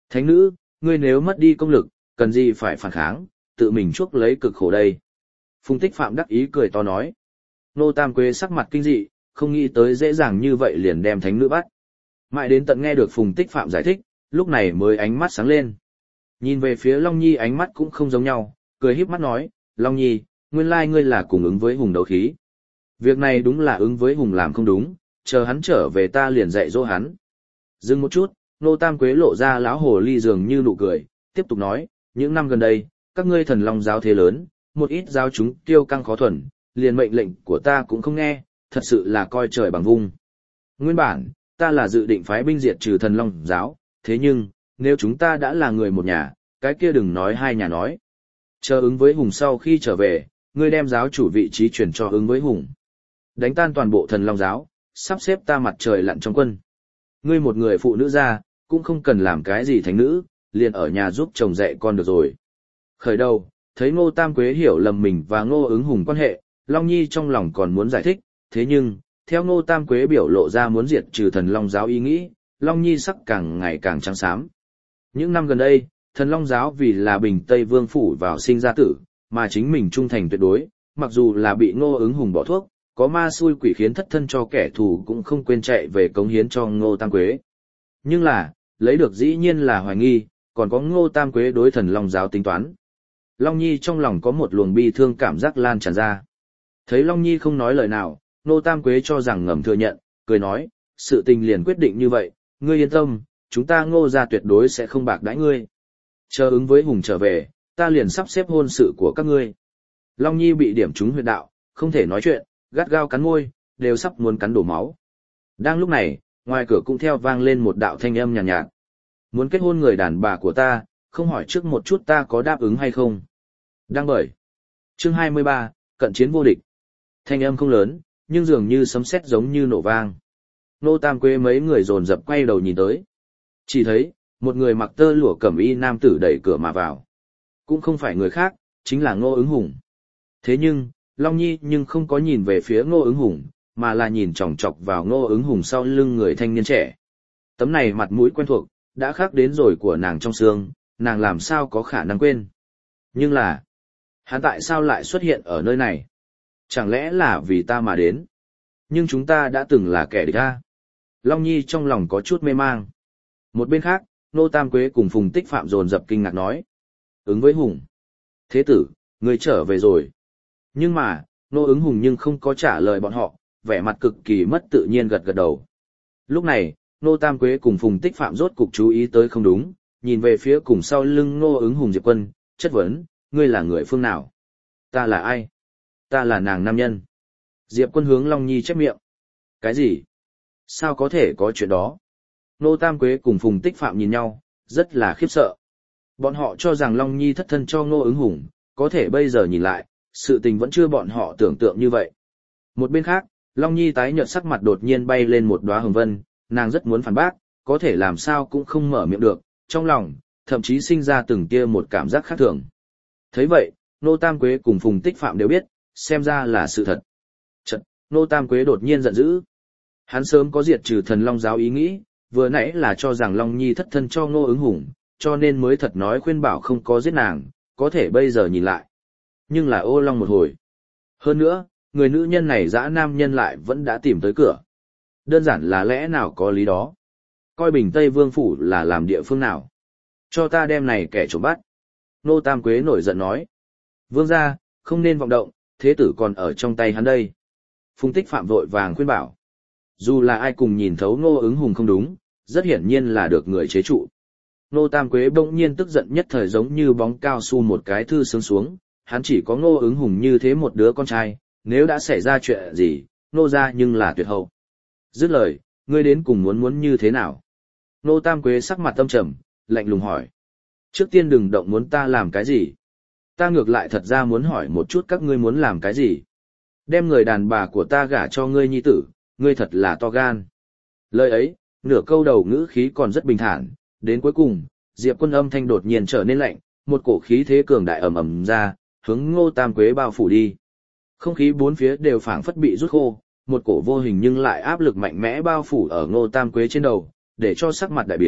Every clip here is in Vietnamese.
Thánh nữ, ngươi nếu mất đi công lực, cần gì phải phản kháng, tự mình chuốc lấy cực khổ đây. Phùng Tích Phạm đắc ý cười to nói. Nô Tam Quế sắc mặt kinh dị, không nghĩ tới dễ dàng như vậy liền đem thánh nữ bắt. Mãi đến tận nghe được Phùng Tích Phạm giải thích, lúc này mới ánh mắt sáng lên. Nhìn về phía Long Nhi ánh mắt cũng không giống nhau, cười híp mắt nói, Long Nhi, nguyên lai ngươi là cùng ứng với Hùng đấu khí. Việc này đúng là ứng với Hùng làm không đúng, chờ hắn trở về ta liền dạy dỗ hắn. Dừng một chút, Nô Tam Quế lộ ra lão hồ ly dường như nụ cười, tiếp tục nói, những năm gần đây, các ngươi thần long giáo thế lớn, một ít giáo chúng tiêu căng khó thuần, liền mệnh lệnh của ta cũng không nghe, thật sự là coi trời bằng vung. Nguyên bản, ta là dự định phái binh diệt trừ thần long giáo, thế nhưng, nếu chúng ta đã là người một nhà, cái kia đừng nói hai nhà nói. Chờ ứng với Hùng sau khi trở về, ngươi đem giáo chủ vị trí chuyển cho ứng với Hùng. Đánh tan toàn bộ thần long giáo, sắp xếp ta mặt trời lặn trong quân. Ngươi một người phụ nữ ra, cũng không cần làm cái gì thánh nữ, liền ở nhà giúp chồng dạy con được rồi. Khởi đầu, thấy Ngô Tam Quế hiểu lầm mình và Ngô Ứng Hùng quan hệ, Long Nhi trong lòng còn muốn giải thích, thế nhưng, theo Ngô Tam Quế biểu lộ ra muốn diệt trừ thần long giáo ý nghĩ, Long Nhi sắc càng ngày càng trắng xám. Những năm gần đây, thần long giáo vì là Bình Tây Vương phủ vào sinh ra tử, mà chính mình trung thành tuyệt đối, mặc dù là bị Ngô Ứng Hùng bỏ thuốc, có ma xui quỷ khiến thất thân cho kẻ thù cũng không quên chạy về cống hiến cho Ngô Tam Quế. Nhưng là, lấy được dĩ nhiên là hoài nghi, còn có Ngô Tam Quế đối thần long giáo tính toán. Long Nhi trong lòng có một luồng bi thương cảm giác lan tràn ra. Thấy Long Nhi không nói lời nào, Ngô Tam Quế cho rằng ngầm thừa nhận, cười nói, sự tình liền quyết định như vậy, ngươi yên tâm, chúng ta Ngô gia tuyệt đối sẽ không bạc đãi ngươi. Chờ ứng với Hùng trở về, ta liền sắp xếp hôn sự của các ngươi. Long Nhi bị điểm trúng huyệt đạo, không thể nói chuyện, gắt gao cắn môi, đều sắp muốn cắn đổ máu. Đang lúc này, ngoài cửa cũng theo vang lên một đạo thanh âm nhàn nhạt. Muốn kết hôn người đàn bà của ta, không hỏi trước một chút ta có đáp ứng hay không. Đang bởi. Chương 23, cận chiến vô địch. Thanh âm không lớn, nhưng dường như sấm sét giống như nổ vang. Nô Tam Quế mấy người dồn dập quay đầu nhìn tới. Chỉ thấy, một người mặc tơ lụa cẩm y nam tử đẩy cửa mà vào. Cũng không phải người khác, chính là Ngô Ứng Hùng. Thế nhưng, Long Nhi nhưng không có nhìn về phía Ngô Ứng Hùng, mà là nhìn chòng chọc vào Ngô Ứng Hùng sau lưng người thanh niên trẻ. Tấm này mặt mũi quen thuộc, đã khắc đến rồi của nàng trong xương, nàng làm sao có khả năng quên. Nhưng là, hắn tại sao lại xuất hiện ở nơi này? Chẳng lẽ là vì ta mà đến? Nhưng chúng ta đã từng là kẻ địch ta. Long Nhi trong lòng có chút mê mang. Một bên khác, Nô Tam Quế cùng Phùng Tích Phạm dồn dập kinh ngạc nói. Ứng với Hùng. Thế tử, người trở về rồi. Nhưng mà, Nô Ứng Hùng nhưng không có trả lời bọn họ, vẻ mặt cực kỳ mất tự nhiên gật gật đầu. Lúc này, Nô Tam Quế cùng Phùng Tích Phạm rốt cục chú ý tới không đúng, nhìn về phía cùng sau lưng Nô Ứng Hùng Diệp Quân, chất vấn, ngươi là người phương nào? Ta là ai? Ta là nàng nam nhân. Diệp Quân hướng Long Nhi chép miệng. Cái gì? Sao có thể có chuyện đó? Nô Tam Quế cùng Phùng Tích Phạm nhìn nhau, rất là khiếp sợ. Bọn họ cho rằng Long Nhi thất thân cho Ngô Ứng Hùng, có thể bây giờ nhìn lại, sự tình vẫn chưa bọn họ tưởng tượng như vậy. Một bên khác, Long Nhi tái nhợt sắc mặt đột nhiên bay lên một đóa hồng vân, nàng rất muốn phản bác, có thể làm sao cũng không mở miệng được, trong lòng, thậm chí sinh ra từng tia một cảm giác khác thường. Thấy vậy, Nô Tam Quế cùng Phùng Tích Phạm đều biết, xem ra là sự thật. Chợt, Nô Tam Quế đột nhiên giận dữ. Hắn sớm có diệt trừ thần long giáo ý nghĩ, vừa nãy là cho rằng Long Nhi thất thân cho Ngô Ứng Hùng, cho nên mới thật nói khuyên bảo không có giết nàng, có thể bây giờ nhìn lại. Nhưng là ô long một hồi. Hơn nữa, người nữ nhân này dã nam nhân lại vẫn đã tìm tới cửa. Đơn giản là lẽ nào có lý đó. Coi Bình Tây Vương phủ là làm địa phương nào. Cho ta đem này kẻ trộm bắt. Nô Tam Quế nổi giận nói. Vương gia, không nên vọng động, thế tử còn ở trong tay hắn đây. Phùng Tích Phạm vội vàng khuyên bảo. Dù là ai cùng nhìn thấu Ngô Ứng Hùng không đúng, rất hiển nhiên là được người chế trụ. Nô Tam Quế bỗng nhiên tức giận nhất thời giống như bóng cao su một cái thư sướng xuống, hắn chỉ có Ngô Ứng Hùng như thế một đứa con trai, nếu đã xảy ra chuyện gì, nô ra nhưng là tuyệt hậu. Dứt lời, ngươi đến cùng muốn như thế nào? Nô Tam Quế sắc mặt tâm trầm, lạnh lùng hỏi. Trước tiên đừng động muốn ta làm cái gì? Ta ngược lại thật ra muốn hỏi một chút các ngươi muốn làm cái gì? Đem người đàn bà của ta gả cho ngươi nhi tử, ngươi thật là to gan. Lời ấy, nửa câu đầu ngữ khí còn rất bình thản, đến cuối cùng, Diệp Quân âm thanh đột nhiên trở nên lạnh, một cổ khí thế cường đại ầm ầm ra, hướng Ngô Tam Quế bao phủ đi. Không khí bốn phía đều phảng phất bị rút khô, một cổ vô hình nhưng lại áp lực mạnh mẽ bao phủ ở Ngô Tam Quế trên đầu, để cho sắc mặt đại biến,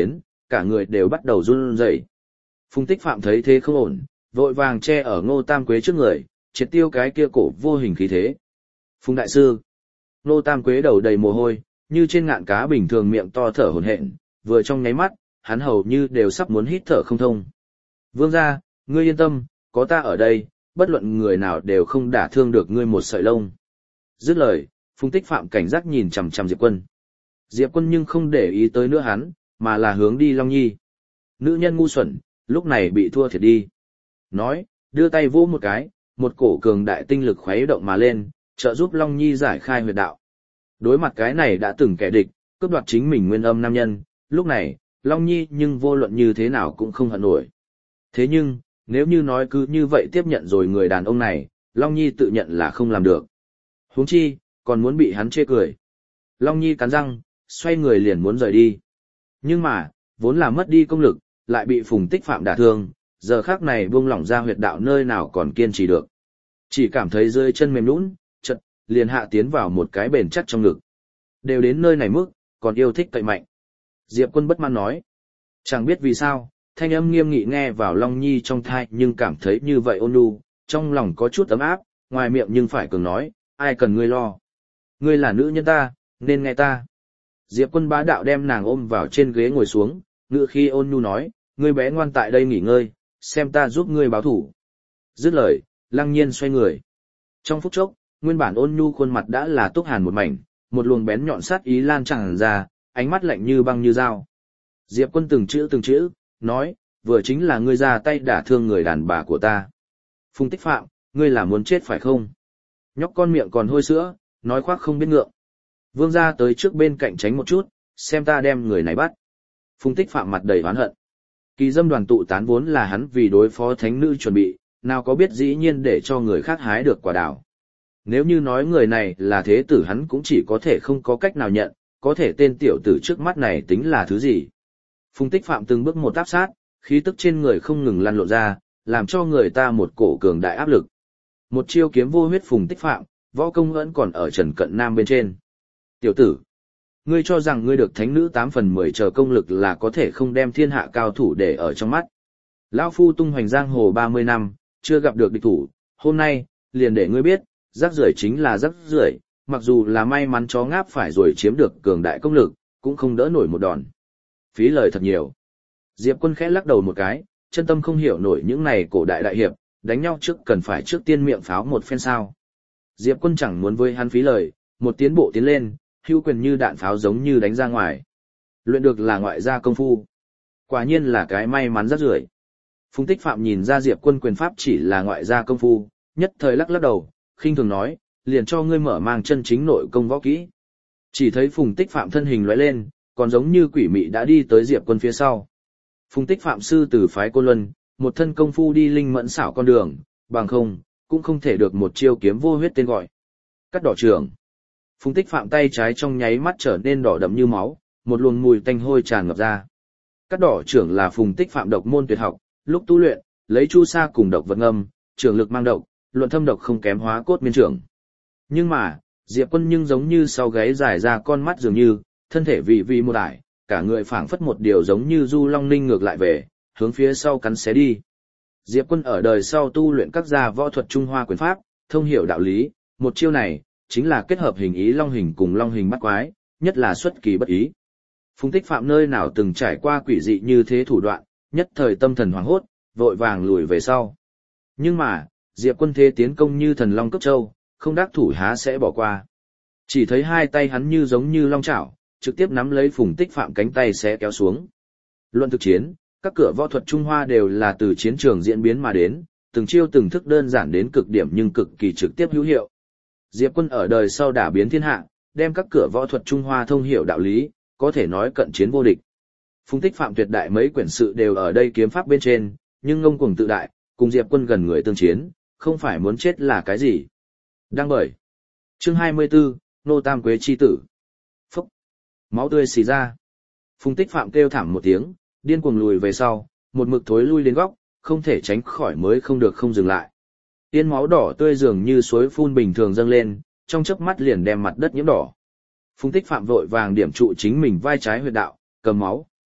cả người đều bắt đầu run rẩy. Phùng Tích Phạm thấy thế không ổn, vội vàng che ở Ngô Tam Quế trước người, triệt tiêu cái kia cổ vô hình khí thế. Phùng đại sư. Ngô Tam Quế đầu đầy mồ hôi, như trên ngạn cá bình thường miệng to thở hổn hển, vừa trong nháy mắt, hắn hầu như đều sắp muốn hít thở không thông. Vương gia, ngươi yên tâm, có ta ở đây, bất luận người nào đều không đả thương được ngươi một sợi lông. Dứt lời, Phùng Tích Phạm cảnh giác nhìn chằm chằm Diệp Quân. Diệp Quân nhưng không để ý tới nữa hắn, mà là hướng đi Long Nhi. Nữ nhân ngu xuẩn, lúc này bị thua thiệt đi. Nói, đưa tay vỗ một cái, một cổ cường đại tinh lực khuấy động mà lên, trợ giúp Long Nhi giải khai huyệt đạo. Đối mặt cái này đã từng kẻ địch, cướp đoạt chính mình nguyên âm nam nhân, lúc này, Long Nhi nhưng vô luận như thế nào cũng không hận nổi. Thế nhưng, nếu như nói cứ như vậy tiếp nhận rồi người đàn ông này, Long Nhi tự nhận là không làm được. Huống chi, còn muốn bị hắn chê cười. Long Nhi cắn răng, xoay người liền muốn rời đi. Nhưng mà, vốn là mất đi công lực, lại bị Phùng Tích Phạm đả thương, giờ khắc này buông lỏng ra huyệt đạo nơi nào còn kiên trì được. Chỉ cảm thấy rơi chân mềm nhũn, chợt liền hạ tiến vào một cái bền chắc trong ngực. Đều đến nơi này mức, còn yêu thích cậy mạnh. Diệp Quân bất mãn nói. Chẳng biết vì sao, thanh âm nghiêm nghị nghe vào Long Nhi trong thai nhưng cảm thấy như vậy ôn nhu, trong lòng có chút ấm áp, ngoài miệng nhưng phải cường nói, ai cần ngươi lo. Ngươi là nữ nhân ta, nên nghe ta. Diệp Quân bá đạo đem nàng ôm vào trên ghế ngồi xuống, ngựa khi ôn nhu nói, ngươi bé ngoan tại đây nghỉ ngơi, xem ta giúp ngươi báo thủ. Dứt lời, Lăng Nhiên xoay người. Trong phút chốc, nguyên bản ôn nhu khuôn mặt đã là túc hàn một mảnh, một luồng bén nhọn sát ý lan tràn ra, ánh mắt lạnh như băng như dao. Diệp Quân từng chữ, nói, vừa chính là ngươi ra tay đả thương người đàn bà của ta. Phùng Tích Phạm, ngươi là muốn chết phải không? Nhóc con miệng còn hôi sữa, nói khoác không biết ngượng. Vương gia tới trước bên cạnh tránh một chút, xem ta đem người này bắt. Phùng Tích Phạm mặt đầy oán hận. Kỳ dâm đoàn tụ tán vốn là hắn vì đối phó thánh nữ chuẩn bị, nào có biết dĩ nhiên để cho người khác hái được quả đào. Nếu như nói người này là thế tử hắn cũng chỉ có thể không có cách nào nhận, có thể tên tiểu tử trước mắt này tính là thứ gì. Phùng Tích Phạm từng bước một áp sát, khí tức trên người không ngừng lăn lộn ra, làm cho người ta một cổ cường đại áp lực. Một chiêu kiếm vô huyết Phùng Tích Phạm, võ công vẫn còn ở Trần Cận Nam bên trên. Tiểu tử, ngươi cho rằng ngươi được thánh nữ 8 phần 10 chờ công lực là có thể không đem thiên hạ cao thủ để ở trong mắt. Lão phu tung hoành giang hồ 30 năm, chưa gặp được địch thủ, hôm nay, liền để ngươi biết, rác rưởi chính là rác rưởi, mặc dù là may mắn chó ngáp phải rồi chiếm được cường đại công lực, cũng không đỡ nổi một đòn. Phí lời thật nhiều. Diệp Quân khẽ lắc đầu một cái, chân tâm không hiểu nổi những này cổ đại đại hiệp, đánh nhau trước cần phải trước tiên miệng pháo một phen sao. Diệp Quân chẳng muốn với hắn phí lời, một tiến bộ tiến lên, hưu quyền như đạn pháo giống như đánh ra ngoài. Luyện được là ngoại gia công phu. Quả nhiên là cái may mắn rất rưởi. Phùng Tích Phạm nhìn ra Diệp Quân quyền pháp chỉ là ngoại gia công phu, nhất thời lắc lắc đầu, khinh thường nói, liền cho ngươi mở mang chân chính nội công võ kỹ. Chỉ thấy Phùng Tích Phạm thân hình lóe lên, còn giống như quỷ mị đã đi tới Diệp Quân phía sau. Phùng Tích Phạm sư từ phái Côn Luân, một thân công phu đi linh mẫn xảo con đường, bằng không, cũng không thể được một chiêu kiếm vô huyết tên gọi. Cắt đỏ trưởng. Phùng Tích Phạm tay trái trong nháy mắt trở nên đỏ đậm như máu, một luồng mùi tanh hôi tràn ngập ra. Cắt đỏ trưởng là Phùng Tích Phạm độc môn tuyệt học, lúc tu luyện, lấy chu sa cùng độc vật ngâm, trưởng lực mang độc, luận thâm độc không kém hóa cốt miên trưởng. Nhưng mà, Diệp Quân nhưng giống như sau gáy dài ra con mắt dường như, thân thể vì một ải, cả người phảng phất một điều giống như du long ninh ngược lại về, hướng phía sau cắn xé đi. Diệp Quân ở đời sau tu luyện các gia võ thuật Trung Hoa quyền pháp, thông hiểu đạo lý, một chiêu này chính là kết hợp hình ý long hình cùng long hình bắt quái, nhất là xuất kỳ bất ý. Phùng Tích Phạm nơi nào từng trải qua quỷ dị như thế thủ đoạn, nhất thời tâm thần hoảng hốt, vội vàng lùi về sau. Nhưng mà, Diệp Quân thế tiến công như thần long cấp châu, không đắc thủ há sẽ bỏ qua. Chỉ thấy hai tay hắn như giống như long chảo, trực tiếp nắm lấy Phùng Tích Phạm cánh tay sẽ kéo xuống. Luận thực chiến, các cửa võ thuật Trung Hoa đều là từ chiến trường diễn biến mà đến, từng chiêu từng thức đơn giản đến cực điểm nhưng cực kỳ trực tiếp hữu hiệu. Diệp Quân ở đời sau đả biến thiên hạ, đem các cửa võ thuật Trung Hoa thông hiểu đạo lý, có thể nói cận chiến vô địch. Phùng Tích Phạm tuyệt đại mấy quyển sự đều ở đây kiếm pháp bên trên, nhưng ngông cuồng tự đại, cùng Diệp Quân gần người tương chiến, không phải muốn chết là cái gì. Đăng bởi. Chương 24, Nô Tam Quế chi tử. Phúc. Máu tươi xì ra. Phùng Tích Phạm kêu thảm một tiếng, điên cuồng lùi về sau, một mực thối lui đến góc, không thể tránh khỏi mới không được không dừng lại. Tiên máu đỏ tươi dường như suối phun bình thường dâng lên, trong chớp mắt liền đem mặt đất nhiễm đỏ. Phùng Tích Phạm vội vàng điểm trụ chính mình vai trái huyệt đạo, cầm máu,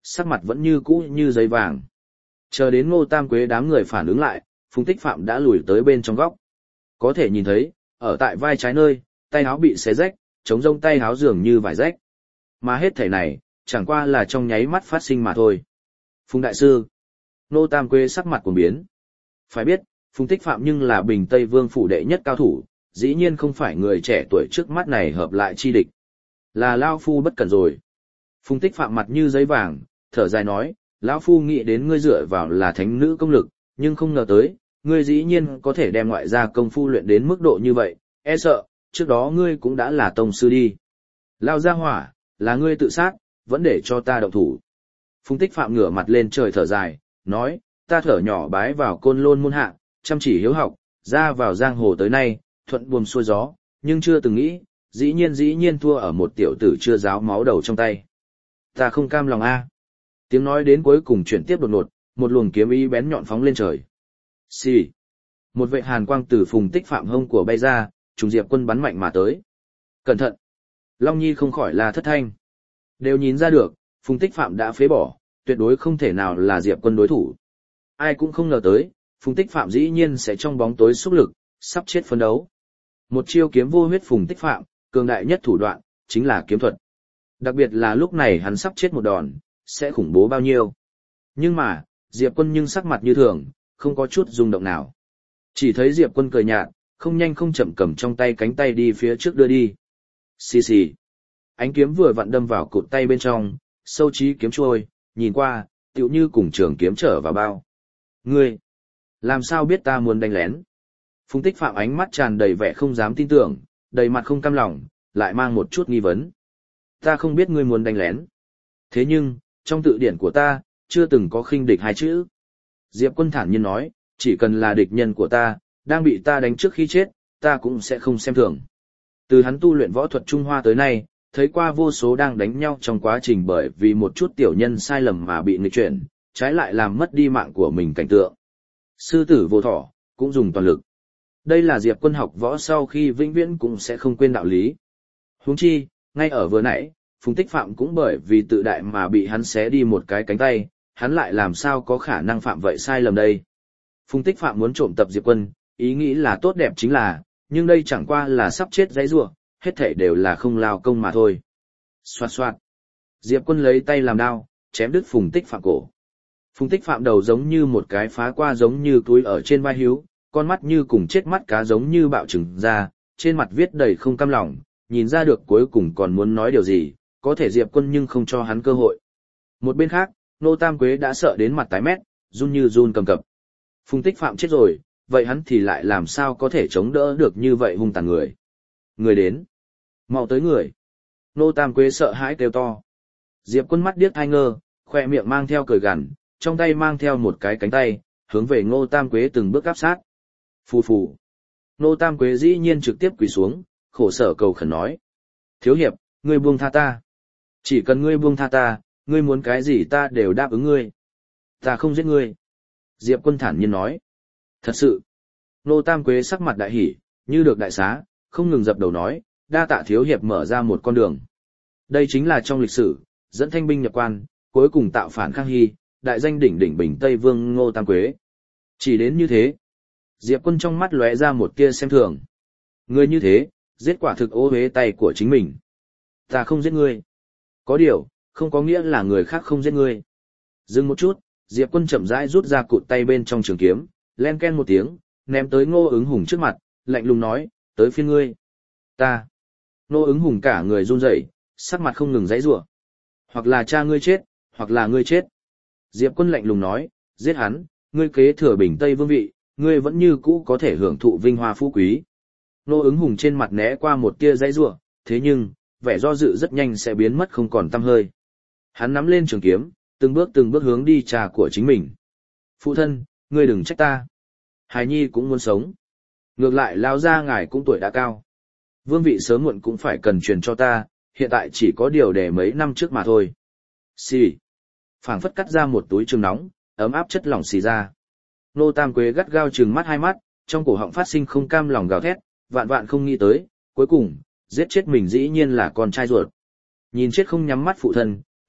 sắc mặt vẫn như cũ như giấy vàng. Chờ đến Ngô Tam Quế đám người phản ứng lại, Phùng Tích Phạm đã lùi tới bên trong góc. Có thể nhìn thấy, ở tại vai trái nơi, tay áo bị xé rách, trống rông tay áo dường như vải rách. Mà hết thể này, chẳng qua là trong nháy mắt phát sinh mà thôi. Phùng Đại Sư, Ngô Tam Quế sắc mặt cuồng biến. Phải biết, Phùng Tích Phạm nhưng là Bình Tây Vương phủ đệ nhất cao thủ, dĩ nhiên không phải người trẻ tuổi trước mắt này hợp lại chi địch. Là Lao Phu bất cẩn rồi. Phùng Tích Phạm mặt như giấy vàng, thở dài nói, Lão Phu nghĩ đến ngươi dựa vào là thánh nữ công lực, nhưng không ngờ tới, ngươi dĩ nhiên có thể đem ngoại gia công phu luyện đến mức độ như vậy, e sợ, trước đó ngươi cũng đã là tông sư đi. Lao gia hỏa, là ngươi tự sát, vẫn để cho ta động thủ. Phùng Tích Phạm ngửa mặt lên trời thở dài, nói, ta thở nhỏ bái vào Côn Lôn môn hạ, chăm chỉ hiếu học, ra vào giang hồ tới nay, thuận buồm xuôi gió, nhưng chưa từng nghĩ, dĩ nhiên thua ở một tiểu tử chưa ráo máu đầu trong tay. Ta không cam lòng a. Tiếng nói đến cuối cùng chuyển tiếp đột ngột, một luồng kiếm ý bén nhọn phóng lên trời. Xì. Một vệ hàn quang từ Phùng Tích Phạm hông của bay ra, trùng Diệp Quân bắn mạnh mà tới. Cẩn thận. Long Nhi không khỏi là thất thanh. Đều nhìn ra được, Phùng Tích Phạm đã phế bỏ, tuyệt đối không thể nào là Diệp Quân đối thủ. Ai cũng không ngờ tới, Phùng Tích Phạm dĩ nhiên sẽ trong bóng tối xúc lực, sắp chết phấn đấu. Một chiêu kiếm vô huyết Phùng Tích Phạm, cường đại nhất thủ đoạn, chính là kiếm thuật. Đặc biệt là lúc này hắn sắp chết một đòn, sẽ khủng bố bao nhiêu. Nhưng mà, Diệp Quân nhưng sắc mặt như thường, không có chút rung động nào. Chỉ thấy Diệp Quân cười nhạt, không nhanh không chậm cầm trong tay cánh tay đi phía trước đưa đi. Xì xì. Ánh kiếm vừa vặn đâm vào cụt tay bên trong, sâu chí kiếm trôi, nhìn qua, tựu như cùng trường kiếm trở vào bao. Ngươi, làm sao biết ta muốn đánh lén? Phùng Tích Phạm ánh mắt tràn đầy vẻ không dám tin tưởng, đầy mặt không cam lòng, lại mang một chút nghi vấn. Ta không biết ngươi muốn đánh lén. Thế nhưng, trong tự điển của ta, chưa từng có khinh địch hai chữ. Diệp Quân thản nhiên nói, chỉ cần là địch nhân của ta, đang bị ta đánh trước khi chết, ta cũng sẽ không xem thường. Từ hắn tu luyện võ thuật Trung Hoa tới nay, thấy qua vô số đang đánh nhau trong quá trình bởi vì một chút tiểu nhân sai lầm mà bị nghịch chuyển, trái lại làm mất đi mạng của mình cảnh tượng. Sư tử vô thỏ, cũng dùng toàn lực. Đây là Diệp Quân học võ sau khi vĩnh viễn cũng sẽ không quên đạo lý. Huống chi, ngay ở vừa nãy, Phùng Tích Phạm cũng bởi vì tự đại mà bị hắn xé đi một cái cánh tay, hắn lại làm sao có khả năng phạm vậy sai lầm đây. Phùng Tích Phạm muốn trộm tập Diệp Quân, ý nghĩ là tốt đẹp chính là, nhưng đây chẳng qua là sắp chết dãy rủa, hết thảy đều là không lao công mà thôi. Xoạt xoạt. Diệp Quân lấy tay làm đao, chém đứt Phùng Tích Phạm cổ. Phùng Tích Phạm đầu giống như một cái phá qua giống như túi ở trên vai hiếu, con mắt như cùng chết mắt cá giống như bạo trừng ra, trên mặt viết đầy không cam lòng, nhìn ra được cuối cùng còn muốn nói điều gì, có thể Diệp Quân nhưng không cho hắn cơ hội. Một bên khác, Ngô Tam Quế đã sợ đến mặt tái mét, run như run cầm cập. Phùng Tích Phạm chết rồi, vậy hắn thì lại làm sao có thể chống đỡ được như vậy hung tàn người. Người đến. Mau tới người. Ngô Tam Quế sợ hãi kêu to. Diệp Quân mắt điếc hai ngơ, khoe miệng mang theo cười gằn, trong tay mang theo một cái cánh tay, hướng về Ngô Tam Quế từng bước áp sát. Phù phù. Ngô Tam Quế dĩ nhiên trực tiếp quỳ xuống, khổ sở cầu khẩn nói. Thiếu hiệp, ngươi buông tha ta. Chỉ cần ngươi buông tha ta, ngươi muốn cái gì ta đều đáp ứng ngươi. Ta không giết ngươi. Diệp Quân thản nhiên nói. Thật sự. Ngô Tam Quế sắc mặt đại hỉ, như được đại xá, không ngừng dập đầu nói, đa tạ thiếu hiệp mở ra một con đường. Đây chính là trong lịch sử, dẫn thanh binh nhập quan, cuối cùng tạo phản Khang Hy, đại danh đỉnh đỉnh Bình Tây Vương Ngô Tam Quế. Chỉ đến như thế. Diệp Quân trong mắt lóe ra một tia xem thường. Ngươi như thế, giết quả thực ô uế tay của chính mình. Ta không giết ngươi. Có điều, không có nghĩa là người khác không giết ngươi. Dừng một chút, Diệp Quân chậm rãi rút ra cụt tay bên trong trường kiếm, len ken một tiếng, ném tới Ngô Ứng Hùng trước mặt, lạnh lùng nói, tới phiên ngươi. Ta. Ngô Ứng Hùng cả người run rẩy, sắc mặt không ngừng giãy giụa. Hoặc là cha ngươi chết, hoặc là ngươi chết. Diệp Quân lạnh lùng nói, giết hắn, ngươi kế thừa Bình Tây Vương vị, ngươi vẫn như cũ có thể hưởng thụ vinh hoa phú quý. Ngô Ứng Hùng trên mặt né qua một tia giãy giụa, thế nhưng, vẻ do dự rất nhanh sẽ biến mất không còn tăm hơi. Hắn nắm lên trường kiếm, từng bước hướng đi trà của chính mình. Phụ thân, ngươi đừng trách ta. Hải Nhi cũng muốn sống. Ngược lại lao ra ngài cũng tuổi đã cao. Vương vị sớm muộn cũng phải cần truyền cho ta, hiện tại chỉ có điều để mấy năm trước mà thôi. Xì. Phảng phất cắt ra một túi trường nóng, ấm áp chất lỏng xì ra. Ngô Tam Quế gắt gao trừng mắt hai mắt, trong cổ họng phát sinh không cam lòng gào thét, vạn vạn không nghĩ tới, cuối cùng, giết chết mình dĩ nhiên là con trai ruột. Nhìn chết không nhắm mắt phụ thân,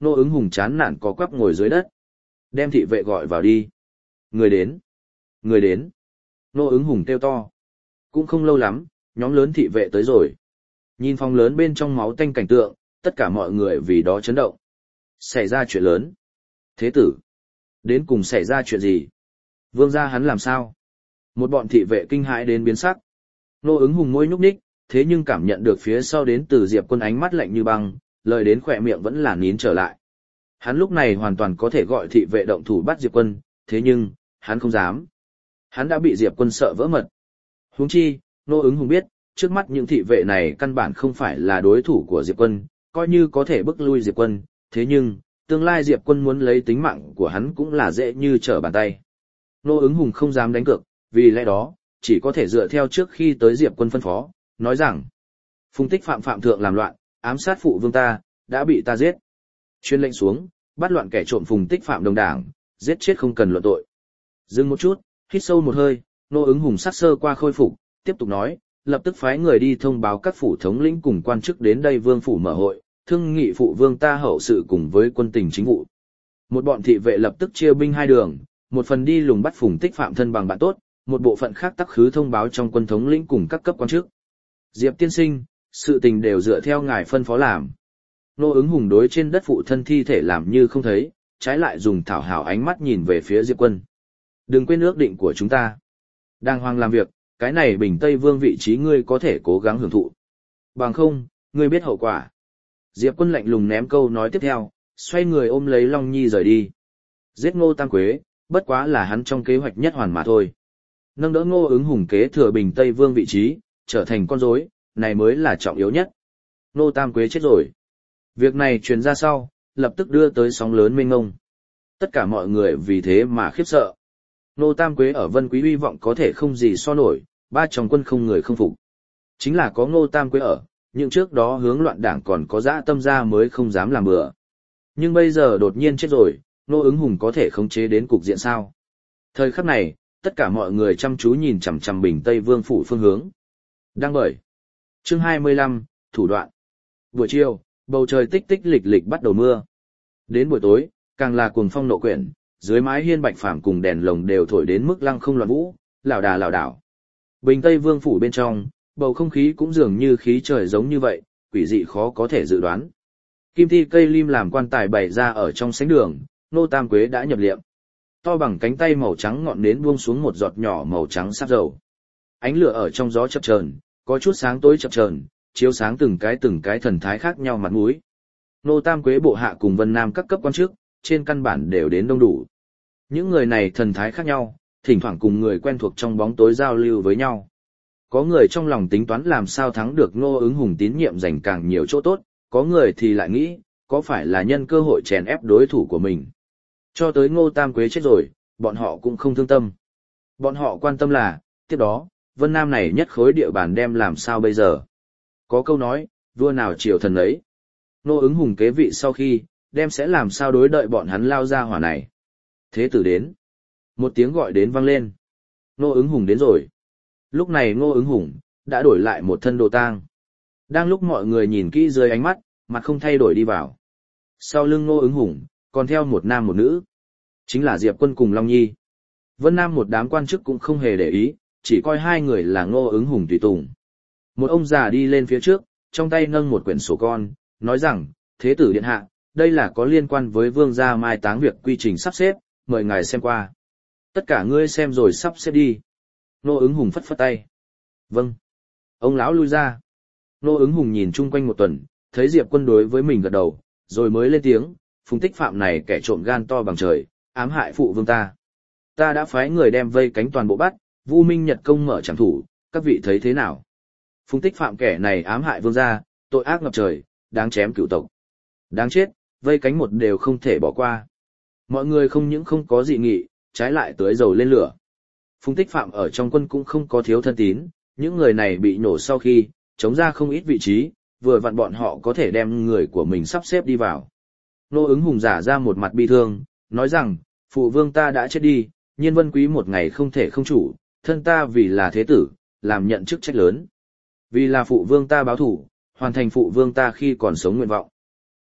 Nô ứng hùng chán nản có quắp ngồi dưới đất. Đem thị vệ gọi vào đi. Người đến. Người đến. Nô ứng hùng kêu to. Cũng không lâu lắm, nhóm lớn thị vệ tới rồi. Nhìn phòng lớn bên trong máu tanh cảnh tượng, tất cả mọi người vì đó chấn động. Xảy ra chuyện lớn. Thế tử. Đến cùng xảy ra chuyện gì? Vương gia hắn làm sao? Một bọn thị vệ kinh hãi đến biến sắc. Nô ứng hùng môi nhúc nhích, thế nhưng cảm nhận được phía sau đến từ Diệp Quân ánh mắt lạnh như băng, lời đến khỏe miệng vẫn là nín trở lại. Hắn lúc này hoàn toàn có thể gọi thị vệ động thủ bắt Diệp Quân, thế nhưng, hắn không dám. Hắn đã bị Diệp Quân sợ vỡ mật. Huống chi, Nô ứng hùng biết, trước mắt những thị vệ này căn bản không phải là đối thủ của Diệp Quân, coi như có thể bức lui Diệp Quân, thế nhưng, tương lai Diệp Quân muốn lấy tính mạng của hắn cũng là dễ như trở bàn tay. Nô ứng hùng không dám đánh cược, vì lẽ đó, chỉ có thể dựa theo trước khi tới Diệp Quân phân phó, nói rằng, Phùng Tích Phạm thượng làm loạn, ám sát phụ vương ta, đã bị ta giết. Chuyên lệnh xuống, bắt loạn kẻ trộm Phùng Tích Phạm đồng đảng, giết chết không cần luận tội. Dừng một chút, hít sâu một hơi, Nô ứng hùng sát sơ qua khôi phục, tiếp tục nói, lập tức phái người đi thông báo các phủ thống lĩnh cùng quan chức đến đây vương phủ mở hội, thương nghị phụ vương ta hậu sự cùng với quân tình chính vụ. Một bọn thị vệ lập tức chia binh hai đường, một phần đi lùng bắt Phùng Tích Phạm thân bằng bạn tốt, một bộ phận khác tắc khứ thông báo trong quân thống lĩnh cùng các cấp quan chức. Diệp tiên sinh, sự tình đều dựa theo ngài phân phó làm. Nô ứng hùng đối trên đất phụ thân thi thể làm như không thấy, trái lại dùng thảo hảo ánh mắt nhìn về phía Diệp Quân. Đừng quên ước định của chúng ta. Đang hoang làm việc, cái này Bình Tây Vương vị trí ngươi có thể cố gắng hưởng thụ. Bằng không, ngươi biết hậu quả. Diệp Quân lạnh lùng ném câu nói tiếp theo, xoay người ôm lấy Long Nhi rời đi. Giết Ngô Tam Quế, bất quá là hắn trong kế hoạch nhất hoàn mà thôi. Nâng đỡ Ngô ứng hùng kế thừa Bình Tây Vương vị trí, trở thành con rối, này mới là trọng yếu nhất. Ngô Tam Quế chết rồi. Việc này truyền ra sau, lập tức đưa tới sóng lớn mênh mông. Tất cả mọi người vì thế mà khiếp sợ. Ngô Tam Quế ở Vân Quý uy vọng có thể không gì so nổi, ba trong quân không người không phục. Chính là có Ngô Tam Quế ở, nhưng trước đó hướng loạn đảng còn có dã tâm ra mới không dám làm bừa. Nhưng bây giờ đột nhiên chết rồi, Ngô ứng hùng có thể khống chế đến cục diện sao? Thời khắc này, tất cả mọi người chăm chú nhìn chằm chằm Bình Tây Vương phủ phương hướng. Đang bởi. Chương 25, thủ đoạn. Buổi chiều, bầu trời tích tích lịch lịch bắt đầu mưa. Đến buổi tối, càng là cuồng phong nộ quyển, dưới mái hiên bạch phàm cùng đèn lồng đều thổi đến mức lăng không loạn vũ, lảo đà lảo đảo. Bình Tây Vương phủ bên trong, bầu không khí cũng dường như khí trời giống như vậy, quỷ dị khó có thể dự đoán. Kim thi cây lim làm quan tài bày ra ở trong sánh đường, Ngô Tam Quế đã nhập liệm. To bằng cánh tay màu trắng ngọn nến buông xuống một giọt nhỏ màu trắng sáp dầu. Ánh lửa ở trong gió chập chờn, có chút sáng tối chập chờn, chiếu sáng từng cái thần thái khác nhau mặt mũi. Ngô Tam Quế bộ hạ cùng Vân Nam các cấp quan chức, trên căn bản đều đến đông đủ. Những người này thần thái khác nhau, thỉnh thoảng cùng người quen thuộc trong bóng tối giao lưu với nhau. Có người trong lòng tính toán làm sao thắng được Ngô ứng hùng tín nhiệm giành càng nhiều chỗ tốt, có người thì lại nghĩ, có phải là nhân cơ hội chèn ép đối thủ của mình. Cho tới Ngô Tam Quế chết rồi, bọn họ cũng không thương tâm. Bọn họ quan tâm là, tiếp đó, Vân Nam này nhất khối địa bàn đem làm sao bây giờ. Có câu nói, vua nào triều thần ấy. Ngô ứng hùng kế vị sau khi, đem sẽ làm sao đối đợi bọn hắn lao ra hỏa này. Thế tử đến. Một tiếng gọi đến vang lên. Ngô ứng hùng đến rồi. Lúc này Ngô ứng hùng, đã đổi lại một thân đồ tang. Đang lúc mọi người nhìn kỹ dưới ánh mắt, mặt không thay đổi đi vào. Sau lưng Ngô ứng hùng, còn theo một nam một nữ. Chính là Diệp Quân cùng Long Nhi. Vân Nam một đám quan chức cũng không hề để ý, chỉ coi hai người là Ngô ứng hùng tùy tùng. Một ông già đi lên phía trước, trong tay nâng một quyển sổ con, nói rằng, Thế tử điện hạ, đây là có liên quan với vương gia mai táng việc quy trình sắp xếp, mời ngài xem qua. Tất cả ngươi xem rồi sắp xếp đi. Ngô ứng hùng phất phất tay. Vâng. Ông lão lui ra. Ngô ứng hùng nhìn chung quanh một tuần, thấy Diệp Quân đối với mình gật đầu, rồi mới lên tiếng, Phùng Tích Phạm này kẻ trộm gan to bằng trời, ám hại phụ vương ta. Ta đã phái người đem vây cánh toàn bộ bắt, Vu Minh Nhật công mở trảm thủ, các vị thấy thế nào? Phùng Tích Phạm kẻ này ám hại vương gia, tội ác ngập trời, đáng chém cửu tộc. Đáng chết, vây cánh một đều không thể bỏ qua. Mọi người không những không có dị nghị, trái lại tưới dầu lên lửa. Phùng Tích Phạm ở trong quân cũng không có thiếu thân tín, những người này bị nổ sau khi, chống ra không ít vị trí, vừa vặn bọn họ có thể đem người của mình sắp xếp đi vào. Ngô ứng hùng giả ra một mặt bi thương, nói rằng, phụ vương ta đã chết đi, Nhiên Vân Quý một ngày không thể không chủ, thân ta vì là thế tử, làm nhận chức trách lớn. Vì là phụ vương ta báo thủ, hoàn thành phụ vương ta khi còn sống nguyện vọng.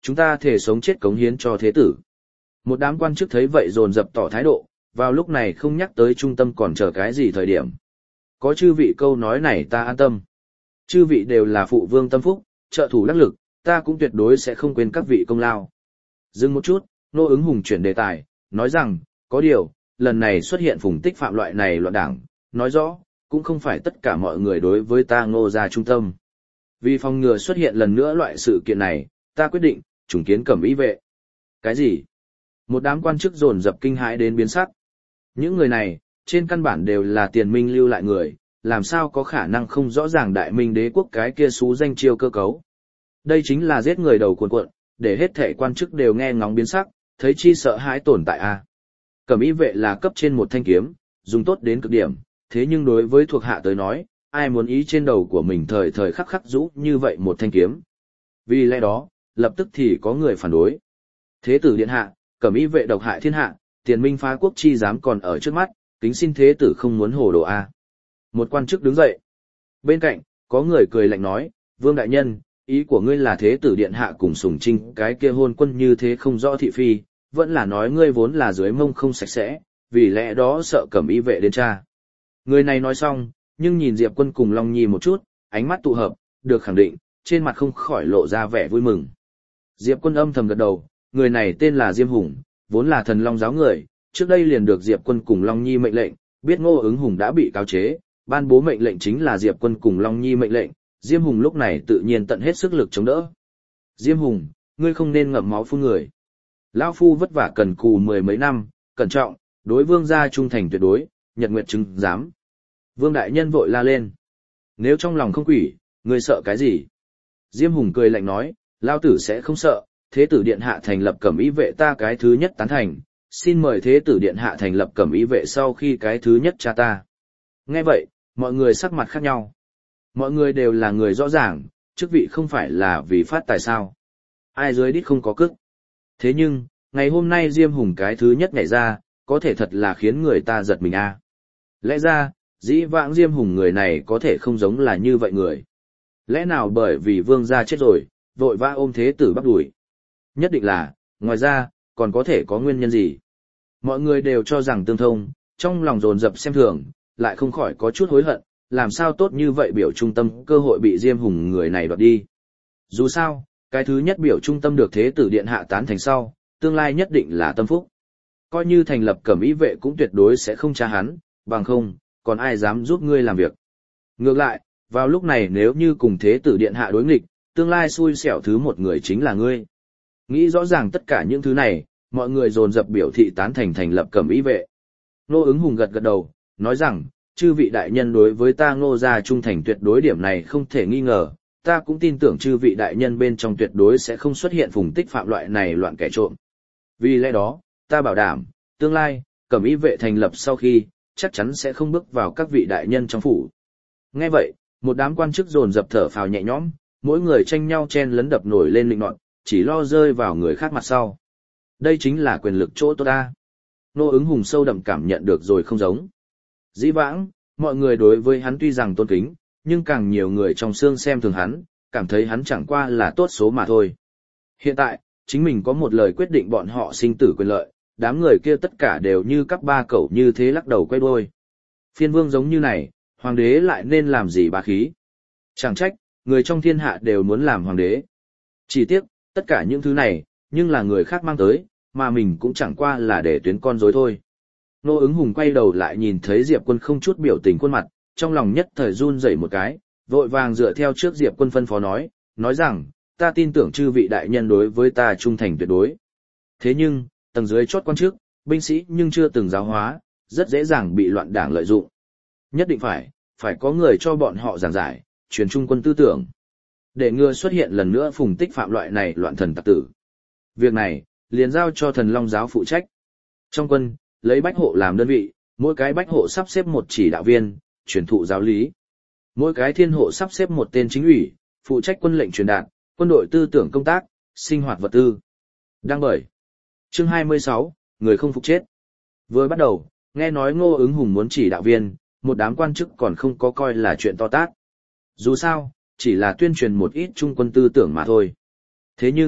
Chúng ta thể sống chết cống hiến cho thế tử. Một đám quan chức thấy vậy dồn dập tỏ thái độ, vào lúc này không nhắc tới trung tâm còn chờ cái gì thời điểm. Có chư vị câu nói này ta an tâm. Chư vị đều là phụ vương tâm phúc, trợ thủ đắc lực, ta cũng tuyệt đối sẽ không quên các vị công lao. Dừng một chút, Ngô Ứng Hùng chuyển đề tài, nói rằng, có điều, lần này xuất hiện Phùng Tích Phạm loại này loạn đảng, nói rõ, cũng không phải tất cả mọi người đối với ta Ngô gia trung tâm. Vì phòng ngừa xuất hiện lần nữa loại sự kiện này, ta quyết định, trùng kiến Cẩm Y vệ. Cái gì? Một đám quan chức dồn dập kinh hãi đến biến sắc. Những người này, trên căn bản đều là tiền minh lưu lại người, làm sao có khả năng không rõ ràng đại minh đế quốc cái kia xú danh chiêu cơ cấu. Đây chính là giết người đầu cuồn cuộn, để hết thảy quan chức đều nghe ngóng biến sắc, thấy chi sợ hãi tồn tại a. Cẩm Y vệ là cấp trên một thanh kiếm, dùng tốt đến cực điểm, thế nhưng đối với thuộc hạ tới nói, ai muốn ý trên đầu của mình thời thời khắc khắc rũ như vậy một thanh kiếm. Vì lẽ đó, lập tức thì có người phản đối. Thế tử điện hạ, Cẩm Y vệ độc hại thiên hạ, tiền minh phá quốc chi dám còn ở trước mắt, kính xin thế tử không muốn hồ đồ a. Một quan chức đứng dậy. Bên cạnh, có người cười lạnh nói, Vương đại nhân, ý của ngươi là thế tử điện hạ cùng Sùng Trinh cái kia hôn quân như thế không rõ thị phi, vẫn là nói ngươi vốn là dưới mông không sạch sẽ, vì lẽ đó sợ Cẩm Y vệ đến tra. Người này nói xong, nhưng nhìn Diệp Quân cùng Long Nhi một chút, ánh mắt tụ hợp, được khẳng định, trên mặt không khỏi lộ ra vẻ vui mừng. Diệp Quân âm thầm gật đầu, người này tên là Diêm Hùng, vốn là thần Long giáo người, trước đây liền được Diệp Quân cùng Long Nhi mệnh lệnh, biết Ngô Ứng Hùng đã bị cáo chế, ban bố mệnh lệnh chính là Diệp Quân cùng Long Nhi mệnh lệnh, Diêm Hùng lúc này tự nhiên tận hết sức lực chống đỡ. Diêm Hùng, ngươi không nên ngậm máu phun người. Lão phu vất vả cần cù mười mấy năm, cẩn trọng, đối vương gia trung thành tuyệt đối, nhật nguyệt chứng giám. Vương đại nhân vội la lên. Nếu trong lòng không quỷ, ngươi sợ cái gì? Diêm Hùng cười lạnh nói, Lão tử sẽ không sợ, thế tử điện hạ thành lập Cẩm Y vệ ta cái thứ nhất tán thành, xin mời thế tử điện hạ thành lập Cẩm Y vệ sau khi cái thứ nhất cha ta. Nghe vậy, mọi người sắc mặt khác nhau. Mọi người đều là người rõ ràng, chức vị không phải là vì phát tài sao. Ai dưới đít không có cức. Thế nhưng, ngày hôm nay Diêm Hùng cái thứ nhất nhảy ra, có thể thật là khiến người ta giật mình a. Lẽ ra, dĩ vãng Diêm Hùng người này có thể không giống là như vậy người. Lẽ nào bởi vì vương gia chết rồi, vội vã ôm thế tử bắt đuổi. Nhất định là, ngoài ra, còn có thể có nguyên nhân gì. Mọi người đều cho rằng tương thông, trong lòng dồn dập xem thường, lại không khỏi có chút hối hận, làm sao tốt như vậy biểu trung tâm cơ hội bị Diêm Hùng người này đoạt đi. Dù sao, cái thứ nhất biểu trung tâm được thế tử điện hạ tán thành sau, tương lai nhất định là tâm phúc. Coi như thành lập Cẩm Y vệ cũng tuyệt đối sẽ không tra hắn, bằng không, còn ai dám giúp ngươi làm việc. Ngược lại, vào lúc này nếu như cùng thế tử điện hạ đối nghịch, tương lai xui xẻo thứ một người chính là ngươi. Nghĩ rõ ràng tất cả những thứ này, mọi người dồn dập biểu thị tán thành thành lập Cẩm Y vệ. Ngô Ứng Hùng gật gật đầu, nói rằng, chư vị đại nhân đối với ta Ngô gia trung thành tuyệt đối điểm này không thể nghi ngờ, ta cũng tin tưởng chư vị đại nhân bên trong tuyệt đối sẽ không xuất hiện Phùng Tích Phạm loại này loạn kẻ trộm. Vì lẽ đó, ta bảo đảm, tương lai, Cẩm Y vệ thành lập sau khi, chắc chắn sẽ không bước vào các vị đại nhân trong phủ. Nghe vậy, một đám quan chức dồn dập thở phào nhẹ nhõm, mỗi người tranh nhau chen lấn đập nổi lên lịnh nọt, chỉ lo rơi vào người khác mặt sau. Đây chính là quyền lực chỗ tốt ta. Ngô Ứng Hùng sâu đậm cảm nhận được rồi không giống. Dĩ vãng, mọi người đối với hắn tuy rằng tôn kính, nhưng càng nhiều người trong xương xem thường hắn, cảm thấy hắn chẳng qua là tốt số mà thôi. Hiện tại, chính mình có một lời quyết định bọn họ sinh tử quyền lợi, đám người kia tất cả đều như các ba cẩu như thế lắc đầu quay đuôi. Phiên vương giống như này, hoàng đế lại nên làm gì bá khí? Chẳng trách, người trong thiên hạ đều muốn làm hoàng đế. Chỉ tiếc, tất cả những thứ này, nhưng là người khác mang tới, mà mình cũng chẳng qua là để tuyến con rối thôi. Ngô Ứng Hùng quay đầu lại nhìn thấy Diệp Quân không chút biểu tình khuôn mặt, trong lòng nhất thời run rẩy một cái, vội vàng dựa theo trước Diệp Quân phân phó nói rằng, ta tin tưởng chư vị đại nhân đối với ta trung thành tuyệt đối. Thế nhưng, tầng dưới chót quan chức, binh sĩ nhưng chưa từng giáo hóa, rất dễ dàng bị loạn đảng lợi dụng. Nhất định phải có người cho bọn họ giảng giải, truyền trung quân tư tưởng. Để ngừa xuất hiện lần nữa Phùng Tích Phạm loại này loạn thần tặc tử. Việc này, liền giao cho thần Long giáo phụ trách. Trong quân, lấy bách hộ làm đơn vị, mỗi cái bách hộ sắp xếp một chỉ đạo viên, truyền thụ giáo lý. Mỗi cái thiên hộ sắp xếp một tên chính ủy, phụ trách quân lệnh truyền đạt, quân đội tư tưởng công tác, sinh hoạt vật tư. Đăng bởi. Chương 26, người không phục chết. Vừa bắt đầu, nghe nói Ngô Ứng Hùng muốn chỉ đạo viên, một đám quan chức còn không có coi là chuyện to tát. Dù sao, chỉ là tuyên truyền một ít trung quân tư tưởng mà thôi. Thế nhưng,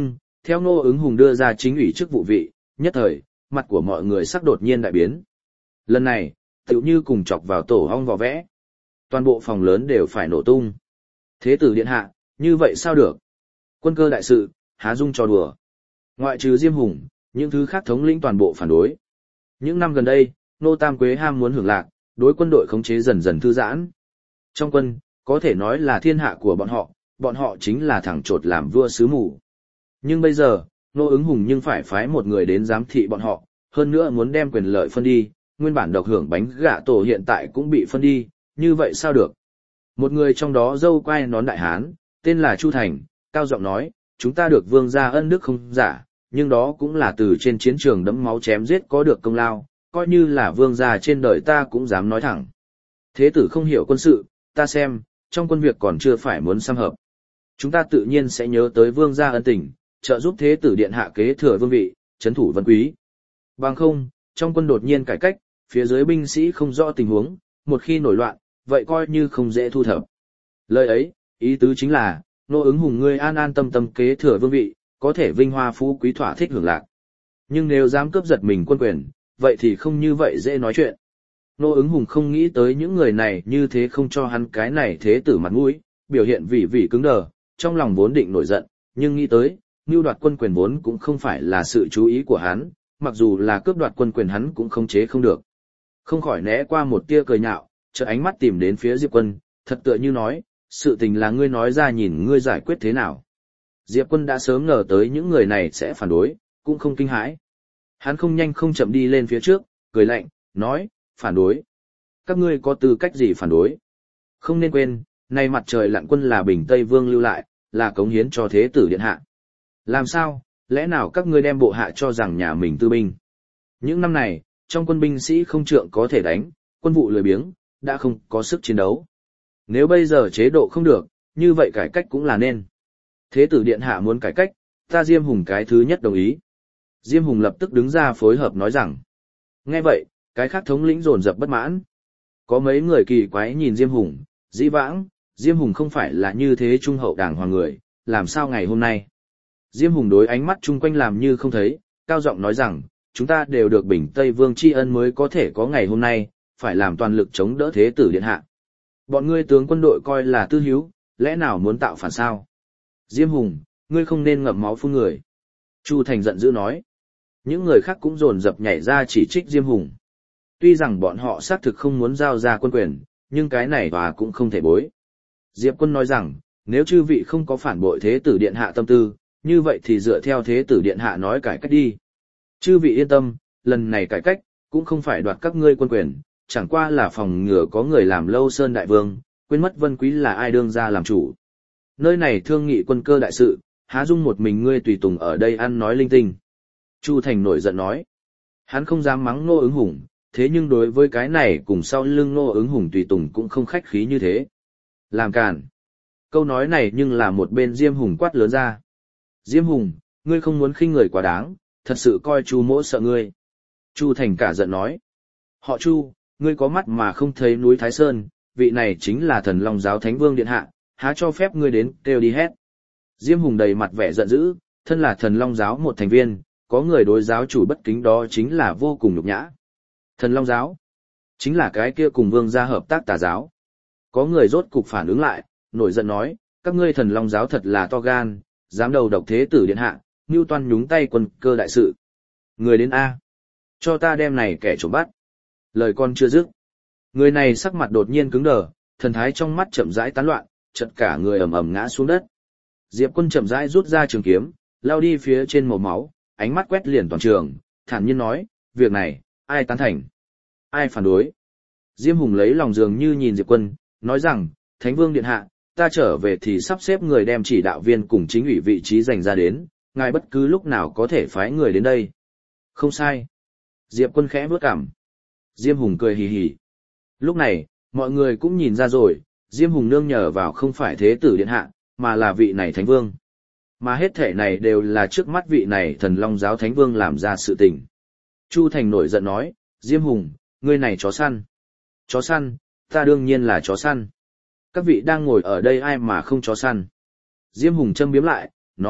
Theo Ngô Ứng Hùng đưa ra chính ủy chức vụ vị, nhất thời, mặt của mọi người sắc đột nhiên đại biến. Lần này, tựu như cùng chọc vào tổ ong vò vẽ. Toàn bộ phòng lớn đều phải nổ tung. Thế tử điện hạ, như vậy sao được? Quân cơ đại sự, há dung trò đùa. Ngoại trừ Diêm Hùng, những thứ khác thống lĩnh toàn bộ phản đối. Những năm gần đây, Nô Tam Quế ham muốn hưởng lạc, đối quân đội khống chế dần dần thư giãn. Trong quân, có thể nói là thiên hạ của bọn họ chính là thẳng chột làm vua sứ mù. Nhưng bây giờ, Ngô Ứng Hùng nhưng phải phái một người đến giám thị bọn họ, hơn nữa muốn đem quyền lợi phân đi, nguyên bản độc hưởng bánh gạ tổ hiện tại cũng bị phân đi, như vậy sao được? Một người trong đó râu quai nón đại hán, tên là Chu Thành, cao giọng nói, chúng ta được vương gia ân đức không giả, nhưng đó cũng là từ trên chiến trường đẫm máu chém giết có được công lao, coi như là vương gia trên đời ta cũng dám nói thẳng. Thế tử không hiểu quân sự, ta xem, trong quân việc còn chưa phải muốn săm hợp. Chúng ta tự nhiên sẽ nhớ tới vương gia ân tình, trợ giúp thế tử điện hạ kế thừa vương vị, trấn thủ vân quý. Bằng không, trong quân đột nhiên cải cách, phía dưới binh sĩ không rõ tình huống, một khi nổi loạn, vậy coi như không dễ thu thập. Lời ấy, ý tứ chính là, Ngô Ứng Hùng ngươi an an tâm tâm kế thừa vương vị, có thể vinh hoa phú quý thỏa thích hưởng lạc. Nhưng nếu dám cướp giật mình quân quyền, vậy thì không như vậy dễ nói chuyện. Ngô Ứng Hùng không nghĩ tới những người này như thế không cho hắn cái này thế tử mặt mũi, biểu hiện vì cứng đờ, trong lòng vốn định nổi giận, nhưng nghĩ tới, mưu đoạt quân quyền vốn cũng không phải là sự chú ý của hắn, mặc dù là cướp đoạt quân quyền hắn cũng khống chế không được. Không khỏi né qua một tia cười nhạo, chợt ánh mắt tìm đến phía Diệp Quân, thật tựa như nói, sự tình là ngươi nói ra nhìn ngươi giải quyết thế nào. Diệp Quân đã sớm ngờ tới những người này sẽ phản đối, cũng không kinh hãi. Hắn không nhanh không chậm đi lên phía trước, cười lạnh, nói, phản đối. Các ngươi có tư cách gì phản đối? Không nên quên, nay mặt trời lặn quân là Bình Tây Vương lưu lại, là cống hiến cho thế tử điện hạ. Làm sao, lẽ nào các ngươi đem bộ hạ cho rằng nhà mình tư binh? Những năm này, trong quân binh sĩ không trượng có thể đánh, quân vụ lười biếng, đã không có sức chiến đấu. Nếu bây giờ chế độ không được, như vậy cải cách cũng là nên. Thế tử điện hạ muốn cải cách, ta Diêm Hùng cái thứ nhất đồng ý. Diêm Hùng lập tức đứng ra phối hợp nói rằng. Nghe vậy, cái khác thống lĩnh dồn dập bất mãn. Có mấy người kỳ quái nhìn Diêm Hùng, dĩ vãng, Diêm Hùng không phải là như thế trung hậu đàng hoàng người, làm sao ngày hôm nay. Diêm Hùng đối ánh mắt chung quanh làm như không thấy, cao giọng nói rằng, chúng ta đều được Bình Tây Vương tri ân mới có thể có ngày hôm nay, phải làm toàn lực chống đỡ thế tử điện hạ. Bọn ngươi tướng quân đội coi là tư hiếu, lẽ nào muốn tạo phản sao? Diêm Hùng, ngươi không nên ngậm máu phun người. Chu Thành giận dữ nói. Những người khác cũng dồn dập nhảy ra chỉ trích Diêm Hùng. Tuy rằng bọn họ xác thực không muốn giao ra quân quyền, nhưng cái này và cũng không thể bối. Diệp Quân nói rằng, nếu chư vị không có phản bội thế tử điện hạ tâm tư, như vậy thì dựa theo thế tử điện hạ nói cải cách đi. Chư vị yên tâm, lần này cải cách, cũng không phải đoạt các ngươi quân quyền, chẳng qua là phòng ngừa có người làm lâu sơn đại vương, quên mất vân quý là ai đương ra làm chủ. Nơi này thương nghị quân cơ đại sự, há dung một mình ngươi tùy tùng ở đây ăn nói linh tinh. Chu Thành nổi giận nói. Hắn không dám mắng Ngô Ứng Hùng, thế nhưng đối với cái này cùng sau lưng Ngô Ứng Hùng tùy tùng cũng không khách khí như thế. Làm càn. Câu nói này nhưng là một bên Diêm Hùng quát lớn ra. Diêm Hùng, ngươi không muốn khinh người quá đáng, thật sự coi Chu Mỗ sợ ngươi. Chu Thành cả giận nói. Họ Chu, ngươi có mắt mà không thấy núi Thái Sơn, vị này chính là Thần Long Giáo Thánh Vương điện hạ, há cho phép ngươi đến kêu đi hét. Diêm Hùng đầy mặt vẻ giận dữ, thân là Thần Long Giáo một thành viên, có người đối giáo chủ bất kính đó chính là vô cùng nhục nhã. Thần Long Giáo, chính là cái kia cùng vương gia hợp tác tà giáo. Có người rốt cục phản ứng lại, nổi giận nói, các ngươi Thần Long Giáo thật là to gan, dám đầu độc thế tử điện hạ, mưu toan nhúng tay quân cơ đại sự. Người đến A. Cho ta đem này kẻ trộm bắt. Lời con chưa dứt. Người này sắc mặt đột nhiên cứng đờ, thần thái trong mắt chậm rãi tán loạn, chợt cả người ầm ầm ngã xuống đất. Diệp Quân chậm rãi rút ra trường kiếm, lao đi phía trên màu máu, ánh mắt quét liền toàn trường, thản nhiên nói, việc này, ai tán thành? Ai phản đối? Diêm Hùng lấy lòng dường như nhìn Diệp Quân, nói rằng, Thánh Vương điện hạ, ta trở về thì sắp xếp người đem chỉ đạo viên cùng chính ủy vị trí dành ra đến, ngài bất cứ lúc nào có thể phái người đến đây. Không sai. Diệp Quân khẽ bước cằm. Diêm Hùng cười hì hì. Lúc này, mọi người cũng nhìn ra rồi, Diêm Hùng nương nhờ vào không phải thế tử điện hạ, mà là vị này Thánh Vương. Mà hết thể này đều là trước mắt vị này Thần Long Giáo Thánh Vương làm ra sự tình. Chu Thành nổi giận nói, Diêm Hùng, ngươi này chó săn. Chó săn, ta đương nhiên là chó săn. Các vị đang ngồi ở đây ai mà không chó săn. Diêm Hùng châm biếm lại, nói,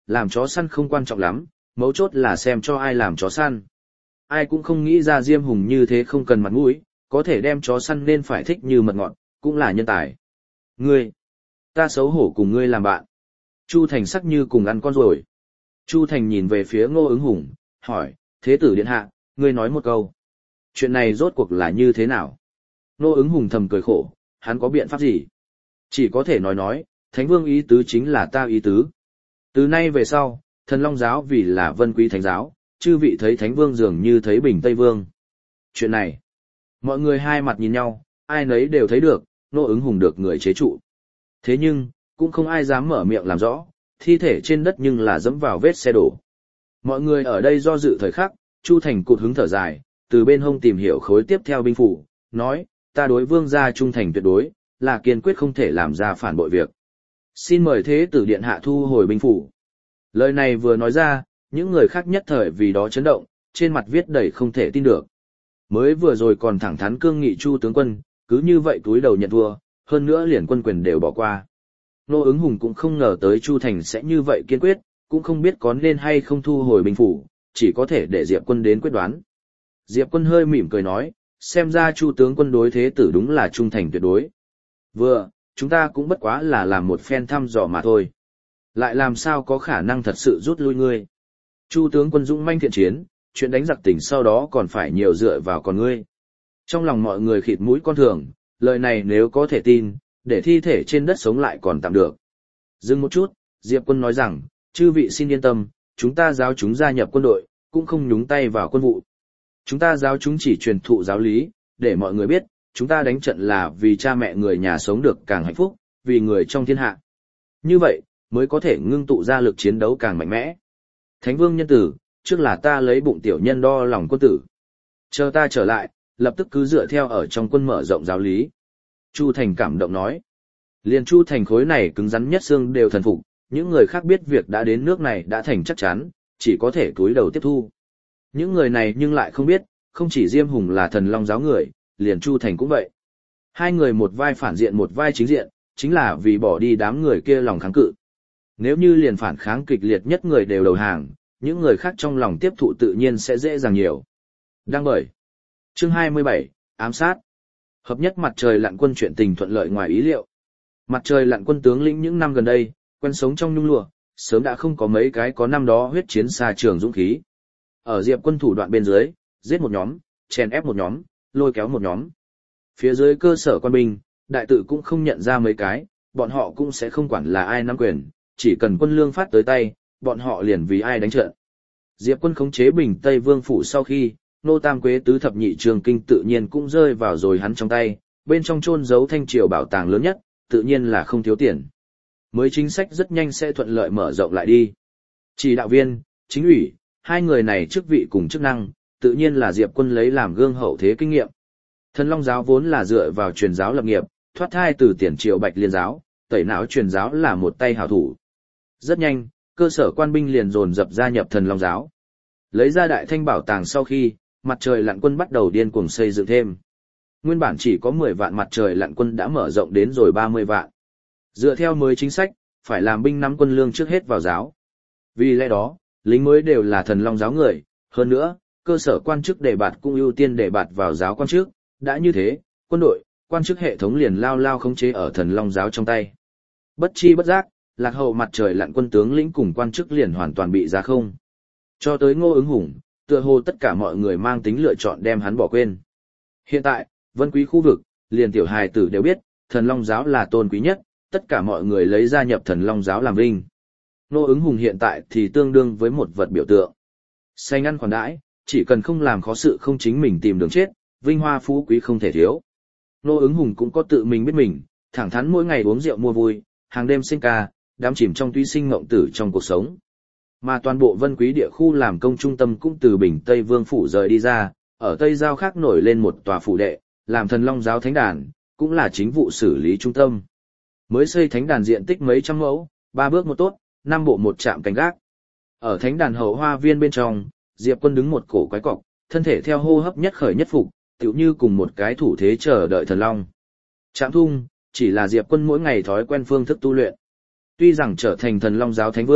làm chó săn không quan trọng lắm, mấu chốt là xem cho ai làm chó săn. Ai cũng không nghĩ ra Diêm Hùng như thế không cần mặt mũi, có thể đem chó săn nên phải thích như mật ngọt, cũng là nhân tài. Ngươi, ta xấu hổ cùng ngươi làm bạn. Chu Thành sắc như cùng ăn con rồi. Chu Thành nhìn về phía Ngô Ứng Hùng, hỏi, thế tử điện hạ, ngươi nói một câu. Chuyện này rốt cuộc là như thế nào? Ngô Ứng Hùng thầm cười khổ, hắn có biện pháp gì? Chỉ có thể nói, Thánh Vương ý tứ chính là ta ý tứ. Từ nay về sau, Thần Long giáo vì là Vân Quý Thánh giáo, chư vị thấy Thánh Vương dường như thấy Bình Tây Vương. Chuyện này, mọi người hai mặt nhìn nhau, ai nấy đều thấy được, Ngô Ứng Hùng được người chế trụ. Thế nhưng, cũng không ai dám mở miệng làm rõ, thi thể trên đất nhưng là dẫm vào vết xe đổ. Mọi người ở đây do dự thời khắc, Chu Thành cụt hứng thở dài, từ bên hông tìm hiểu khối tiếp theo binh phủ, nói, ta đối vương gia trung thành tuyệt đối, là kiên quyết không thể làm ra phản bội việc. Xin mời thế tử điện hạ thu hồi binh phủ. Lời này vừa nói ra, những người khác nhất thời vì đó chấn động, trên mặt viết đầy không thể tin được. Mới vừa rồi còn thẳng thắn cương nghị Chu tướng quân, cứ như vậy túi đầu nhận thua, hơn nữa liền quân quyền đều bỏ qua. Ngô Ứng Hùng cũng không ngờ tới Chu Thành sẽ như vậy kiên quyết, cũng không biết có nên hay không thu hồi binh phủ, chỉ có thể để Diệp Quân đến quyết đoán. Diệp Quân hơi mỉm cười nói, xem ra Chu tướng quân đối thế tử đúng là trung thành tuyệt đối. Vừa, chúng ta cũng bất quá là làm một phen thăm dò mà thôi. Lại làm sao có khả năng thật sự rút lui ngươi. Chu tướng quân dũng manh thiện chiến, chuyện đánh giặc tỉnh sau đó còn phải nhiều dựa vào con ngươi. Trong lòng mọi người khịt mũi con thường, lời này nếu có thể tin, để thi thể trên đất sống lại còn tạm được. Dừng một chút, Diệp Quân nói rằng, chư vị xin yên tâm, chúng ta giáo chúng gia nhập quân đội, cũng không nhúng tay vào quân vụ. Chúng ta giáo chúng chỉ truyền thụ giáo lý, để mọi người biết, chúng ta đánh trận là vì cha mẹ người nhà sống được càng hạnh phúc, vì người trong thiên hạ. Như vậy, mới có thể ngưng tụ ra lực chiến đấu càng mạnh mẽ. Thánh Vương nhân tử, trước là ta lấy bụng tiểu nhân đo lòng quân tử. Chờ ta trở lại, lập tức cứ dựa theo ở trong quân mở rộng giáo lý. Chu Thành cảm động nói. Liền Chu Thành khối này cứng rắn nhất xương đều thần phục, những người khác biết việc đã đến nước này đã thành chắc chắn, chỉ có thể cúi đầu tiếp thu. Những người này nhưng lại không biết, không chỉ Diêm Hùng là Thần Long giáo người, liền Chu Thành cũng vậy. Hai người một vai phản diện một vai chính diện, chính là vì bỏ đi đám người kia lòng kháng cự. Nếu như liền phản kháng kịch liệt nhất người đều đầu hàng, những người khác trong lòng tiếp thụ tự nhiên sẽ dễ dàng nhiều. Đăng bởi. Chương 27, ám sát. Hợp nhất mặt trời lặn quân chuyện tình thuận lợi ngoài ý liệu. Mặt trời lặn quân tướng lĩnh những năm gần đây, quen sống trong nhung lụa, sớm đã không có mấy cái có năm đó huyết chiến xa trường dũng khí. Ở Diệp Quân thủ đoạn bên dưới, giết một nhóm, chèn ép một nhóm, lôi kéo một nhóm. Phía dưới cơ sở quan binh, đại tự cũng không nhận ra mấy cái, bọn họ cũng sẽ không quản là ai nắm quyền, chỉ cần quân lương phát tới tay, bọn họ liền vì ai đánh trận. Diệp Quân khống chế Bình Tây Vương phủ sau khi, Nô Tam Quế tứ thập nhị trường kinh tự nhiên cũng rơi vào rồi hắn trong tay, bên trong chôn giấu thanh triều bảo tàng lớn nhất, tự nhiên là không thiếu tiền. Mới chính sách rất nhanh sẽ thuận lợi mở rộng lại đi. Chỉ đạo viên, chính ủy, hai người này chức vị cùng chức năng, tự nhiên là Diệp Quân lấy làm gương hậu thế kinh nghiệm. Thần Long giáo vốn là dựa vào truyền giáo lập nghiệp, thoát thai từ tiền triều Bạch Liên giáo, tẩy não truyền giáo là một tay hảo thủ. Rất nhanh, cơ sở quan binh liền dồn dập gia nhập Thần Long giáo. Lấy ra đại thanh bảo tàng sau khi, mặt trời lặn quân bắt đầu điên cuồng xây dựng thêm. Nguyên bản chỉ có 10 vạn mặt trời lặn quân đã mở rộng đến rồi 30 vạn. Dựa theo mới chính sách, phải làm binh nắm quân lương trước hết vào giáo. Vì lẽ đó, lính mới đều là Thần Long giáo người, hơn nữa, cơ sở quan chức đề bạt cũng ưu tiên đề bạt vào giáo quan chức, đã như thế, quân đội, quan chức hệ thống liền lao lao khống chế ở Thần Long giáo trong tay. Bất chi bất giác, lạc hậu mặt trời lặn quân tướng lĩnh cùng quan chức liền hoàn toàn bị giá không. Cho tới Ngô Ứng Hùng, tựa hồ tất cả mọi người mang tính lựa chọn đem hắn bỏ quên. Hiện tại, Vân Quý khu vực, liền tiểu hài tử đều biết, Thần Long giáo là tôn quý nhất, tất cả mọi người lấy gia nhập Thần Long giáo làm vinh. Ngô Ứng Hùng hiện tại thì tương đương với một vật biểu tượng. Xanh ăn khoản đãi, chỉ cần không làm khó sự không chính mình tìm đường chết, vinh hoa phú quý không thể thiếu. Ngô Ứng Hùng cũng có tự mình biết mình, thẳng thắn mỗi ngày uống rượu mua vui, hàng đêm sinh ca, đắm chìm trong tuy sinh mộng tử trong cuộc sống. Mà toàn bộ Vân Quý địa khu làm công trung tâm cũng từ Bình Tây Vương phủ rời đi ra, ở Tây Giao khác nổi lên một tòa phủ đệ, làm Thần Long giáo thánh đàn, cũng là chính vụ xử lý trung tâm. Mới xây thánh đàn diện tích mấy trăm mẫu, 3 bước một tốt, 5 bộ một trạm canh gác. Ở thánh đàn hậu hoa viên bên trong, Diệp Quân đứng một cổ quái cọc, thân thể theo hô hấp nhất khởi nhất phục, tựu như cùng một cái thủ thế chờ đợi thần long. Trạm thung, chỉ là Diệp Quân mỗi ngày thói quen phương thức tu luyện. Tuy rằng trở thành Thần Long giáo thánh vương,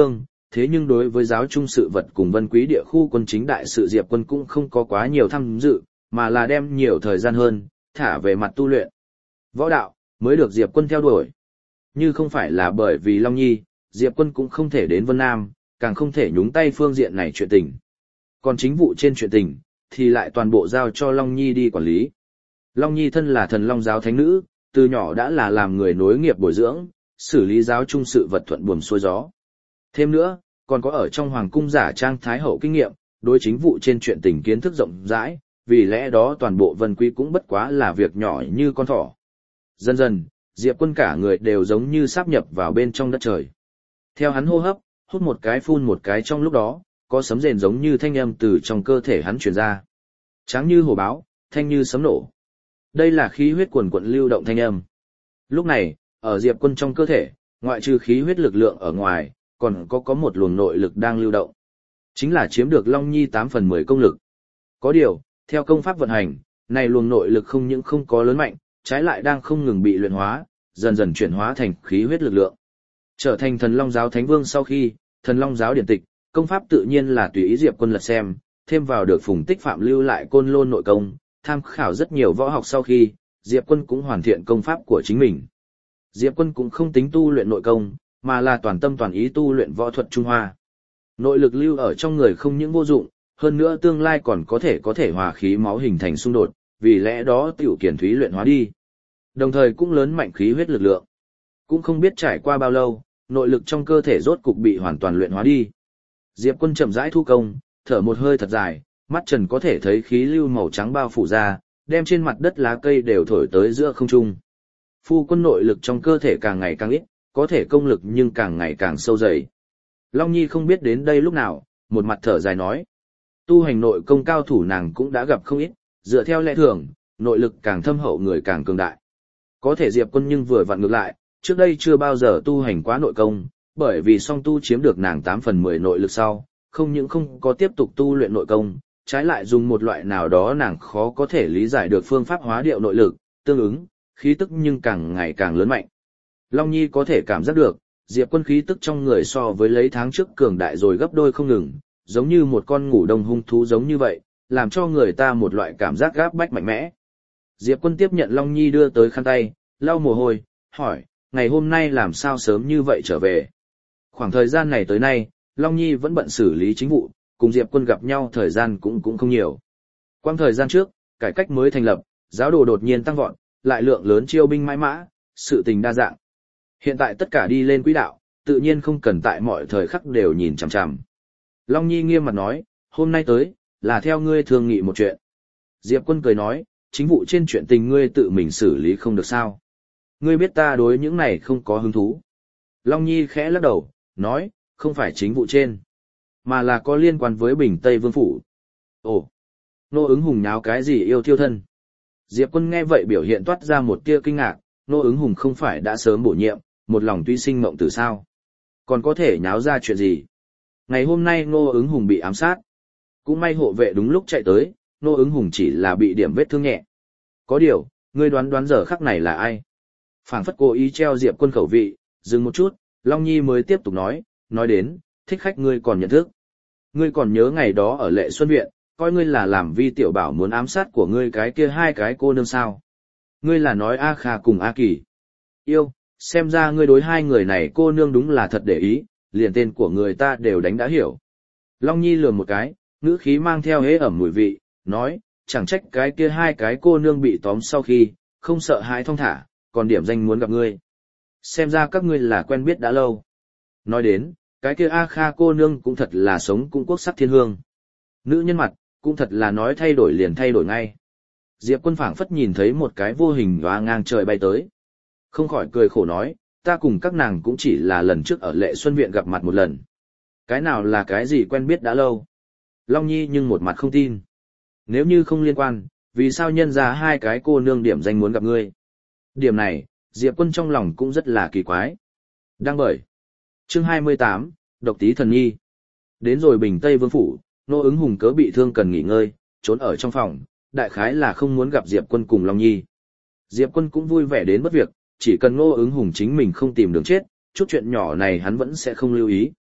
thế nhưng đối với giáo trung sự vật cùng Vân Quý địa khu quân chính đại sự Diệp Quân cũng không có quá nhiều tham dự, mà là đem nhiều thời gian hơn, thả về mặt tu luyện. Võ đạo, mới được Diệp Quân theo đuổi. Như không phải là bởi vì Long Nhi, Diệp Quân cũng không thể đến Vân Nam, càng không thể nhúng tay phương diện này chuyện tình. Còn chính vụ trên chuyện tình, thì lại toàn bộ giao cho Long Nhi đi quản lý. Long Nhi thân là thần Long giáo thánh nữ, từ nhỏ đã là làm người nối nghiệp bồi dưỡng, xử lý giáo trung sự vật thuận buồm xuôi gió. Thêm nữa, còn có ở trong hoàng cung giả trang thái hậu kinh nghiệm, đối chính vụ trên chuyện tình kiến thức rộng rãi, vì lẽ đó toàn bộ Vân Quý cũng bất quá là việc nhỏ như con thỏ. Dần dần, Diệp Quân cả người đều giống như sáp nhập vào bên trong đất trời. Theo hắn hô hấp, hút một cái phun một cái trong lúc đó, có sấm rền giống như thanh âm từ trong cơ thể hắn truyền ra. Tráng như hổ báo, thanh như sấm nổ. Đây là khí huyết cuồn cuộn lưu động thanh âm. Lúc này, ở Diệp Quân trong cơ thể, ngoại trừ khí huyết lực lượng ở ngoài, còn có một luồng nội lực đang lưu động. Chính là chiếm được Long Nhi 8/10 công lực. Có điều, theo công pháp vận hành, này luồng nội lực không những không có lớn mạnh, trái lại đang không ngừng bị luyện hóa, dần dần chuyển hóa thành khí huyết lực lượng. Trở thành thần Long giáo thánh vương sau khi, thần Long giáo điển tịch, công pháp tự nhiên là tùy ý Diệp Quân lật xem, thêm vào được Phùng Tích Phạm lưu lại Côn Lôn nội công, tham khảo rất nhiều võ học sau khi, Diệp Quân cũng hoàn thiện công pháp của chính mình. Diệp Quân cũng không tính tu luyện nội công, mà là toàn tâm toàn ý tu luyện võ thuật Trung Hoa. Nội lực lưu ở trong người không những vô dụng, hơn nữa tương lai còn có thể hòa khí máu hình thành xung đột, vì lẽ đó tiểu kiển thúy luyện hóa đi. Đồng thời cũng lớn mạnh khí huyết lực lượng. Cũng không biết trải qua bao lâu, nội lực trong cơ thể rốt cục bị hoàn toàn luyện hóa đi. Diệp Quân chậm rãi thu công, thở một hơi thật dài, mắt trần có thể thấy khí lưu màu trắng bao phủ ra, đem trên mặt đất lá cây đều thổi tới giữa không trung. Phu quân nội lực trong cơ thể càng ngày càng ít, có thể công lực nhưng càng ngày càng sâu dày. Long Nhi không biết đến đây lúc nào, một mặt thở dài nói. Tu hành nội công cao thủ nàng cũng đã gặp không ít, dựa theo lẽ thường, nội lực càng thâm hậu người càng cường đại. Có thể Diệp Quân nhưng vừa vặn ngược lại, trước đây chưa bao giờ tu hành quá nội công, bởi vì song tu chiếm được nàng 8/10 nội lực sau, không những không có tiếp tục tu luyện nội công, trái lại dùng một loại nào đó nàng khó có thể lý giải được phương pháp hóa điệu nội lực, tương ứng, khí tức nhưng càng ngày càng lớn mạnh. Long Nhi có thể cảm giác được, Diệp Quân khí tức trong người so với lấy tháng trước cường đại rồi gấp đôi không ngừng, giống như một con ngủ đông hung thú giống như vậy, làm cho người ta một loại cảm giác gáp bách mạnh mẽ. Diệp Quân tiếp nhận Long Nhi đưa tới khăn tay, lau mồ hôi, hỏi, ngày hôm nay làm sao sớm như vậy trở về? Khoảng thời gian này tới nay, Long Nhi vẫn bận xử lý chính vụ, cùng Diệp Quân gặp nhau thời gian cũng không nhiều. Quang thời gian trước, cải cách mới thành lập, giáo đồ đột nhiên tăng vọt, lại lượng lớn chiêu binh mãi mã, sự tình đa dạng. Hiện tại tất cả đi lên quỹ đạo, tự nhiên không cần tại mọi thời khắc đều nhìn chằm chằm. Long Nhi nghiêm mặt nói, hôm nay tới, là theo ngươi thương nghị một chuyện. Diệp Quân cười nói, chính vụ trên chuyện tình ngươi tự mình xử lý không được sao. Ngươi biết ta đối những này không có hứng thú. Long Nhi khẽ lắc đầu, nói, không phải chính vụ trên, mà là có liên quan với Bình Tây Vương Phủ. Ồ, Nô Ứng Hùng nháo cái gì yêu thiêu thân? Diệp Quân nghe vậy biểu hiện toát ra một tia kinh ngạc, Nô Ứng Hùng không phải đã sớm bổ nhiệm, một lòng tuy sinh mộng tử sao? Còn có thể nháo ra chuyện gì? Ngày hôm nay Nô Ứng Hùng bị ám sát. Cũng may hộ vệ đúng lúc chạy tới, Nô Ứng Hùng chỉ là bị điểm vết thương nhẹ. Có điều, ngươi đoán giờ khắc này là ai? Phảng phất cố ý treo Diệp Quân khẩu vị, dừng một chút, Long Nhi mới tiếp tục nói đến, thích khách ngươi còn nhận thức. Ngươi còn nhớ ngày đó ở Lệ Xuân Viện, coi ngươi là làm Vi tiểu bảo muốn ám sát của ngươi cái kia hai cái cô nương sao? Ngươi là nói A Kha cùng A Kỳ. Yêu, xem ra ngươi đối hai người này cô nương đúng là thật để ý, liền tên của người ta đều đánh đã hiểu. Long Nhi lườm một cái, ngữ khí mang theo hế ẩm mùi vị, nói, chẳng trách cái kia hai cái cô nương bị tóm sau khi, không sợ hãi thong thả, còn điểm danh muốn gặp ngươi. Xem ra các ngươi là quen biết đã lâu. Nói đến, cái kia A Kha cô nương cũng thật là sống cũng quốc sắc thiên hương. Nữ nhân mặt, cũng thật là nói thay đổi liền thay đổi ngay. Diệp Quân phảng phất nhìn thấy một cái vô hình hoa ngang trời bay tới. Không khỏi cười khổ nói, ta cùng các nàng cũng chỉ là lần trước ở Lệ Xuân Viện gặp mặt một lần. Cái nào là cái gì quen biết đã lâu? Long Nhi nhưng một mặt không tin. Nếu như không liên quan, vì sao nhân ra hai cái cô nương điểm danh muốn gặp ngươi? Điểm này, Diệp Quân trong lòng cũng rất là kỳ quái. Đang bởi. Chương 28, Độc Tí Thần Nhi. Đến rồi Bình Tây Vương Phủ, Nô Ứng Hùng cớ bị thương cần nghỉ ngơi, trốn ở trong phòng, đại khái là không muốn gặp Diệp Quân cùng Long Nhi. Diệp Quân cũng vui vẻ đến bất việc, chỉ cần Nô Ứng Hùng chính mình không tìm đường chết, chút chuyện nhỏ này hắn vẫn sẽ không lưu ý.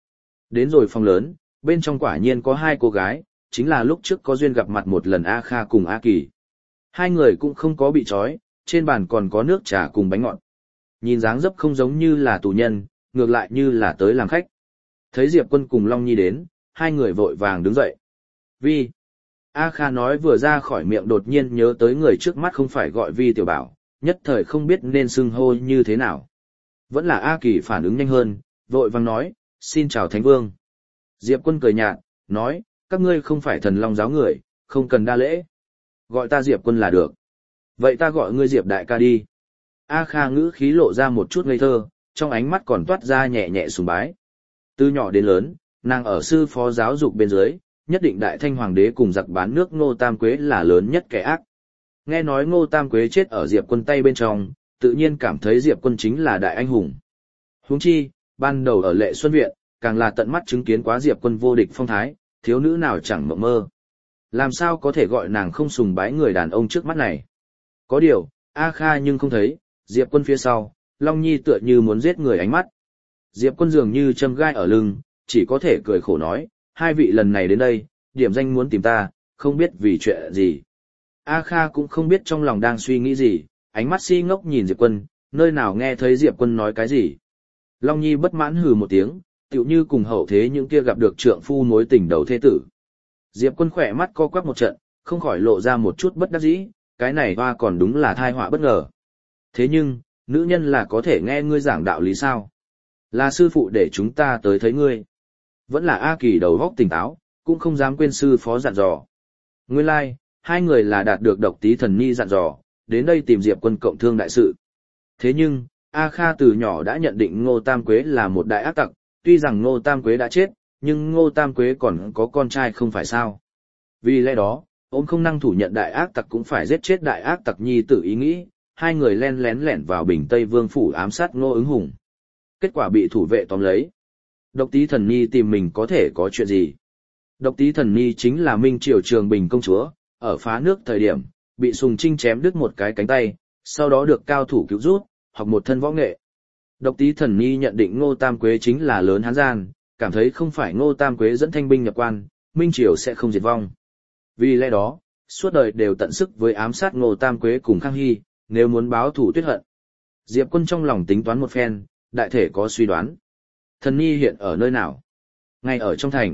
Đến rồi phòng lớn, bên trong quả nhiên có hai cô gái, chính là lúc trước có duyên gặp mặt một lần A Kha cùng A Kỳ. Hai người cũng không có bị trói, trên bàn còn có nước trà cùng bánh ngọt. Nhìn dáng dấp không giống như là tù nhân, ngược lại như là tới làm khách. Thấy Diệp Quân cùng Long Nhi đến, hai người vội vàng đứng dậy. Vi. A Kha nói vừa ra khỏi miệng đột nhiên nhớ tới người trước mắt không phải gọi Vi tiểu bảo, nhất thời không biết nên xưng hô như thế nào. Vẫn là A Kỳ phản ứng nhanh hơn, vội vàng nói, xin chào Thánh Vương. Diệp Quân cười nhạt, nói, các ngươi không phải thần long giáo người, không cần đa lễ. Gọi ta Diệp Quân là được. Vậy ta gọi ngươi Diệp đại ca đi. A Kha ngữ khí lộ ra một chút ngây thơ, trong ánh mắt còn toát ra nhẹ nhẹ sùng bái. Từ nhỏ đến lớn, nàng ở sư phó giáo dục bên dưới, nhất định Đại Thanh Hoàng đế cùng giặc bán nước Ngô Tam Quế là lớn nhất kẻ ác. Nghe nói Ngô Tam Quế chết ở Diệp Quân tay bên trong, tự nhiên cảm thấy Diệp Quân chính là đại anh hùng. Huống chi, ban đầu ở Lệ Xuân Viện, càng là tận mắt chứng kiến quá Diệp Quân vô địch phong thái, thiếu nữ nào chẳng mộng mơ. Làm sao có thể gọi nàng không sùng bái người đàn ông trước mắt này. Có điều, A Kha nhưng không thấy, Diệp Quân phía sau, Long Nhi tựa như muốn giết người ánh mắt. Diệp Quân dường như châm gai ở lưng, chỉ có thể cười khổ nói, hai vị lần này đến đây, điểm danh muốn tìm ta, không biết vì chuyện gì. A Kha cũng không biết trong lòng đang suy nghĩ gì, ánh mắt si ngốc nhìn Diệp Quân, nơi nào nghe thấy Diệp Quân nói cái gì. Long Nhi bất mãn hừ một tiếng, tựu như cùng hậu thế những kia gặp được trượng phu mối tình đầu thế tử. Diệp Quân khỏe mắt co quắp một trận, không khỏi lộ ra một chút bất đắc dĩ, cái này hoa còn đúng là thai họa bất ngờ. Thế nhưng, nữ nhân là có thể nghe ngươi giảng đạo lý sao? Là sư phụ để chúng ta tới thấy ngươi. Vẫn là A Kỳ đầu óc tỉnh táo, cũng không dám quên sư phó dặn dò. Nguyên lai, like, hai người là đạt được Độc Tí Thần Ni dặn dò, đến đây tìm Diệp Quân cộng thương đại sự. Thế nhưng, A Kha từ nhỏ đã nhận định Ngô Tam Quế là một đại ác tặc, tuy rằng Ngô Tam Quế đã chết, nhưng Ngô Tam Quế còn có con trai không phải sao. Vì lẽ đó, ôm không năng thủ nhận đại ác tặc cũng phải giết chết đại ác tặc nhi tử ý nghĩ, hai người len lén lẻn vào Bình Tây Vương phủ ám sát Ngô Ứng Hùng. Kết quả bị thủ vệ tóm lấy. Độc Tí Thần Ni tìm mình có thể có chuyện gì? Độc Tí Thần Ni chính là Minh Triều Trường Bình công chúa, ở phá nước thời điểm, bị Sùng Trinh chém đứt một cái cánh tay, sau đó được cao thủ cứu giúp, học một thân võ nghệ. Độc Tí Thần Ni nhận định Ngô Tam Quế chính là lớn hán gian, cảm thấy không phải Ngô Tam Quế dẫn thanh binh nhập quan, Minh Triều sẽ không diệt vong. Vì lẽ đó, suốt đời đều tận sức với ám sát Ngô Tam Quế cùng Khang Hy, nếu muốn báo thù tuyết hận. Diệp Quân trong lòng tính toán một phen, đại thể có suy đoán. Thần Ni hiện ở nơi nào? Ngay ở trong thành.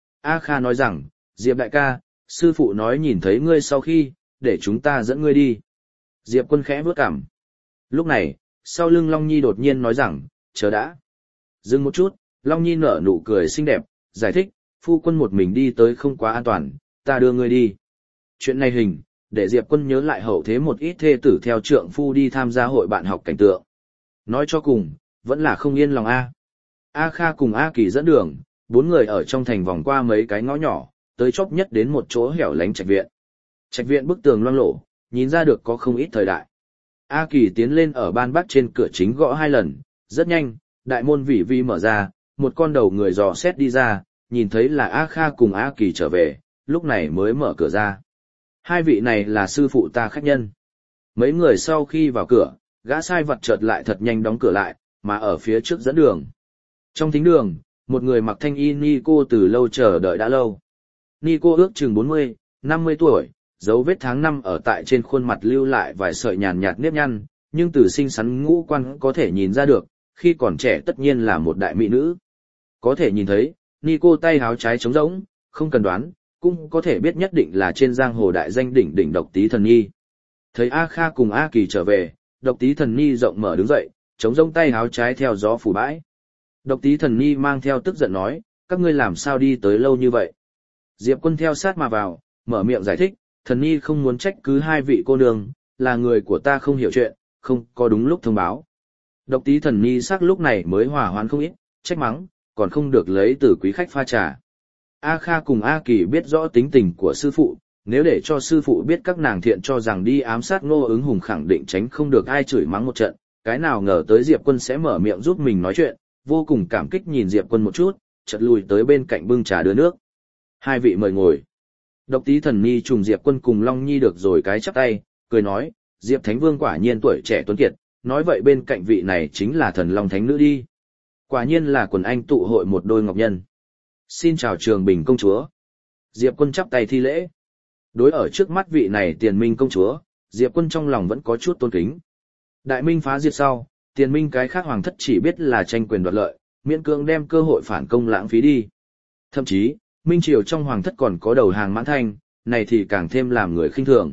A Kha nói rằng, Diệp đại ca, sư phụ nói nhìn thấy ngươi sau khi, để chúng ta dẫn ngươi đi. Diệp Quân khẽ bước cằm. Lúc này, sau lưng Long Nhi đột nhiên nói rằng, chờ đã. Dừng một chút, Long Nhi nở nụ cười xinh đẹp, giải thích, phu quân một mình đi tới không quá an toàn, ta đưa ngươi đi. Chuyện này hình, để Diệp Quân nhớ lại hậu thế một ít thê tử theo trượng phu đi tham gia hội bạn học cảnh tượng. Nói cho cùng, vẫn là không yên lòng A. A Kha cùng A Kỳ dẫn đường, bốn người ở trong thành vòng qua mấy cái ngõ nhỏ, tới chóp nhất đến một chỗ hẻo lánh trạch viện. Trạch viện bức tường loang lổ, nhìn ra được có không ít thời đại. A Kỳ tiến lên ở ban bắc trên cửa chính gõ 2 lần, rất nhanh, đại môn vỉ vi mở ra, một con đầu người dò xét đi ra, nhìn thấy là A Kha cùng A Kỳ trở về, lúc này mới mở cửa ra. Hai vị này là sư phụ ta khách nhân. Mấy người sau khi vào cửa, gã sai vật chợt lại thật nhanh đóng cửa lại, mà ở phía trước dẫn đường. Trong thính đường, một người mặc thanh y Nico từ lâu chờ đợi đã lâu. Nico ước chừng 40, 50 tuổi, dấu vết tháng năm ở tại trên khuôn mặt lưu lại vài sợi nhàn nhạt nếp nhăn, nhưng từ xinh xắn ngũ quan có thể nhìn ra được, khi còn trẻ tất nhiên là một đại mỹ nữ. Có thể nhìn thấy, Nico tay háo trái trống rỗng, không cần đoán, cũng có thể biết nhất định là trên giang hồ đại danh đỉnh đỉnh Độc Tí Thần Nhi. Thấy A Kha cùng A Kỳ trở về, Độc Tí Thần Nhi rộng mở đứng dậy, trống rỗng tay háo trái theo gió phủ bãi. Độc Tí Thần Nhi mang theo tức giận nói, các ngươi làm sao đi tới lâu như vậy? Diệp Quân theo sát mà vào, mở miệng giải thích, Thần Nhi không muốn trách cứ hai vị cô nương, là người của ta không hiểu chuyện, không có đúng lúc thông báo. Độc Tí Thần Nhi sắc lúc này mới hòa hoãn không ít, trách mắng, còn không được lấy từ quý khách pha trà. A Kha cùng A Kỳ biết rõ tính tình của sư phụ, nếu để cho sư phụ biết các nàng thiện cho rằng đi ám sát Ngô Ứng Hùng khẳng định tránh không được ai chửi mắng một trận, cái nào ngờ tới Diệp Quân sẽ mở miệng giúp mình nói chuyện, vô cùng cảm kích nhìn Diệp Quân một chút, chợt lùi tới bên cạnh bưng trà đưa nước. Hai vị mời ngồi. Độc Tí Thần Nhi trùng Diệp Quân cùng Long Nhi được rồi cái chắp tay, cười nói, Diệp Thánh Vương quả nhiên tuổi trẻ tuấn kiệt, nói vậy bên cạnh vị này chính là Thần Long Thánh Nữ đi. Quả nhiên là quần anh tụ hội một đôi ngọc nhân. Xin chào Trường Bình công chúa. Diệp Quân chắp tay thi lễ. Đối ở trước mắt vị này Tiền Minh công chúa, Diệp Quân trong lòng vẫn có chút tôn kính. Đại Minh phá diệt sau, Tiền Minh cái khác hoàng thất chỉ biết là tranh quyền đoạt lợi, miễn cưỡng đem cơ hội phản công lãng phí đi. Thậm chí, Minh triều trong hoàng thất còn có đầu hàng Mãn Thanh, này thì càng thêm làm người khinh thường.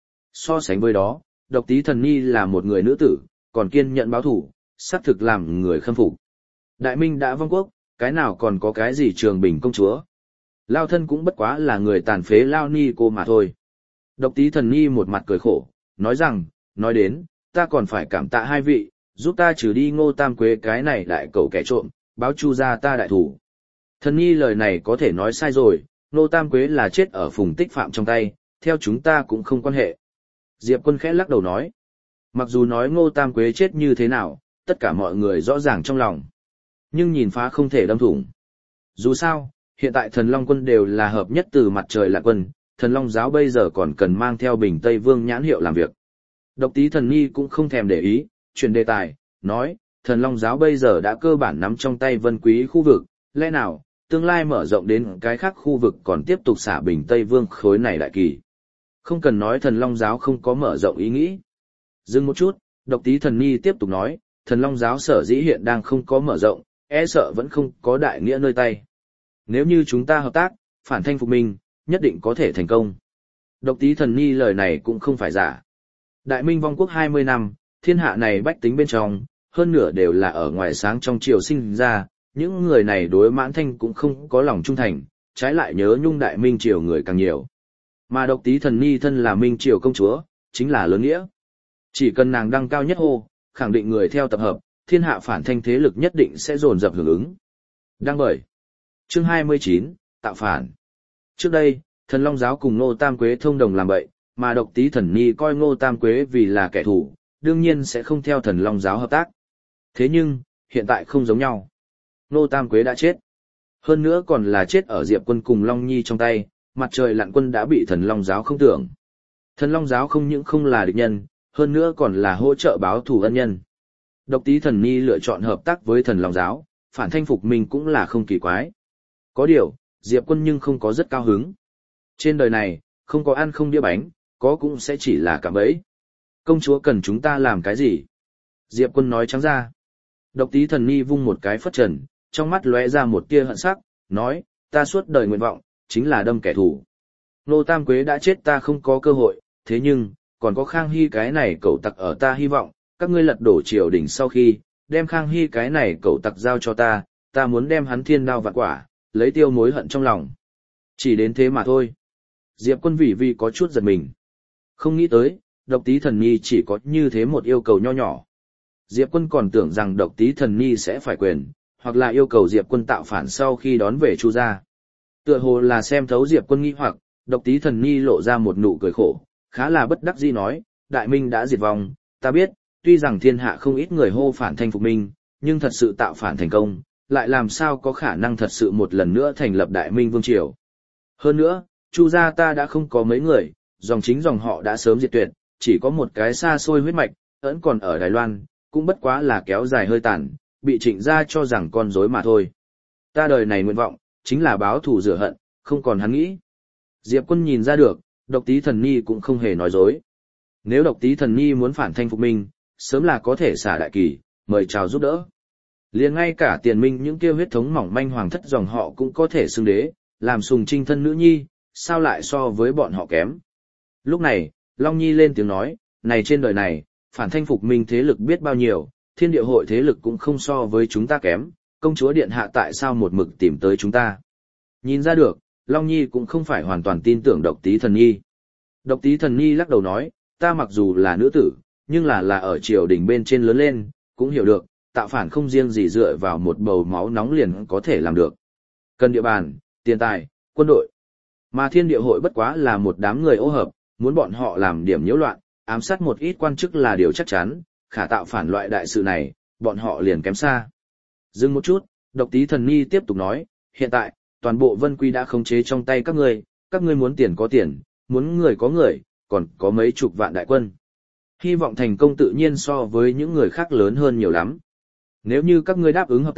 So sánh với đó, Độc Tí Thần Nhi là một người nữ tử, còn kiên nhận báo thủ, xác thực làm người khâm phục. Đại Minh đã vong quốc, cái nào còn có cái gì Trường Bình công chúa. Lao thân cũng bất quá là người tàn phế Lao Ni cô mà thôi. Độc Tí Thần Nhi một mặt cười khổ, nói rằng, nói đến, ta còn phải cảm tạ hai vị, giúp ta trừ đi Ngô Tam Quế cái này đại cẩu kẻ trộm, báo Chu gia ta đại thủ. Thần Nhi lời này có thể nói sai rồi, Ngô Tam Quế là chết ở Phùng Tích Phạm trong tay, theo chúng ta cũng không quan hệ. Diệp Quân khẽ lắc đầu nói, mặc dù nói Ngô Tam Quế chết như thế nào, tất cả mọi người rõ ràng trong lòng. Nhưng nhìn phá không thể đâm thủng. Dù sao, hiện tại Thần Long quân đều là hợp nhất từ mặt trời lạc quân, Thần Long giáo bây giờ còn cần mang theo Bình Tây Vương nhãn hiệu làm việc. Độc Tí Thần Nhi cũng không thèm để ý, chuyển đề tài, nói, Thần Long giáo bây giờ đã cơ bản nắm trong tay Vân Quý khu vực, lẽ nào, tương lai mở rộng đến cái khác khu vực còn tiếp tục xả Bình Tây Vương khối này đại kỳ. Không cần nói Thần Long giáo không có mở rộng ý nghĩ. Dừng một chút, Độc Tí Thần Nhi tiếp tục nói, Thần Long giáo sở dĩ hiện đang không có mở rộng, e sợ vẫn không có đại nghĩa nơi tay. Nếu như chúng ta hợp tác, phản thanh phục minh, nhất định có thể thành công. Độc Tí Thần Nhi lời này cũng không phải giả. Đại Minh vong quốc 20 năm, thiên hạ này bách tính bên trong, hơn nửa đều là ở ngoài sáng trong triều sinh ra, những người này đối Mãn Thanh cũng không có lòng trung thành, trái lại nhớ nhung Đại Minh triều người càng nhiều. Mà Độc Tí Thần Nhi thân là Minh triều công chúa, chính là lớn nghĩa. Chỉ cần nàng đăng cao nhất hô, khẳng định người theo tập hợp, thiên hạ phản thanh thế lực nhất định sẽ dồn dập hưởng ứng. Đăng bởi chương 29, tạo phản. Trước đây, Thần Long giáo cùng Ngô Tam Quế thông đồng làm bậy, mà Độc Tí Thần Nhi coi Ngô Tam Quế vì là kẻ thù, đương nhiên sẽ không theo Thần Long giáo hợp tác. Thế nhưng, hiện tại không giống nhau. Ngô Tam Quế đã chết. Hơn nữa còn là chết ở Diệp Quân cùng Long Nhi trong tay, mặt trời lặn quân đã bị Thần Long giáo không tưởng. Thần Long giáo không những không là địch nhân, hơn nữa còn là hỗ trợ báo thù ân nhân. Độc Tí Thần Nhi lựa chọn hợp tác với Thần Long giáo, phản thanh phục mình cũng là không kỳ quái. Có điều, Diệp Quân nhưng không có rất cao hứng. Trên đời này, không có ăn không đĩa bánh, có cũng sẽ chỉ là cạm bẫy. Công chúa cần chúng ta làm cái gì? Diệp Quân nói trắng ra. Độc Tí Thần Nhi vung một cái phất trần, trong mắt lóe ra một tia hận sắc, nói, ta suốt đời nguyện vọng, chính là đâm kẻ thù. Ngô Tam Quế đã chết ta không có cơ hội, thế nhưng, còn có Khang Hy cái này cẩu tặc ở ta hy vọng, các ngươi lật đổ triều đình sau khi, đem Khang Hy cái này cẩu tặc giao cho ta muốn đem hắn thiên đao vạn quả, lấy tiêu mối hận trong lòng. Chỉ đến thế mà thôi. Diệp Quân vì có chút giật mình. Không nghĩ tới, Độc Tí Thần Nhi chỉ có như thế một yêu cầu nho nhỏ. Diệp Quân còn tưởng rằng Độc Tí Thần Nhi sẽ phải quyền, hoặc là yêu cầu Diệp Quân tạo phản sau khi đón về Chu gia. Tựa hồ là xem thấu Diệp Quân nghi hoặc, Độc Tí Thần Nhi lộ ra một nụ cười khổ, khá là bất đắc dĩ nói, Đại Minh đã diệt vong, ta biết, tuy rằng thiên hạ không ít người hô phản thanh phục minh, nhưng thật sự tạo phản thành công, lại làm sao có khả năng thật sự một lần nữa thành lập Đại Minh Vương Triều. Hơn nữa, Chu gia ta đã không có mấy người, dòng chính dòng họ đã sớm diệt tuyệt, chỉ có một cái xa xôi huyết mạch, vẫn còn ở Đài Loan, cũng bất quá là kéo dài hơi tàn, bị Trịnh gia cho rằng con rối mà thôi. Ta đời này nguyện vọng, chính là báo thù rửa hận, không còn hắn nghĩ. Diệp Quân nhìn ra được, Độc Tí Thần Nhi cũng không hề nói dối. Nếu Độc Tí Thần Nhi muốn phản thanh phục minh, sớm là có thể xả đại kỳ, mời chào giúp đỡ. Liền ngay cả Tiền Minh những kia huyết thống mỏng manh hoàng thất dòng họ cũng có thể xưng đế, làm sùng trinh thân nữ nhi, sao lại so với bọn họ kém. Lúc này, Long Nhi lên tiếng nói, này trên đời này, phản thanh phục minh thế lực biết bao nhiêu, thiên địa hội thế lực cũng không so với chúng ta kém, công chúa điện hạ tại sao một mực tìm tới chúng ta. Nhìn ra được, Long Nhi cũng không phải hoàn toàn tin tưởng Độc Tí Thần Nhi. Độc Tí Thần Nhi lắc đầu nói, ta mặc dù là nữ tử, nhưng là ở triều đình bên trên lớn lên, cũng hiểu được, tạo phản không riêng gì dựa vào một bầu máu nóng liền có thể làm được. Cần địa bàn, tiền tài, quân đội. Mà thiên địa hội bất quá là một đám người ô hợp, muốn bọn họ làm điểm nhiễu loạn, ám sát một ít quan chức là điều chắc chắn, khả tạo phản loại đại sự này, bọn họ liền kém xa. Dừng một chút, Độc Tí Thần Nhi tiếp tục nói, hiện tại, toàn bộ Vân Quy đã khống chế trong tay các ngươi muốn tiền có tiền, muốn người có người, còn có mấy chục vạn đại quân. Hy vọng thành công tự nhiên so với những người khác lớn hơn nhiều lắm. Nếu như các ngươi đáp ứng hợp tác,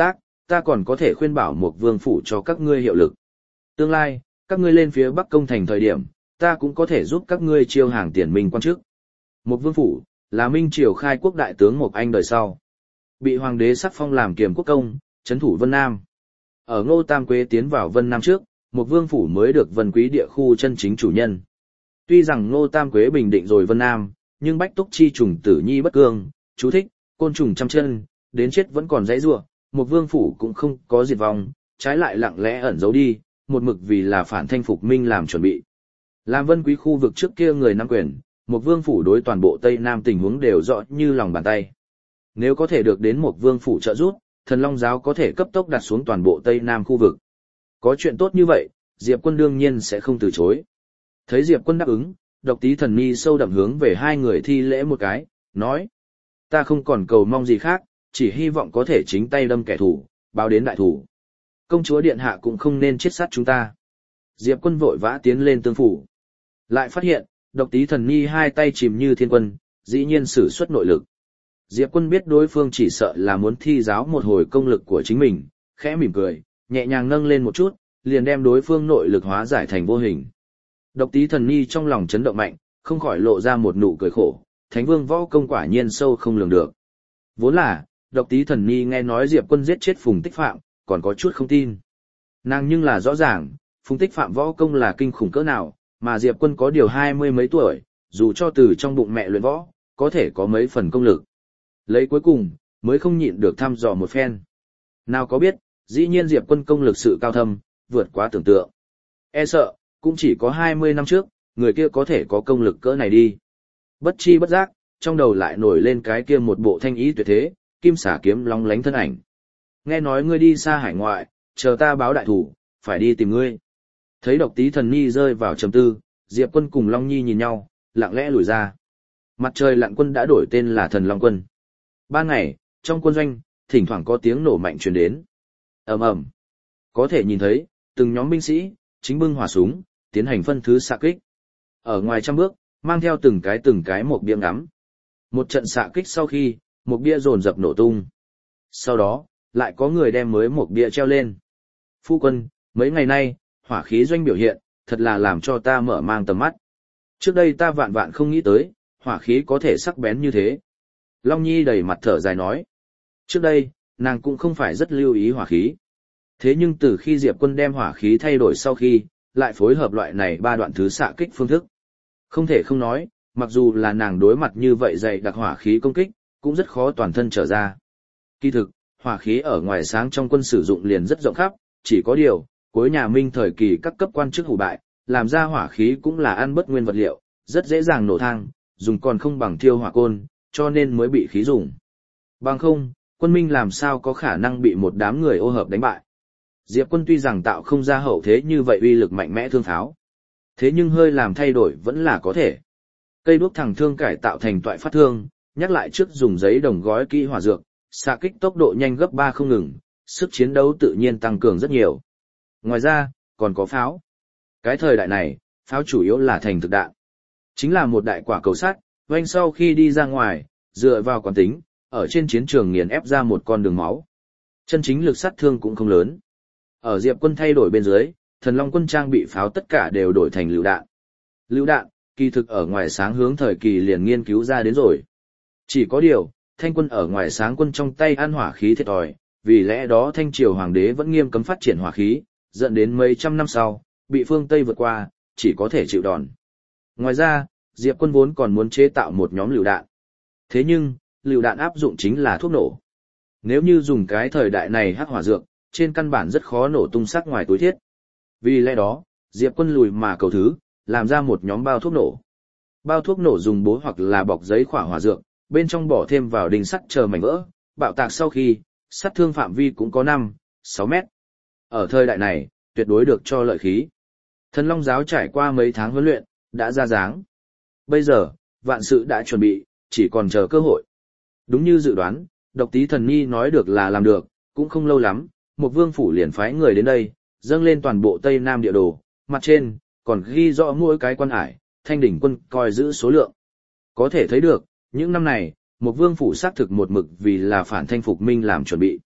ta còn có thể khuyên bảo một vương phủ cho các ngươi hiệu lực. Tương lai, các ngươi lên phía Bắc công thành thời điểm, ta cũng có thể giúp các ngươi chiêu hàng tiền minh quan chức. Một vương phủ, là Minh Triều khai quốc đại tướng Mộc Anh đời sau. Bị hoàng đế sắc phong làm kiềm quốc công, trấn thủ Vân Nam. Ở Ngô Tam Quế tiến vào Vân Nam trước, một vương phủ mới được Vân Quý địa khu chân chính chủ nhân. Tuy rằng Ngô Tam Quế bình định rồi Vân Nam, nhưng Bách Túc Chi trùng tử nhi bất cương, chú thích, côn trùng trăm chân, đến chết vẫn còn dãy rủa, một vương phủ cũng không có diệt vong, trái lại lặng lẽ ẩn giấu đi, một mực vì là phản thanh phục minh làm chuẩn bị. Làm Vân Quý khu vực trước kia người nắm quyền, một vương phủ đối toàn bộ Tây Nam tình huống đều rõ như lòng bàn tay. Nếu có thể được đến một vương phủ trợ giúp, Thần Long giáo có thể cấp tốc đặt xuống toàn bộ Tây Nam khu vực. Có chuyện tốt như vậy, Diệp Quân đương nhiên sẽ không từ chối. Thấy Diệp Quân đáp ứng, Độc Tí Thần Ni sâu đậm hướng về hai người thi lễ một cái, nói: ta không còn cầu mong gì khác, chỉ hy vọng có thể chính tay đâm kẻ thù, báo đến đại thù. Công chúa điện hạ cũng không nên chết sát chúng ta. Diệp Quân vội vã tiến lên tương phủ. Lại phát hiện, Độc Tí Thần Ni hai tay chìm như thiên quân, dĩ nhiên sử xuất nội lực. Diệp Quân biết đối phương chỉ sợ là muốn thi giáo một hồi công lực của chính mình, khẽ mỉm cười, nhẹ nhàng nâng lên một chút, liền đem đối phương nội lực hóa giải thành vô hình. Độc Tí Thần Ni trong lòng chấn động mạnh, không khỏi lộ ra một nụ cười khổ, Thánh Vương võ công quả nhiên sâu không lường được. Vốn là, Độc Tí Thần Ni nghe nói Diệp Quân giết chết Phùng Tích Phạm, còn có chút không tin. Nàng nhưng là rõ ràng, Phùng Tích Phạm võ công là kinh khủng cỡ nào, mà Diệp Quân có điều 20 mấy tuổi, dù cho từ trong bụng mẹ luyện võ, có thể có mấy phần công lực. Lấy cuối cùng, mới không nhịn được thăm dò một phen. Nào có biết, dĩ nhiên Diệp Quân công lực sự cao thâm, vượt quá tưởng tượng. E sợ, cũng chỉ có 20 năm trước, người kia có thể có công lực cỡ này đi. Bất chi bất giác, trong đầu lại nổi lên cái kia một bộ thanh ý tuyệt thế, kim xả kiếm long lánh thân ảnh. Nghe nói ngươi đi xa hải ngoại, chờ ta báo đại thủ, phải đi tìm ngươi. Thấy Độc Tí Thần Nhi rơi vào trầm tư, Diệp Quân cùng Long Nhi nhìn nhau, lặng lẽ lùi ra. Mặt trời lặn quân đã đổi tên là Thần Long quân. Ban ngày, trong quân doanh, thỉnh thoảng có tiếng nổ mạnh truyền đến. Ầm ầm. Có thể nhìn thấy, từng nhóm binh sĩ, chính bưng hỏa súng, tiến hành phân thứ xạ kích. Ở ngoài trăm bước, mang theo từng cái một bia ngắm. Một trận xạ kích sau khi, một bia dồn dập nổ tung. Sau đó, lại có người đem mới một bia treo lên. Phu quân, mấy ngày nay, hỏa khí doanh biểu hiện, thật là làm cho ta mở mang tầm mắt. Trước đây ta vạn vạn không nghĩ tới, hỏa khí có thể sắc bén như thế. Long Nhi đầy mặt thở dài nói. Trước đây, nàng cũng không phải rất lưu ý hỏa khí. Thế nhưng từ khi Diệp Quân đem hỏa khí thay đổi sau khi, lại phối hợp loại này ba đoạn thứ xạ kích phương thức. Không thể không nói, mặc dù là nàng đối mặt như vậy dày đặc hỏa khí công kích, cũng rất khó toàn thân trở ra. Kỳ thực, hỏa khí ở ngoài sáng trong quân sử dụng liền rất rộng khắp, chỉ có điều, cuối nhà Minh thời kỳ các cấp quan chức hủ bại, làm ra hỏa khí cũng là ăn bất nguyên vật liệu, rất dễ dàng nổ thang, dùng còn không bằng thiêu hỏa côn, cho nên mới bị khí dùng. Bằng không, quân Minh làm sao có khả năng bị một đám người ô hợp đánh bại. Diệp Quân tuy rằng tạo không ra hậu thế như vậy uy lực mạnh mẽ thương pháo, thế nhưng hơi làm thay đổi vẫn là có thể. Cây đuốc thẳng thương cải tạo thành toại phát thương, nhắc lại trước dùng giấy đồng gói kỹ hỏa dược, xạ kích tốc độ nhanh gấp 3 không ngừng, sức chiến đấu tự nhiên tăng cường rất nhiều. Ngoài ra, còn có pháo. Cái thời đại này, pháo chủ yếu là thành thực đạn. Chính là một đại quả cầu sắt, oanh sau khi đi ra ngoài, dựa vào quán tính, ở trên chiến trường nghiền ép ra một con đường máu. Chân chính lực sát thương cũng không lớn. Ở Diệp Quân thay đổi bên dưới, Thần Long quân trang bị pháo tất cả đều đổi thành lựu đạn. Lựu đạn, kỳ thực ở ngoài sáng hướng thời kỳ liền nghiên cứu ra đến rồi. Chỉ có điều, Thanh quân ở ngoài sáng quân trong tay ăn hỏa khí thiệt thòi, vì lẽ đó Thanh triều hoàng đế vẫn nghiêm cấm phát triển hỏa khí, dẫn đến mấy trăm năm sau, bị phương Tây vượt qua, chỉ có thể chịu đòn. Ngoài ra, Diệp Quân vốn còn muốn chế tạo một nhóm lựu đạn. Thế nhưng, lựu đạn áp dụng chính là thuốc nổ. Nếu như dùng cái thời đại này hắc hỏa dược, trên căn bản rất khó nổ tung sắc ngoài túi thiết. Vì lẽ đó, Diệp Quân lùi mà cầu thứ, làm ra một nhóm bao thuốc nổ. Bao thuốc nổ dùng bố hoặc là bọc giấy khỏa hỏa dược, bên trong bỏ thêm vào đinh sắt chờ mảnh vỡ, bạo tạc sau khi, sát thương phạm vi cũng có 5, 6 mét. Ở thời đại này, tuyệt đối được cho lợi khí. Thần Long giáo trải qua mấy tháng huấn luyện, đã ra dáng. Bây giờ, vạn sự đã chuẩn bị, chỉ còn chờ cơ hội. Đúng như dự đoán, Độc Tí Thần Nhi nói được là làm được, cũng không lâu lắm, một vương phủ liền phái người đến đây, dâng lên toàn bộ Tây Nam địa đồ, mặt trên, còn ghi rõ mỗi cái quan hải, Thanh đỉnh quân coi giữ số lượng. Có thể thấy được, những năm này, một vương phủ xác thực một mực vì là phản thanh phục minh làm chuẩn bị.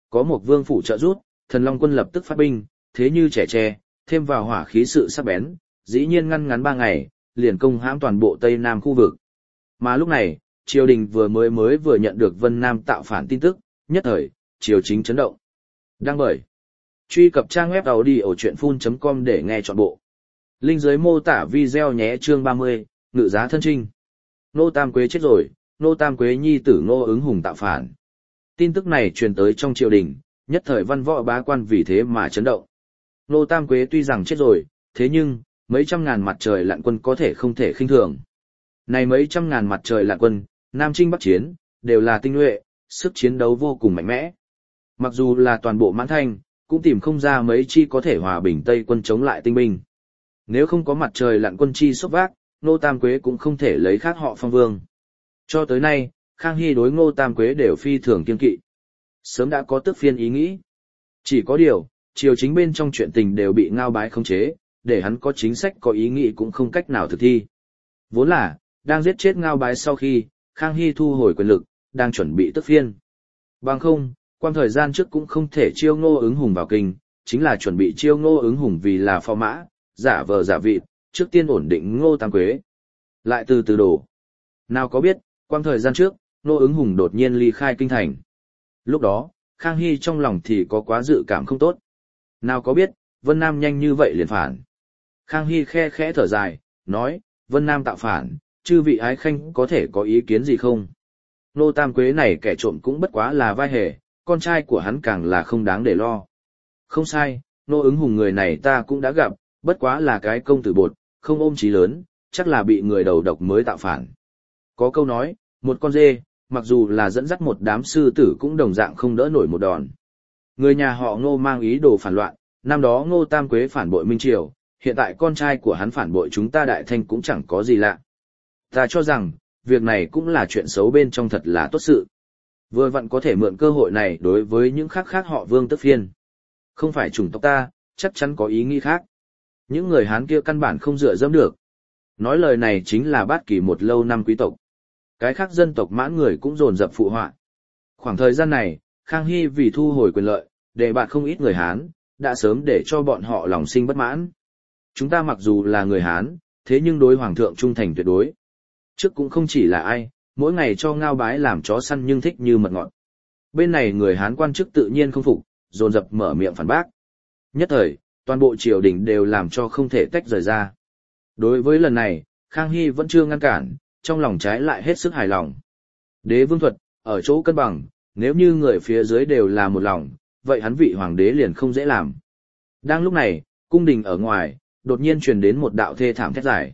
Có một vương phủ trợ giúp, Thần Long quân lập tức phát binh, thế như trẻ tre, thêm vào hỏa khí sự sắc bén, dĩ nhiên ngăn ngắn 3 ngày, liền công hãm toàn bộ Tây Nam khu vực. Mà lúc này, triều đình vừa nhận được Vân Nam tạo phản tin tức, nhất thời, triều chính chấn động. Đăng bởi. Truy cập trang web audiochuyenphun.com để nghe trọn bộ. Link dưới mô tả video nhé. Chương 30, ngự giá thân trinh. Ngô Tam Quế chết rồi, Ngô Tam Quế nhi tử Ngô Ứng Hùng tạo phản. Tin tức này truyền tới trong triều đình, nhất thời văn võ bá quan vì thế mà chấn động. Ngô Tam Quế tuy rằng chết rồi, thế nhưng, mấy trăm ngàn mặt trời lặn quân có thể không thể khinh thường. Này mấy trăm ngàn mặt trời lặn quân, Nam Chinh Bắc Chiến, đều là tinh nhuệ, sức chiến đấu vô cùng mạnh mẽ. Mặc dù là toàn bộ Mãn Thanh, cũng tìm không ra mấy chi có thể hòa bình Tây quân chống lại tinh binh. Nếu không có mặt trời lặn quân chi sốc vác, Ngô Tam Quế cũng không thể lấy khác họ phong vương. Cho tới nay, Khang Hy đối Ngô Tam Quế đều phi thường kiên kỵ. Sớm đã có tước phiên ý nghĩ. Chỉ có điều, triều chính bên trong chuyện tình đều bị Ngao Bái khống chế, để hắn có chính sách có ý nghĩ cũng không cách nào thực thi. Vốn là, đang giết chết Ngao Bái sau khi, Khang Hy thu hồi quyền lực, đang chuẩn bị tước phiên. Bằng không, quan thời gian trước cũng không thể chiêu Ngô Ứng Hùng vào kinh, chính là chuẩn bị chiêu Ngô Ứng Hùng vì là phò mã, giả vờ giả vịt, trước tiên ổn định Ngô Tam Quế. Lại từ từ đổ. Nào có biết, quan thời gian trước, Ngô Ứng Hùng đột nhiên ly khai kinh thành. Lúc đó, Khang Hy trong lòng thì có quá dự cảm không tốt. Nào có biết, Vân Nam nhanh như vậy liền phản. Khang Hy khe khẽ thở dài, nói, Vân Nam tạo phản, chư vị ái khanh có thể có ý kiến gì không? Ngô Tam Quế này kẻ trộm cũng bất quá là vai hề, con trai của hắn càng là không đáng để lo. Không sai, Ngô Ứng Hùng người này ta cũng đã gặp, bất quá là cái công tử bột, không ôm chí lớn, chắc là bị người đầu độc mới tạo phản. Có câu nói, một con dê, mặc dù là dẫn dắt một đám sư tử cũng đồng dạng không đỡ nổi một đòn. Người nhà họ Ngô mang ý đồ phản loạn, năm đó Ngô Tam Quế phản bội Minh Triều, hiện tại con trai của hắn phản bội chúng ta Đại Thanh cũng chẳng có gì lạ. Ta cho rằng, việc này cũng là chuyện xấu bên trong thật là tốt sự. Vừa vặn có thể mượn cơ hội này đối với những khác khác họ Vương Tước Phiên. Không phải chủng tộc ta, chắc chắn có ý nghĩ khác. Những người Hán kia căn bản không dựa dẫm được. Nói lời này chính là Bát Kỳ một lâu năm quý tộc. Cái khác dân tộc Mãn người cũng dồn dập phụ họa. Khoảng thời gian này, Khang Hy vì thu hồi quyền lợi, để bạn không ít người Hán, đã sớm để cho bọn họ lòng sinh bất mãn. Chúng ta mặc dù là người Hán, thế nhưng đối Hoàng thượng trung thành tuyệt đối. Trước cũng không chỉ là ai, mỗi ngày cho Ngao Bái làm chó săn nhưng thích như mật ngọt. Bên này người Hán quan chức tự nhiên không phục, dồn dập mở miệng phản bác. Nhất thời, toàn bộ triều đình đều làm cho không thể tách rời ra. Đối với lần này, Khang Hy vẫn chưa ngăn cản, trong lòng trái lại hết sức hài lòng. Đế vương thuật, ở chỗ cân bằng, nếu như người phía dưới đều là một lòng, vậy hắn vị hoàng đế liền không dễ làm. Đang lúc này, cung đình ở ngoài, đột nhiên truyền đến một đạo thê thảm thét dài.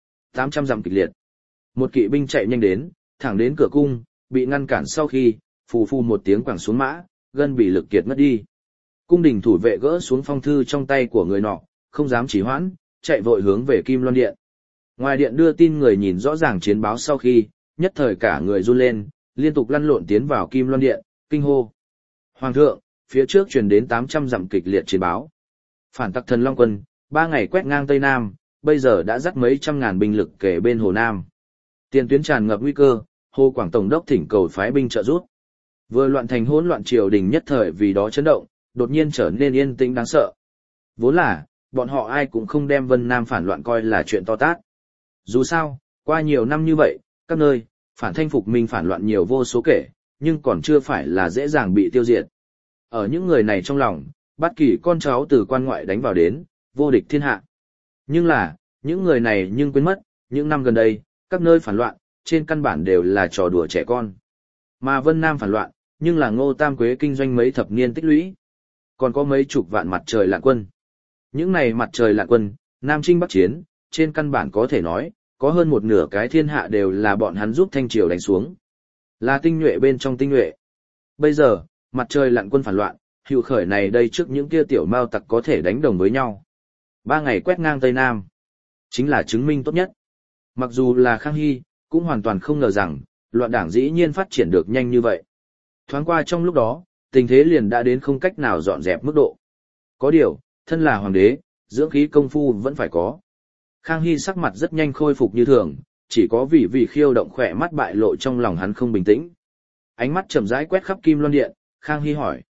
800 dặm kịch liệt. Một kỵ binh chạy nhanh đến, thẳng đến cửa cung, bị ngăn cản sau khi, phù phù một tiếng quẳng xuống mã, gân bị lực kiệt mất đi. Cung đình thủ vệ gỡ xuống phong thư trong tay của người nọ, không dám trì hoãn, chạy vội hướng về Kim Loan Điện. Ngoài điện đưa tin người nhìn rõ ràng chiến báo sau khi, nhất thời cả người run lên, liên tục lăn lộn tiến vào Kim Loan Điện, kinh hô. Hoàng thượng, phía trước truyền đến 800 dặm kịch liệt chiến báo. Phản tặc Thần Long quân, 3 ngày quét ngang Tây Nam, bây giờ đã dắt mấy trăm ngàn binh lực kể bên Hồ Nam. Tiền tuyến tràn ngập nguy cơ, Hồ Quảng Tổng đốc thỉnh cầu phái binh trợ giúp. Vừa loạn thành hỗn loạn triều đình nhất thời vì đó chấn động, đột nhiên trở nên yên tĩnh đáng sợ. Vốn là, bọn họ ai cũng không đem Vân Nam phản loạn coi là chuyện to tát. Dù sao, qua nhiều năm như vậy, các nơi, phản thanh phục minh phản loạn nhiều vô số kể, nhưng còn chưa phải là dễ dàng bị tiêu diệt. Ở những người này trong lòng, Bát Kỳ con cháu từ quan ngoại đánh vào đến, vô địch thiên hạ. Nhưng là, những người này nhưng quên mất, những năm gần đây, các nơi phản loạn, trên căn bản đều là trò đùa trẻ con. Mà Vân Nam phản loạn, nhưng là Ngô Tam Quế kinh doanh mấy thập niên tích lũy. Còn có mấy chục vạn mặt trời lặn quân. Những này mặt trời lặn quân, Nam Chinh Bắc Chiến, trên căn bản có thể nói, có hơn một nửa cái thiên hạ đều là bọn hắn giúp Thanh Triều đánh xuống. Là tinh nhuệ bên trong tinh nhuệ. Bây giờ, mặt trời lặn quân phản loạn, hiệu khởi này đây trước những kia tiểu mao tặc có thể đánh đồng với nhau. 3 ngày quét ngang Tây Nam. Chính là chứng minh tốt nhất. Mặc dù là Khang Hy, cũng hoàn toàn không ngờ rằng, loạn đảng dĩ nhiên phát triển được nhanh như vậy. Thoáng qua trong lúc đó, tình thế liền đã đến không cách nào dọn dẹp mức độ. Có điều, thân là hoàng đế, dưỡng khí công phu vẫn phải có. Khang Hy sắc mặt rất nhanh khôi phục như thường, chỉ có vì khiêu động khỏe mắt bại lộ trong lòng hắn không bình tĩnh. Ánh mắt chậm rãi quét khắp Kim Loan Điện, Khang Hy hỏi.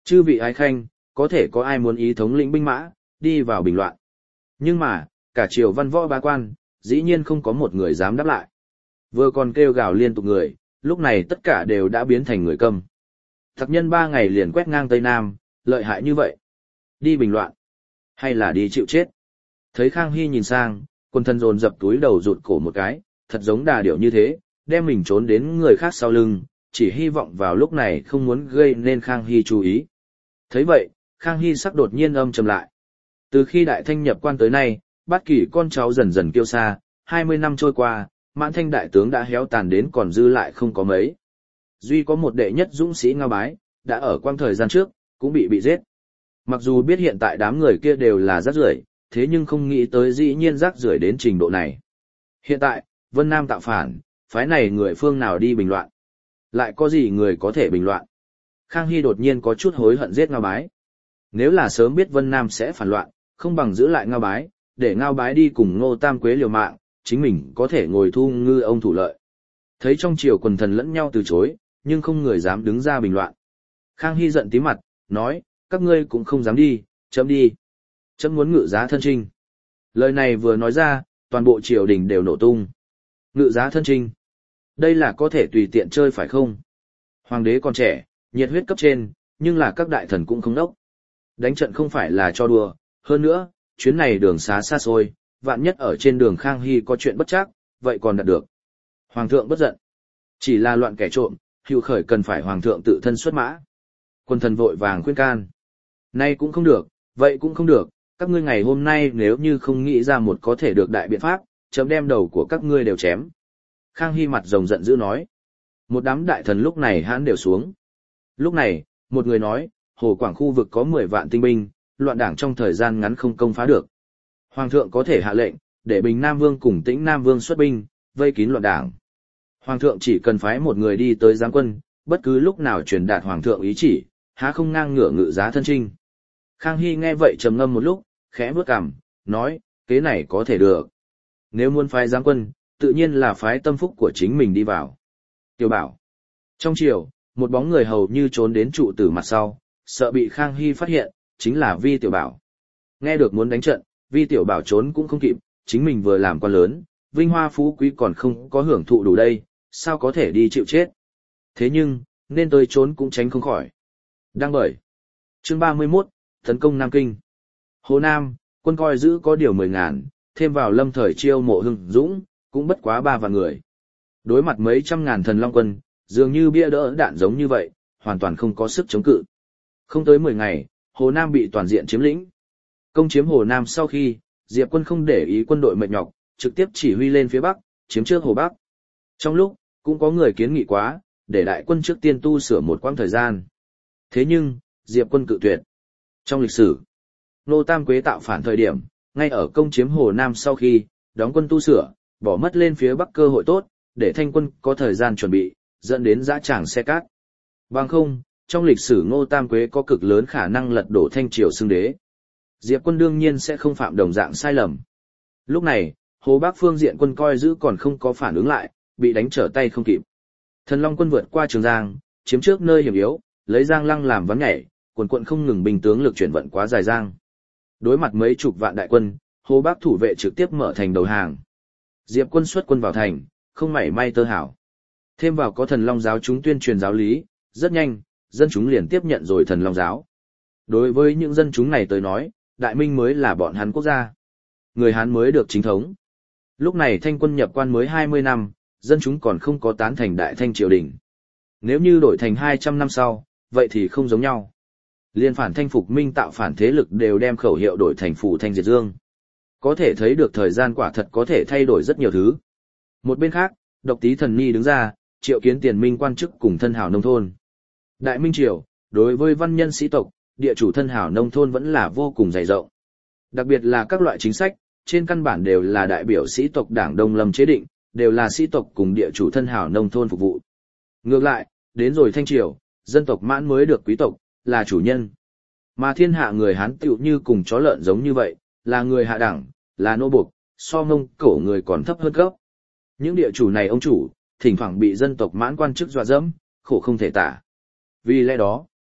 Chư vị ái khanh, có thể có ai muốn ý thống lĩnh binh mã, đi vào bình loạn. Nhưng mà, cả triều văn võ bá quan, dĩ nhiên không có một người dám đáp lại. Vừa còn kêu gào liên tục người, lúc này tất cả đều đã biến thành người câm. Thạc nhân 3 ngày liền quét ngang Tây Nam, lợi hại như vậy. Đi bình loạn, hay là đi chịu chết. Thấy Khang Hy nhìn sang, quân thân dồn dập túi đầu rụt cổ một cái, thật giống đà điểu như thế, đem mình trốn đến người khác sau lưng, chỉ hy vọng vào lúc này không muốn gây nên Khang Hy chú ý. Thấy vậy, Khang Hy sắc đột nhiên âm trầm lại. Từ khi Đại Thanh nhập quan tới nay, Bát Kỷ con cháu dần dần kiêu xa, 20 năm trôi qua, Mãn Thanh đại tướng đã héo tàn đến còn dư lại không có mấy. Duy có một đệ nhất dũng sĩ Ngao Bái, đã ở quang thời gian trước, cũng bị giết. Mặc dù biết hiện tại đám người kia đều là rác rưởi, thế nhưng không nghĩ tới dĩ nhiên rác rưởi đến trình độ này. Hiện tại, Vân Nam tạo phản, phái này người phương nào đi bình loạn? Lại có gì người có thể bình loạn? Khang Hy đột nhiên có chút hối hận giết Ngao Bái. Nếu là sớm biết Vân Nam sẽ phản loạn, không bằng giữ lại Ngao Bái, để Ngao Bái đi cùng Ngô Tam Quế liều mạng, chính mình có thể ngồi thu ngư ông thủ lợi. Thấy trong triều quần thần lẫn nhau từ chối, nhưng không người dám đứng ra bình loạn. Khang Hy giận tím mặt, nói, các ngươi cũng không dám đi, chấm đi. Chấm muốn ngự giá thân trinh. Lời này vừa nói ra, toàn bộ triều đình đều nổ tung. Ngự giá thân trinh. Đây là có thể tùy tiện chơi phải không? Hoàng đế còn trẻ, nhiệt huyết cấp trên, nhưng là các đại thần cũng không đốc. Đánh trận không phải là cho đùa, hơn nữa, chuyến này đường xá xa xôi, vạn nhất ở trên đường Khang Hy có chuyện bất trắc, vậy còn đạt được. Hoàng thượng bất giận. Chỉ là loạn kẻ trộm, Hữu Khởi cần phải hoàng thượng tự thân xuất mã. Quân thần vội vàng khuyên can. Nay cũng không được, vậy cũng không được, các ngươi ngày hôm nay nếu như không nghĩ ra một có thể được đại biện pháp, chấm đem đầu của các ngươi đều chém. Khang Hy mặt rồng giận dữ nói. Một đám đại thần lúc này hãn đều xuống. Lúc này, một người nói, Hồ Quảng khu vực có 10 vạn tinh binh, loạn đảng trong thời gian ngắn không công phá được. Hoàng thượng có thể hạ lệnh, để Bình Nam Vương cùng Tĩnh Nam Vương xuất binh, vây kín loạn đảng. Hoàng thượng chỉ cần phái một người đi tới giáng quân, bất cứ lúc nào truyền đạt hoàng thượng ý chỉ, há không ngang ngửa ngự giá thân trinh. Khang Hy nghe vậy trầm ngâm một lúc, khẽ bước cằm, nói, kế này có thể được. Nếu muốn phái giáng quân, tự nhiên là phái tâm phúc của chính mình đi vào. Tiểu Bảo. Trong triều, một bóng người hầu như trốn đến trụ tử mặt sau, sợ bị Khang Hy phát hiện, chính là Vi Tiểu Bảo. Nghe được muốn đánh trận, Vi Tiểu Bảo trốn cũng không kịp, chính mình vừa làm quan lớn, vinh hoa phú quý còn không có hưởng thụ đủ đây, sao có thể đi chịu chết. Thế nhưng, nên tới trốn cũng tránh không khỏi. Đăng bởi. Chương 31, tấn công Nam Kinh. Hồ Nam, quân coi giữ có điều 10.000, thêm vào lâm thời chiêu mộ hưng dũng, cũng bất quá 3 vạn người. Đối mặt mấy trăm ngàn thần long quân, dường như bia đỡ đạn giống như vậy, hoàn toàn không có sức chống cự. Không tới 10 ngày, Hồ Nam bị toàn diện chiếm lĩnh. Công chiếm Hồ Nam sau khi, Diệp quân không để ý quân đội mệt nhọc, trực tiếp chỉ huy lên phía Bắc, chiếm trước Hồ Bắc. Trong lúc, cũng có người kiến nghị quá, để đại quân trước tiên tu sửa một quãng thời gian. Thế nhưng, Diệp quân cự tuyệt. Trong lịch sử, Ngô Tam Quế tạo phản thời điểm, ngay ở công chiếm Hồ Nam sau khi, đóng quân tu sửa, bỏ mất lên phía Bắc cơ hội tốt, để thanh quân có thời gian chuẩn bị, dẫn đến dã tràng xe cát. Bằng không, trong lịch sử Ngô Tam Quế có cực lớn khả năng lật đổ Thanh triều xưng đế. Diệp quân đương nhiên sẽ không phạm đồng dạng sai lầm. Lúc này, Hồ Bắc phương diện quân coi giữ còn không có phản ứng lại, bị đánh trở tay không kịp. Thần Long quân vượt qua Trường Giang, chiếm trước nơi hiểm yếu, lấy Giang Lăng làm vắng nhảy, quần không ngừng binh tướng lực chuyển vận quá dài Giang. Đối mặt mấy chục vạn đại quân, Hồ Bắc thủ vệ trực tiếp mở thành đầu hàng. Diệp quân xuất quân vào thành, không mảy may tơ hảo. Thêm vào có Thần Long giáo chúng tuyên truyền giáo lý, rất nhanh, dân chúng liền tiếp nhận rồi Thần Long giáo. Đối với những dân chúng này tới nói, Đại Minh mới là bọn hắn quốc gia. Người Hán mới được chính thống. Lúc này Thanh quân nhập quan mới 20 năm, dân chúng còn không có tán thành Đại Thanh triều đình. Nếu như đổi thành 200 năm sau, vậy thì không giống nhau. Liên phản Thanh phục minh tạo phản thế lực đều đem khẩu hiệu đổi thành phủ Thanh diệt Dương. Có thể thấy được thời gian quả thật có thể thay đổi rất nhiều thứ. Một bên khác, Độc Tý Thần Ni đứng ra, triệu kiến tiền minh quan chức cùng thân hảo nông thôn. Đại Minh triều, đối với văn nhân sĩ tộc, địa chủ thân hảo nông thôn vẫn là vô cùng dày rộng. Đặc biệt là các loại chính sách, trên căn bản đều là đại biểu sĩ tộc Đảng Đông Lâm chế định, đều là sĩ tộc cùng địa chủ thân hảo nông thôn phục vụ. Ngược lại, đến rồi Thanh triều, dân tộc Mãn mới được quý tộc, là chủ nhân. Mà thiên hạ người Hán tựu như cùng chó lợn giống như vậy, là người hạ đẳng, là nô buộc, so Mông Cổ người còn thấp hơn gấp. Những địa chủ này ông chủ, thỉnh thoảng bị dân tộc Mãn quan chức dọa dẫm, khổ không thể tả. Vì lẽ đó,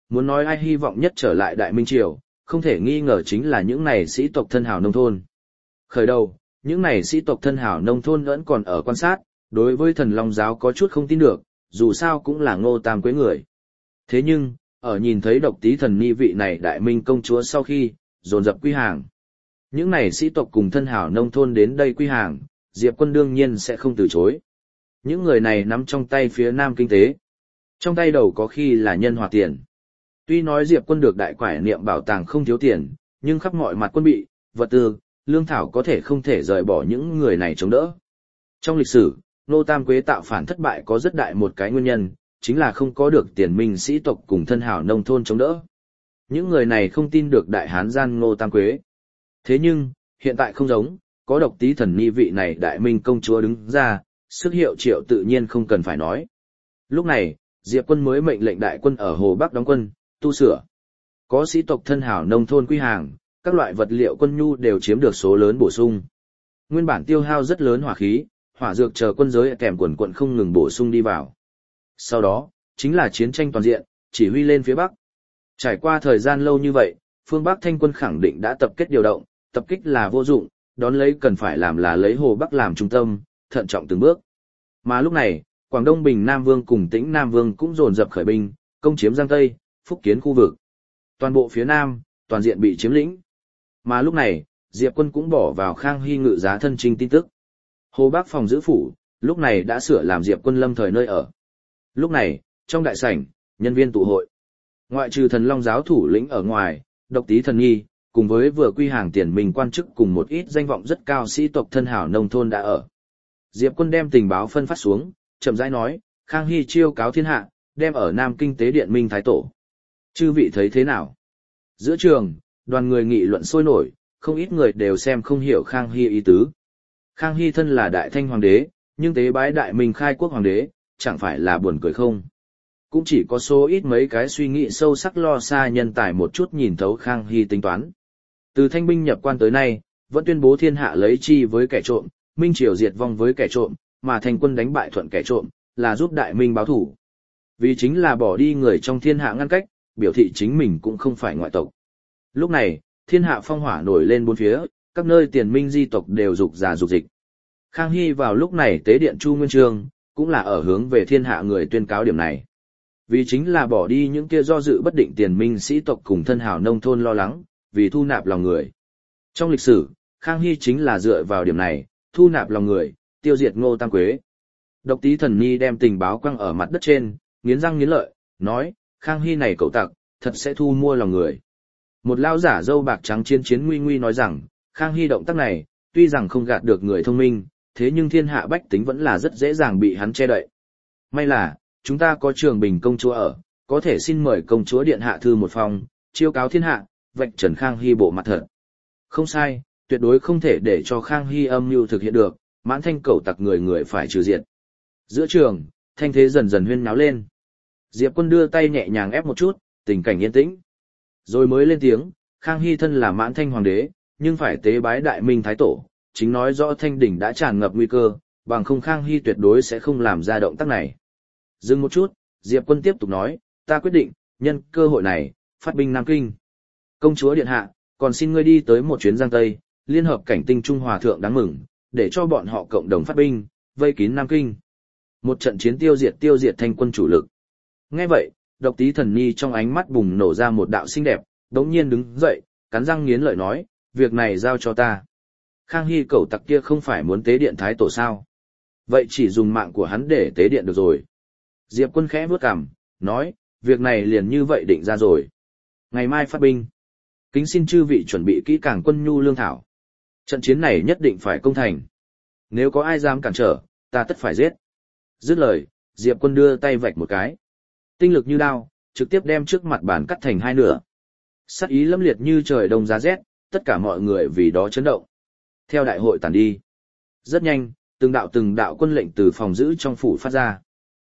Muốn nói ai hy vọng nhất trở lại Đại Minh Triều, không thể nghi ngờ chính là những này sĩ tộc thân hào nông thôn. Khởi đầu, những này sĩ tộc thân hào nông thôn vẫn còn ở quan sát, đối với thần Long giáo có chút không tin được, dù sao cũng là Ngô Tam Quế người. Thế nhưng, ở nhìn thấy Độc Tý Thần Ni vị này Đại Minh công chúa sau khi, dồn dập quy hàng. Những này sĩ tộc cùng thân hào nông thôn đến đây quy hàng, Diệp Quân đương nhiên sẽ không từ chối. Những người này nắm trong tay phía Nam kinh tế. Trong tay đầu có khi là nhân hòa tiền. Tuy nói Diệp Quân được đại quải niệm bảo tàng không thiếu tiền, nhưng khắp mọi mặt quân bị, vật tư, lương thảo có thể không thể rời bỏ những người này chống đỡ. Trong lịch sử, Ngô Tam Quế tạo phản thất bại có rất đại một cái nguyên nhân, chính là không có được tiền minh sĩ tộc cùng thân hào nông thôn chống đỡ. Những người này không tin được đại hán gian Ngô Tam Quế. Thế nhưng, hiện tại không giống, có Độc Tý Thần Ni vị này Đại Minh công chúa đứng ra, sức hiệu triệu tự nhiên không cần phải nói. Lúc này, Diệp Quân mới mệnh lệnh đại quân ở Hồ Bắc đóng quân, tu sửa. Có sĩ tộc thân hào nông thôn quy hàng, các loại vật liệu quân nhu đều chiếm được số lớn bổ sung. Nguyên bản tiêu hao rất lớn hỏa khí, hỏa dược chờ quân giới kèm quần quận không ngừng bổ sung đi vào. Sau đó, chính là chiến tranh toàn diện, chỉ huy lên phía Bắc. Trải qua thời gian lâu như vậy, phương Bắc Thanh quân khẳng định đã tập kết điều động, tập kích là vô dụng, đón lấy cần phải làm là lấy Hồ Bắc làm trung tâm, thận trọng từng bước. Mà lúc này, Quảng Đông Bình Nam Vương cùng Tĩnh Nam Vương cũng dồn dập khởi binh, công chiếm Giang Tây, Phúc Kiến khu vực. Toàn bộ phía Nam, toàn diện bị chiếm lĩnh. Mà lúc này, Diệp Quân cũng bỏ vào Khang Hy ngự giá thân chinh tin tức. Hồ Bắc phòng giữ phủ, lúc này đã sửa làm Diệp Quân lâm thời nơi ở. Lúc này, trong đại sảnh, nhân viên tụ hội. Ngoại trừ thần Long giáo thủ lĩnh ở ngoài, Độc Tý Thần Nghi, cùng với vừa quy hàng tiền mình quan chức cùng một ít danh vọng rất cao sĩ tộc thân hảo nông thôn đã ở. Diệp Quân đem tình báo phân phát xuống, chậm rãi nói, Khang Hy chiêu cáo thiên hạ, đem ở Nam Kinh tế điện Minh Thái Tổ. Chư vị thấy thế nào? Giữa trường, đoàn người nghị luận sôi nổi, không ít người đều xem không hiểu Khang Hy ý tứ. Khang Hy thân là đại thanh hoàng đế, nhưng tế bái đại Minh khai quốc hoàng đế, chẳng phải là buồn cười không? Cũng chỉ có số ít mấy cái suy nghĩ sâu sắc lo xa nhân tài một chút nhìn thấu Khang Hy tính toán. Từ thanh binh nhập quan tới nay, vẫn tuyên bố thiên hạ lấy chi với kẻ trộm, Minh triều diệt vong với kẻ trộm, mà thành quân đánh bại thuận kẻ trộm, là giúp đại Minh báo thủ. Vì chính là bỏ đi người trong thiên hạ ngăn cách, biểu thị chính mình cũng không phải ngoại tộc. Lúc này, thiên hạ phong hỏa nổi lên bốn phía, các nơi tiền minh di tộc đều dục giả dục dịch. Khang Hy vào lúc này tế điện Chu Nguyên Chương, cũng là ở hướng về thiên hạ người tuyên cáo điểm này. Vì chính là bỏ đi những kia do dự bất định tiền minh sĩ tộc cùng thân hào nông thôn lo lắng, vì thu nạp lòng người. Trong lịch sử, Khang Hy chính là dựa vào điểm này, thu nạp lòng người, tiêu diệt Ngô Tam Quế. Độc Tý Thần Ni đem tình báo quăng ở mặt đất trên, nghiến răng nghiến lợi, nói, Khang Hy này cậu tặc, thật sẽ thu mua lòng người. Một lão giả râu bạc trắng chiến chiến nguy nguy nói rằng, Khang Hy động tác này, tuy rằng không gạt được người thông minh, thế nhưng thiên hạ bách tính vẫn là rất dễ dàng bị hắn che đậy. May là, chúng ta có Trường Bình công chúa ở, có thể xin mời công chúa điện hạ thư một phòng, chiêu cáo thiên hạ, vạch trần Khang Hy bộ mặt thật. Không sai, tuyệt đối không thể để cho Khang Hy âm mưu thực hiện được, mãn thanh cẩu tặc người người phải trừ diệt. Giữa trường, thanh thế dần dần huyên náo lên. Diệp Quân đưa tay nhẹ nhàng ép một chút, tình cảnh yên tĩnh. Rồi mới lên tiếng, Khang Hy thân là mãn thanh hoàng đế, nhưng phải tế bái đại Minh Thái Tổ, chính nói rõ thanh đỉnh đã tràn ngập nguy cơ, bằng không Khang Hy tuyệt đối sẽ không làm ra động tác này. Dừng một chút, Diệp Quân tiếp tục nói, ta quyết định, nhân cơ hội này, phát binh Nam Kinh. Công chúa điện hạ, còn xin ngươi đi tới một chuyến Giang Tây, liên hợp cảnh tinh Trung Hòa Thượng đáng mừng, để cho bọn họ cộng đồng phát binh, vây kín Nam Kinh. Một trận chiến tiêu diệt thanh quân chủ lực. Nghe vậy, Độc Tý Thần Nhi trong ánh mắt bùng nổ ra một đạo xinh đẹp, đống nhiên đứng dậy, cắn răng nghiến lợi nói, việc này giao cho ta. Khang Hy cẩu tặc kia không phải muốn tế điện Thái Tổ sao? Vậy chỉ dùng mạng của hắn để tế điện được rồi. Diệp Quân khẽ vuốt cằm, nói, việc này liền như vậy định ra rồi. Ngày mai phát binh. Kính xin chư vị chuẩn bị kỹ càng quân nhu lương thảo. Trận chiến này nhất định phải công thành. Nếu có ai dám cản trở, ta tất phải giết. Dứt lời, Diệp Quân đưa tay vạch một cái. Tinh lực như đao, trực tiếp đem trước mặt bàn cắt thành hai nửa. Sát ý lâm liệt như trời đông giá rét, tất cả mọi người vì đó chấn động. Theo đại hội tàn đi. Rất nhanh, từng đạo quân lệnh từ phòng giữ trong phủ phát ra.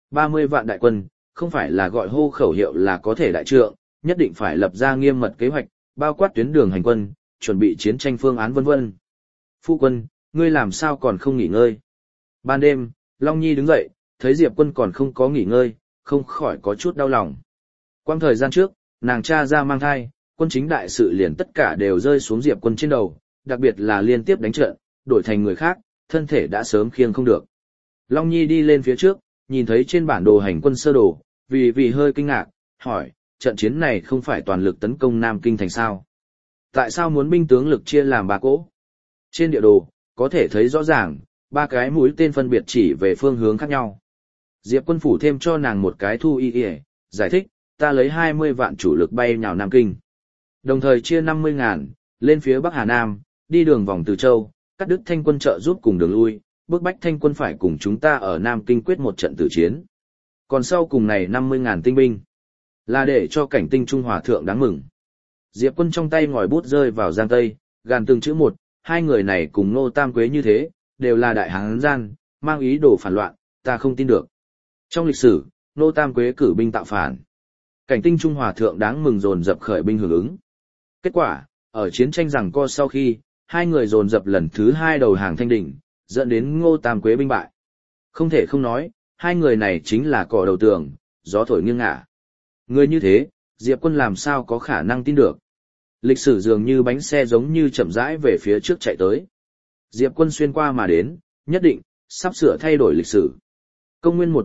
30 vạn đại quân, không phải là gọi hô khẩu hiệu là có thể đại trượng, nhất định phải lập ra nghiêm mật kế hoạch, bao quát tuyến đường hành quân, chuẩn bị chiến tranh phương án vân vân. Phu quân, ngươi làm sao còn không nghỉ ngơi? Ban đêm, Long Nhi đứng dậy, thấy Diệp Quân còn không có nghỉ ngơi, không khỏi có chút đau lòng. Quang thời gian trước, nàng cha ra mang thai, quân chính đại sự liền tất cả đều rơi xuống Diệp Quân trên đầu, đặc biệt là liên tiếp đánh trận, đổi thành người khác, thân thể đã sớm khiêng không được. Long Nhi đi lên phía trước, nhìn thấy trên bản đồ hành quân sơ đồ, vì hơi kinh ngạc, hỏi, trận chiến này không phải toàn lực tấn công Nam Kinh thành sao? Tại sao muốn binh tướng lực chia làm 3 cỗ? Trên địa đồ, có thể thấy rõ ràng, 3 cái mũi tên phân biệt chỉ về phương hướng khác nhau. Diệp Quân phủ thêm cho nàng một cái thu y, giải thích, ta lấy 20 vạn chủ lực bay nhào Nam Kinh. Đồng thời chia 50.000, lên phía Bắc Hà Nam, đi đường vòng Từ Châu, cắt đứt Thanh quân trợ giúp cùng đường lui, bức bách Thanh quân phải cùng chúng ta ở Nam Kinh quyết một trận tử chiến. Còn sau cùng này 50.000 tinh binh, là để cho Cảnh Tinh Trung Hòa thượng đáng mừng. Diệp Quân trong tay ngòi bút rơi vào giang tây, gàn từng chữ một, hai người này cùng Ngô Tam Quế như thế, đều là đại hán gian, mang ý đồ phản loạn, ta không tin được. Trong lịch sử, Ngô Tam Quế cử binh tạo phản. Cảnh Tinh Trung Hòa thượng đáng mừng dồn dập khởi binh hưởng ứng. Kết quả, ở chiến tranh giằng co sau khi, hai người dồn dập lần thứ 2 đầu hàng Thanh Đỉnh, dẫn đến Ngô Tam Quế binh bại. Không thể không nói, hai người này chính là cỏ đầu tường, gió thổi nghiêng ngả. Người như thế, Diệp Quân làm sao có khả năng tin được. Lịch sử dường như bánh xe giống như chậm rãi về phía trước chạy tới. Diệp Quân xuyên qua mà đến, nhất định, sắp sửa thay đổi lịch sử. Công nguyên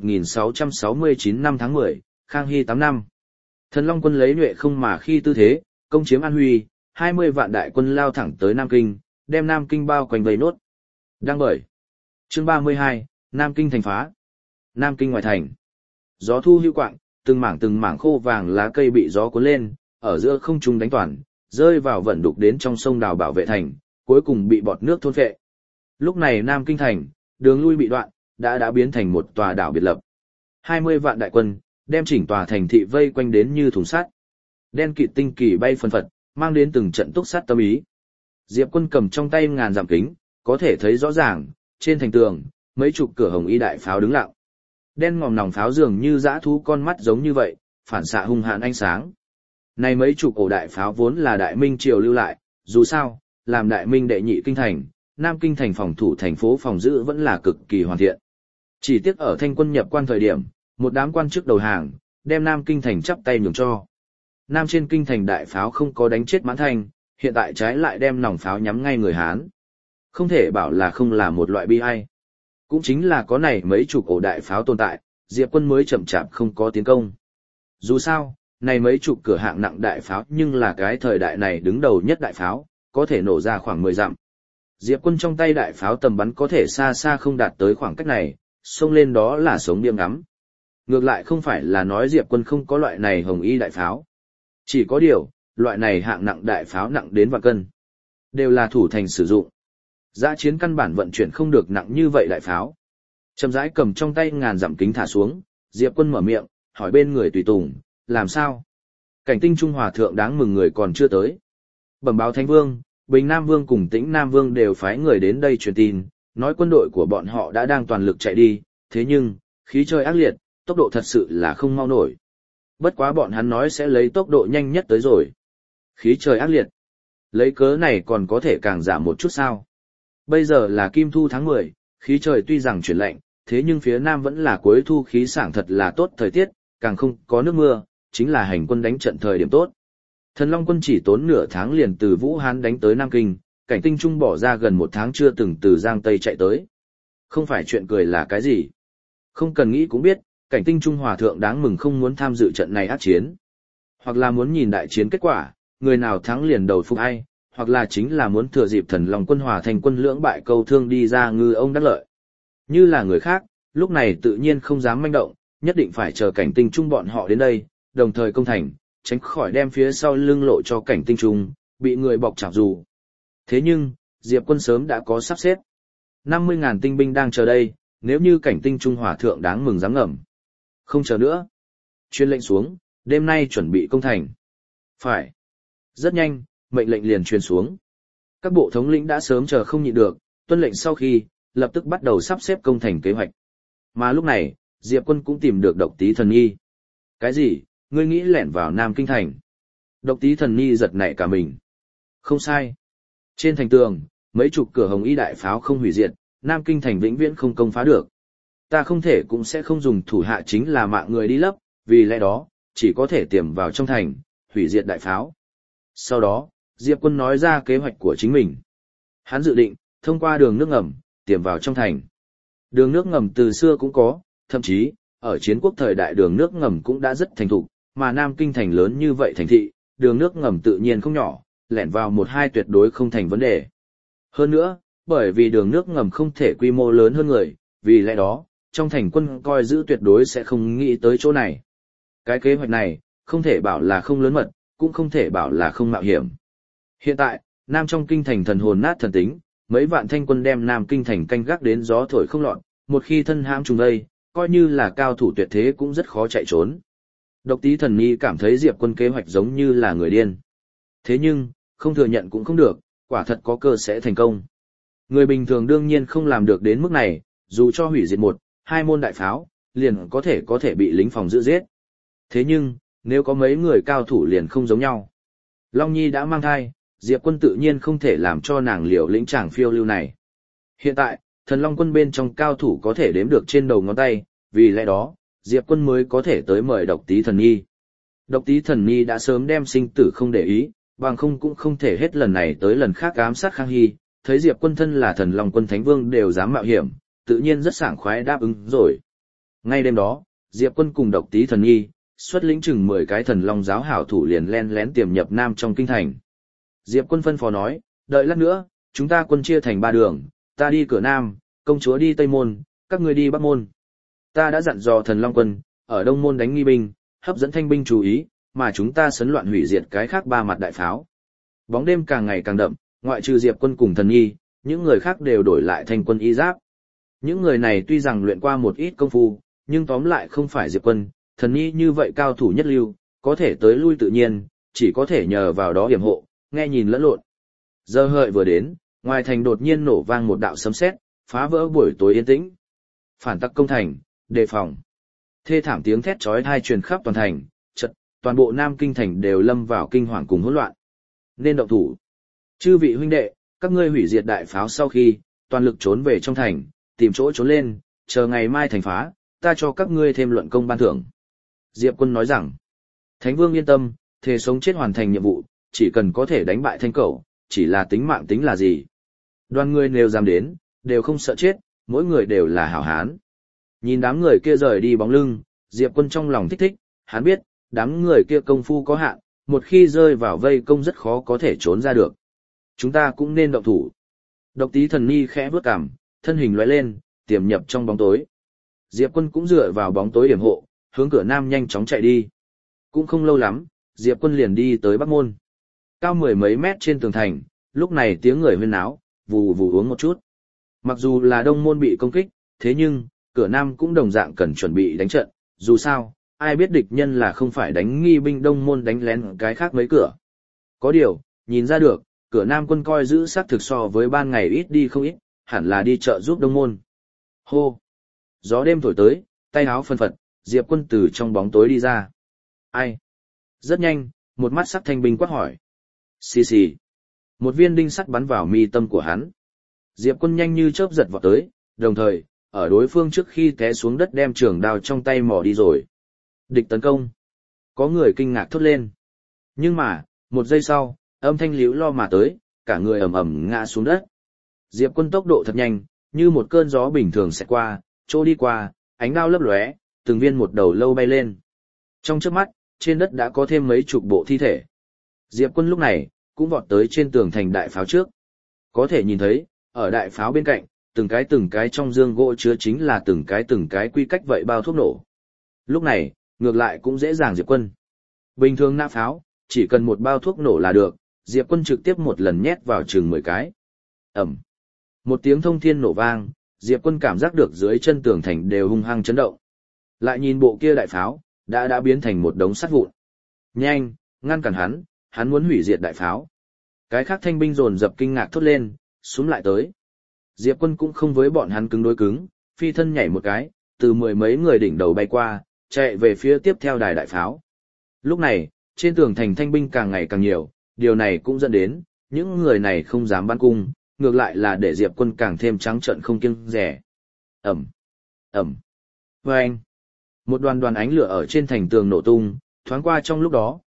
1669 năm tháng 10, Khang Hy 8 năm. Thần Long quân lấy nhuệ không mà khi tư thế, công chiếm An Huy, 20 vạn đại quân lao thẳng tới Nam Kinh, đem Nam Kinh bao quanh vây nốt. Đăng bởi. Chương 32, Nam Kinh thành phá. Nam Kinh ngoài thành. Gió thu hưu quạng, từng mảng khô vàng lá cây bị gió cuốn lên, ở giữa không trung đánh toàn, rơi vào vận đục đến trong sông đào bảo vệ thành, cuối cùng bị bọt nước thôn phệ. Lúc này Nam Kinh thành, đường lui bị đoạn, đã biến thành một tòa đảo biệt lập. 20 vạn đại quân, đem chỉnh tòa thành thị vây quanh đến như thùng sắt. Đen kịt tinh kỳ bay phân phật, mang đến từng trận túc sát tâm ý. Diệp Quân cầm trong tay ngàn dặm kính, có thể thấy rõ ràng, trên thành tường, mấy chục cửa hồng y đại pháo đứng lặng. Đen ngòm nòng pháo dường như dã thú con mắt giống như vậy, phản xạ hung hãn ánh sáng. Này mấy chục ổ đại pháo vốn là Đại Minh triều lưu lại, dù sao, làm Đại Minh đệ nhị kinh thành, Nam Kinh thành phòng thủ thành phố phòng giữ vẫn là cực kỳ hoàn thiện. Chỉ tiếc ở Thanh quân nhập quan thời điểm, một đám quan chức đầu hàng, đem Nam Kinh thành chắp tay nhường cho. Nam trên kinh thành đại pháo không có đánh chết Mãn Thanh, hiện tại trái lại đem nòng pháo nhắm ngay người Hán. Không thể bảo là không là một loại bi ai. Cũng chính là có này mấy chục ổ đại pháo tồn tại, Diệp Quân mới chậm chạp không có tiến công. Dù sao, này mấy chục cửa hạng nặng đại pháo nhưng là cái thời đại này đứng đầu nhất đại pháo, có thể nổ ra khoảng 10 dặm. Diệp Quân trong tay đại pháo tầm bắn có thể xa xa không đạt tới khoảng cách này, xông lên đó là sống điềm ngắm. Ngược lại không phải là nói Diệp Quân không có loại này hồng y đại pháo. Chỉ có điều, loại này hạng nặng đại pháo nặng đến vạn cân. Đều là thủ thành sử dụng. Dã chiến căn bản vận chuyển không được nặng như vậy đại pháo. Chậm rãi cầm trong tay ngàn dặm kính thả xuống, Diệp Quân mở miệng, hỏi bên người tùy tùng, làm sao? Cảnh Tinh Trung Hòa thượng đáng mừng người còn chưa tới. Bẩm báo Thánh Vương, Bình Nam Vương cùng Tĩnh Nam Vương đều phái người đến đây truyền tin, nói quân đội của bọn họ đã đang toàn lực chạy đi, thế nhưng, khí trời ác liệt, tốc độ thật sự là không mau nổi. Bất quá bọn hắn nói sẽ lấy tốc độ nhanh nhất tới rồi. Khí trời ác liệt. Lấy cớ này còn có thể càng giảm một chút sao. Bây giờ là Kim Thu tháng 10, khí trời tuy rằng chuyển lạnh, thế nhưng phía Nam vẫn là cuối thu khí sảng thật là tốt thời tiết, càng không có nước mưa, chính là hành quân đánh trận thời điểm tốt. Thần Long quân chỉ tốn nửa tháng liền từ Vũ Hán đánh tới Nam Kinh, Cảnh Tinh Trung bỏ ra gần 1 tháng chưa từng từ Giang Tây chạy tới. Không phải chuyện cười là cái gì. Không cần nghĩ cũng biết, Cảnh Tinh Trung Hòa thượng đáng mừng không muốn tham dự trận này ác chiến. Hoặc là muốn nhìn đại chiến kết quả, người nào thắng liền đầu phục ai, hoặc là chính là muốn thừa dịp Thần Long quân hòa thành quân lưỡng bại câu thương đi ra ngư ông đắc lợi. Như là người khác, lúc này tự nhiên không dám manh động, nhất định phải chờ Cảnh Tinh Trung bọn họ đến đây, đồng thời công thành, tránh khỏi đem phía sau lưng lộ cho Cảnh Tinh Trung, bị người bọc chảo dù. Thế nhưng, Diệp Quân sớm đã có sắp xếp. 50.000 tinh binh đang chờ đây, nếu như Cảnh Tinh Trung Hòa thượng đáng mừng dám ngầm. Không chờ nữa. Chuyên lệnh xuống, đêm nay chuẩn bị công thành. Phải. Rất nhanh, mệnh lệnh liền truyền xuống. Các bộ thống lĩnh đã sớm chờ không nhịn được, tuân lệnh sau khi, lập tức bắt đầu sắp xếp công thành kế hoạch. Mà lúc này, Diệp Quân cũng tìm được Độc Tý Thần Nhi. Cái gì, ngươi nghĩ lẻn vào Nam Kinh thành? Độc Tý Thần Nhi giật nảy cả mình. Không sai. Trên thành tường, mấy chục cửa hồng y đại pháo không hủy diệt, Nam Kinh thành vĩnh viễn không công phá được. Ta không thể cũng sẽ không dùng thủ hạ chính là mạng người đi lấp, vì lẽ đó, chỉ có thể tiềm vào trong thành, hủy diệt đại pháo. Sau đó, Diệp Quân nói ra kế hoạch của chính mình. Hắn dự định, thông qua đường nước ngầm, tiềm vào trong thành. Đường nước ngầm từ xưa cũng có, thậm chí, ở chiến quốc thời đại đường nước ngầm cũng đã rất thành thục, mà Nam Kinh thành lớn như vậy thành thị, đường nước ngầm tự nhiên không nhỏ, lẻn vào một hai tuyệt đối không thành vấn đề. Hơn nữa, bởi vì đường nước ngầm không thể quy mô lớn hơn người, vì lẽ đó, trong thành quân coi giữ tuyệt đối sẽ không nghĩ tới chỗ này. Cái kế hoạch này, không thể bảo là không lớn mật, cũng không thể bảo là không mạo hiểm. Hiện tại, Nam trong kinh thành thần hồn nát thần tính, mấy vạn thanh quân đem Nam kinh thành canh gác đến gió thổi không lọt, một khi thân hãm trùng đây, coi như là cao thủ tuyệt thế cũng rất khó chạy trốn. Độc Tí Thần Nhi cảm thấy Diệp Quân kế hoạch giống như là người điên. Thế nhưng, không thừa nhận cũng không được, quả thật có cơ sẽ thành công. Người bình thường đương nhiên không làm được đến mức này, dù cho hủy diệt một, hai môn đại pháo, liền có thể bị lính phòng giữ giết. Thế nhưng, nếu có mấy người cao thủ liền không giống nhau. Long Nhi đã mang thai, Diệp Quân tự nhiên không thể làm cho nàng liều lĩnh chàng phiêu lưu này. Hiện tại, thần Long quân bên trong cao thủ có thể đếm được trên đầu ngón tay, vì lẽ đó, Diệp Quân mới có thể tới mời Độc Tí Thần Nhi. Độc Tí Thần Nhi đã sớm đem sinh tử không để ý, bằng không cũng không thể hết lần này tới lần khác ám sát Khang Hy, thấy Diệp Quân thân là thần Long quân Thánh Vương đều dám mạo hiểm, tự nhiên rất sảng khoái đáp ứng rồi. Ngay đêm đó, Diệp Quân cùng Độc Tí Thần Nhi, xuất lĩnh chừng 10 cái thần Long giáo hảo thủ liền len lén tiềm nhập Nam trong kinh thành. Diệp Quân phân phó nói, đợi lát nữa, chúng ta quân chia thành 3 đường, ta đi cửa Nam, công chúa đi Tây Môn, các ngươi đi Bắc Môn. Ta đã dặn dò thần Long quân, ở Đông Môn đánh nghi binh, hấp dẫn thanh binh chú ý, mà chúng ta sấn loạn hủy diệt cái khác 3 mặt đại pháo. Bóng đêm càng ngày càng đậm, ngoại trừ Diệp Quân cùng thần nhi, những người khác đều đổi lại thành quân y giáp. Những người này tuy rằng luyện qua một ít công phu, nhưng tóm lại không phải Diệp Quân, thần nhi như vậy cao thủ nhất lưu, có thể tới lui tự nhiên, chỉ có thể nhờ vào đó hiểm hộ, nghe nhìn lẫn lộn. Giờ hợi vừa đến, ngoài thành đột nhiên nổ vang một đạo sấm sét, phá vỡ buổi tối yên tĩnh. Phản tặc công thành, đề phòng. Thê thảm tiếng thét chói tai truyền khắp toàn thành, chợt toàn bộ Nam kinh thành đều lâm vào kinh hoàng cùng hỗn loạn. Nên động thủ. Chư vị huynh đệ, các ngươi hủy diệt đại pháo sau khi, toàn lực trốn về trong thành, tìm chỗ trốn lên, chờ ngày mai thành phá, ta cho các ngươi thêm luận công ban thưởng. Diệp Quân nói rằng, Thánh Vương yên tâm, thề sống chết hoàn thành nhiệm vụ, chỉ cần có thể đánh bại Thanh Cẩu, chỉ là tính mạng tính là gì. Đoàn người nếu dám đến, đều không sợ chết, mỗi người đều là hảo hán. Nhìn đám người kia rời đi bóng lưng, Diệp Quân trong lòng thích thích, hắn biết, đám người kia công phu có hạn, một khi rơi vào vây công rất khó có thể trốn ra được. Chúng ta cũng nên động thủ. Độc Tí Thần Nhi khẽ bước cằm, thân hình lóe lên, tiềm nhập trong bóng tối. Diệp Quân cũng dựa vào bóng tối yểm hộ, hướng cửa Nam nhanh chóng chạy đi. Cũng không lâu lắm, Diệp Quân liền đi tới Bắc Môn. Cao 10 mấy mét trên tường thành, lúc này tiếng người huyên náo, vù vù uống một chút. Mặc dù là Đông Môn bị công kích, thế nhưng, cửa Nam cũng đồng dạng cần chuẩn bị đánh trận, dù sao, ai biết địch nhân là không phải đánh nghi binh Đông Môn đánh lén cái khác mấy cửa. Có điều, nhìn ra được, cửa Nam quân coi giữ xác thực so với ban ngày ít đi không ít, hẳn là đi chợ giúp Đông Môn. Hô! Gió đêm thổi tới, tay áo phân phật, Diệp Quân từ trong bóng tối đi ra. Ai? Rất nhanh, một mắt sắc thanh binh quát hỏi. Xì xì. Một viên đinh sắt bắn vào mi tâm của hắn. Diệp Quân nhanh như chớp giật vọt tới, đồng thời, ở đối phương trước khi té xuống đất đem trường đao trong tay mò đi rồi. Địch tấn công. Có người kinh ngạc thốt lên. Nhưng mà, một giây sau, âm thanh liễu lo mà tới, cả người ầm ầm ngã xuống đất. Diệp Quân tốc độ thật nhanh, như một cơn gió bình thường sẽ qua, chỗ đi qua, ánh đao lấp lóe, từng viên một đầu lâu bay lên. Trong chớp mắt, trên đất đã có thêm mấy chục bộ thi thể. Diệp Quân lúc này, cũng vọt tới trên tường thành đại pháo trước. Có thể nhìn thấy, ở đại pháo bên cạnh, từng cái trong dương gỗ chứa chính là từng cái quy cách vậy bao thuốc nổ. Lúc này, ngược lại cũng dễ dàng Diệp Quân. Bình thường nã pháo, chỉ cần một bao thuốc nổ là được, Diệp Quân trực tiếp một lần nhét vào chừng 10 cái. Ầm. Một tiếng thông thiên nổ vang, Diệp Quân cảm giác được dưới chân tường thành đều hung hăng chấn động. Lại nhìn bộ kia đại pháo, đã biến thành một đống sắt vụn. Nhanh, ngăn cản hắn muốn hủy diệt đại pháo. Cái khác thanh binh dồn dập kinh ngạc thốt lên, xúm lại tới. Diệp Quân cũng không với bọn hắn cứng đối cứng, phi thân nhảy một cái, từ 10 mấy người đỉnh đầu bay qua, chạy về phía tiếp theo đài đại pháo. Lúc này, trên tường thành thanh binh càng ngày càng nhiều, điều này cũng dẫn đến, những người này không dám bắn cung, ngược lại là để Diệp Quân càng thêm trắng trợn không kiêng dè. Ầm, ầm, vang. Một đoàn ánh lửa ở trên thành tường nổ tung, thoáng qua trong lúc đó,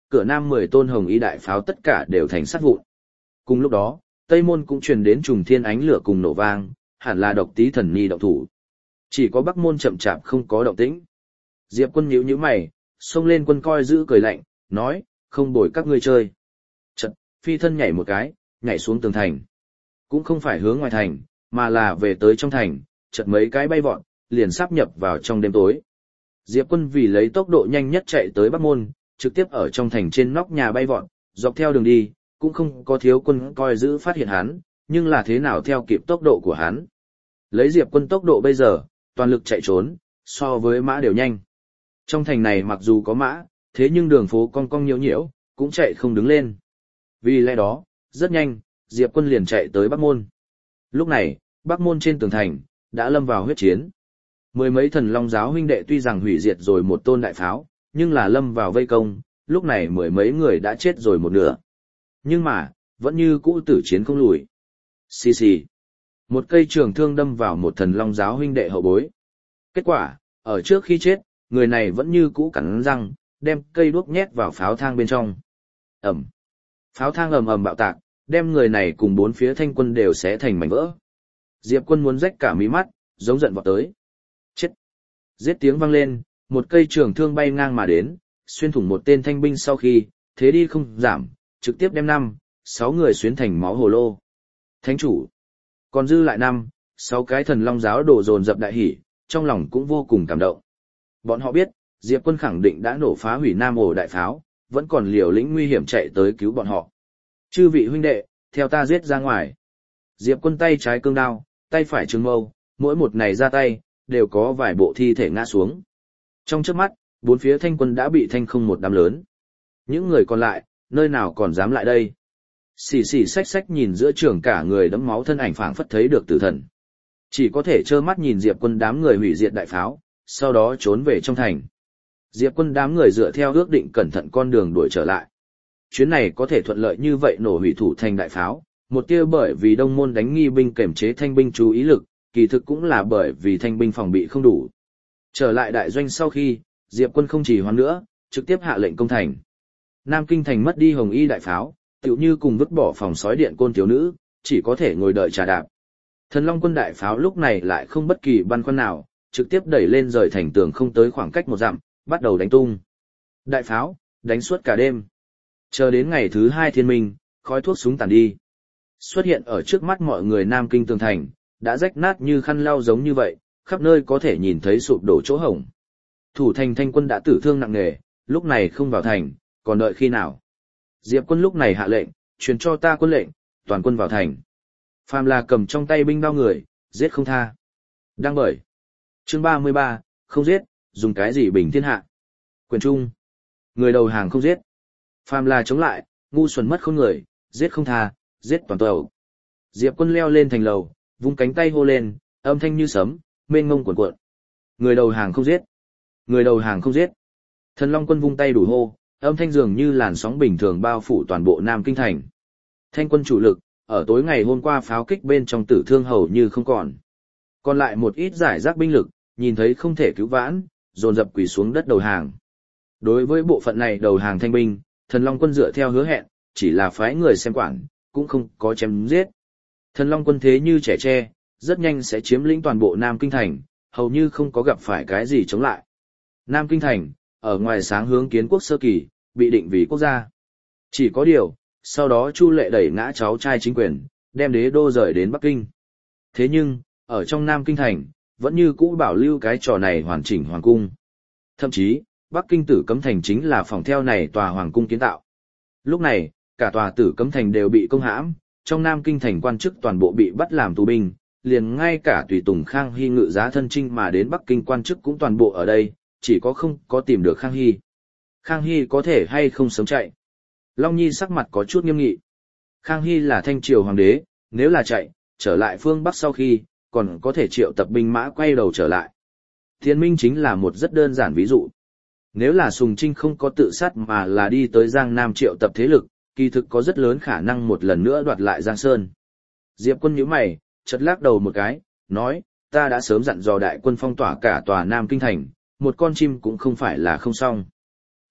cửa nam 10 tôn hồng y đại pháo tất cả đều thành sắt vụn. Cùng lúc đó, Tây Môn cũng truyền đến trùng thiên ánh lửa cùng nổ vang, hẳn là Độc Tý thần nhi động thủ. Chỉ có Bắc Môn chậm chạp không có động tĩnh. Diệp Quân nhíu nhíu mày, xông lên quân coi giữ cười lạnh, nói, không bồi các ngươi chơi. Chợt, phi thân nhảy một cái, nhảy xuống tường thành. Cũng không phải hướng ngoài thành, mà là về tới trong thành, chợt mấy cái bay vọt, liền sáp nhập vào trong đêm tối. Diệp Quân vì lấy tốc độ nhanh nhất chạy tới Bắc Môn, trực tiếp ở trong thành trên nóc nhà bay vọt, dọc theo đường đi, cũng không có thiếu quân coi giữ phát hiện hắn, nhưng là thế nào theo kịp tốc độ của hắn. Lấy Diệp Quân tốc độ bây giờ, toàn lực chạy trốn, so với mã đều nhanh. Trong thành này mặc dù có mã, thế nhưng đường phố cong cong nhiễu nhiễu, cũng chạy không đứng lên. Vì lẽ đó, rất nhanh, Diệp Quân liền chạy tới Bắc Môn. Lúc này, Bắc Môn trên tường thành, đã lâm vào huyết chiến. Mười mấy thần long giáo huynh đệ tuy rằng hủy diệt rồi một tôn đại pháo, nhưng là lâm vào vây công, lúc này mười mấy người đã chết rồi một nửa. Nhưng mà, vẫn như cũ tử chiến không lùi. Xì xì. Một cây trường thương đâm vào một thần long giáo huynh đệ hậu bối. Kết quả, ở trước khi chết, người này vẫn như cũ cắn răng, đem cây đuốc nhét vào pháo thang bên trong. Ẩm. Pháo thang ầm ầm bạo tạc, đem người này cùng bốn phía thanh quân đều xé thành mảnh vỡ. Diệp Quân muốn rách cả mí mắt, giống giận vọt tới. Chết. Giết tiếng vang lên, một cây trường thương bay ngang mà đến, xuyên thủng một tên thanh binh sau khi, thế đi không giảm, trực tiếp đem 5-6 người xuyến thành máu hồ lô. Thánh chủ. Còn dư lại 5-6 cái thần long giáo đổ dồn dập đại hỉ, trong lòng cũng vô cùng cảm động. Bọn họ biết, Diệp Quân khẳng định đã nổ phá hủy Nam ổ đại pháo, vẫn còn liều lĩnh nguy hiểm chạy tới cứu bọn họ. Chư vị huynh đệ, theo ta giết ra ngoài. Diệp Quân tay trái cương đao, tay phải trường mâu, mỗi một này ra tay, đều có vài bộ thi thể ngã xuống. Trong chớp mắt, bốn phía thanh quân đã bị thanh không một đám lớn. Những người còn lại, nơi nào còn dám lại đây. Xì xì xách xách nhìn giữa trường cả người đẫm máu thân ảnh phảng phất thấy được tử thần. Chỉ có thể trơ mắt nhìn Diệp Quân đám người hủy diệt đại pháo, sau đó trốn về trong thành. Diệp Quân đám người dựa theo ước định cẩn thận con đường đuổi trở lại. Chuyến này có thể thuận lợi như vậy nổ hủy thủ thành đại pháo, một tia bởi vì Đông Môn đánh nghi binh kềm chế thanh binh chú ý lực, kỳ thực cũng là bởi vì thanh binh phòng bị không đủ. Trở lại đại doanh sau khi, Diệp Quân không trì hoãn nữa, trực tiếp hạ lệnh công thành. Nam Kinh thành mất đi hồng y đại pháo, tựu như cùng vứt bỏ phòng sói điện côn thiếu nữ, chỉ có thể ngồi đợi trà đạp. Thần Long quân đại pháo lúc này lại không bất kỳ băn khoăn nào, trực tiếp đẩy lên rời thành tường không tới khoảng cách 1 dặm, bắt đầu đánh tung. Đại pháo, đánh suốt cả đêm. Chờ đến ngày thứ 2 thiên minh, khói thuốc súng tàn đi. Xuất hiện ở trước mắt mọi người Nam Kinh tường thành, đã rách nát như khăn lau giống như vậy, khắp nơi có thể nhìn thấy sụp đổ chỗ hổng. Thủ thành thanh quân đã tử thương nặng nề, lúc này không vào thành, còn đợi khi nào? Diệp Quân lúc này hạ lệnh, truyền cho ta quân lệnh, toàn quân vào thành. Phàm là cầm trong tay binh đao người, giết không tha. Đăng bởi. Chương 33, không giết, dùng cái gì bình thiên hạ. Quyền trung. Người đầu hàng không giết. Phàm là chống lại, ngu xuẩn mất khôn người, giết không tha, giết toàn tàu. Diệp Quân leo lên thành lầu, vung cánh tay hô lên, âm thanh như sấm, mênh mông cuộn cuộn. Người đầu hàng không giết. Người đầu hàng không giết. Thần Long quân vung tay đủ hô, âm thanh dường như làn sóng bình thường bao phủ toàn bộ Nam Kinh thành. Thanh quân chủ lực, ở tối ngày hôm qua pháo kích bên trong tử thương hầu như không còn. Còn lại một ít giải rác binh lực, nhìn thấy không thể cứu vãn, dồn dập quỳ xuống đất đầu hàng. Đối với bộ phận này đầu hàng thanh binh, Thần Long quân dựa theo hứa hẹn, chỉ là phái người xem quản, cũng không có chém giết. Thần Long quân thế như trẻ tre, rất nhanh sẽ chiếm lĩnh toàn bộ Nam Kinh thành, hầu như không có gặp phải cái gì chống lại. Nam Kinh thành, ở ngoài sáng hướng kiến quốc sơ kỳ, bị định vì quốc gia. Chỉ có điều, sau đó Chu Lệ đẩy ngã cháu trai chính quyền, đem đế đô rời đến Bắc Kinh. Thế nhưng, ở trong Nam Kinh thành, vẫn như cũ bảo lưu cái trò này hoàn chỉnh hoàng cung. Thậm chí, Bắc Kinh Tử Cấm Thành chính là phòng theo này tòa hoàng cung kiến tạo. Lúc này, cả tòa Tử Cấm Thành đều bị công hãm, trong Nam Kinh thành quan chức toàn bộ bị bắt làm tù binh, liền ngay cả tùy tùng Khang Hy ngự giá thân chinh mà đến Bắc Kinh quan chức cũng toàn bộ ở đây, chỉ có không có tìm được Khang Hy. Khang Hy có thể hay không sớm chạy? Long Nhi sắc mặt có chút nghiêm nghị. Khang Hy là Thanh triều hoàng đế, nếu là chạy, trở lại phương Bắc sau khi, còn có thể triệu tập binh mã quay đầu trở lại. Thiên Minh chính là một rất đơn giản ví dụ. Nếu là Sùng Trinh không có tự sát mà là đi tới Giang Nam triệu tập thế lực, kỳ thực có rất lớn khả năng một lần nữa đoạt lại Giang Sơn. Diệp Quân nhíu mày, chợt lắc đầu một cái, nói, ta đã sớm dặn dò đại quân phong tỏa cả tòa Nam Kinh thành, một con chim cũng không phải là không xong.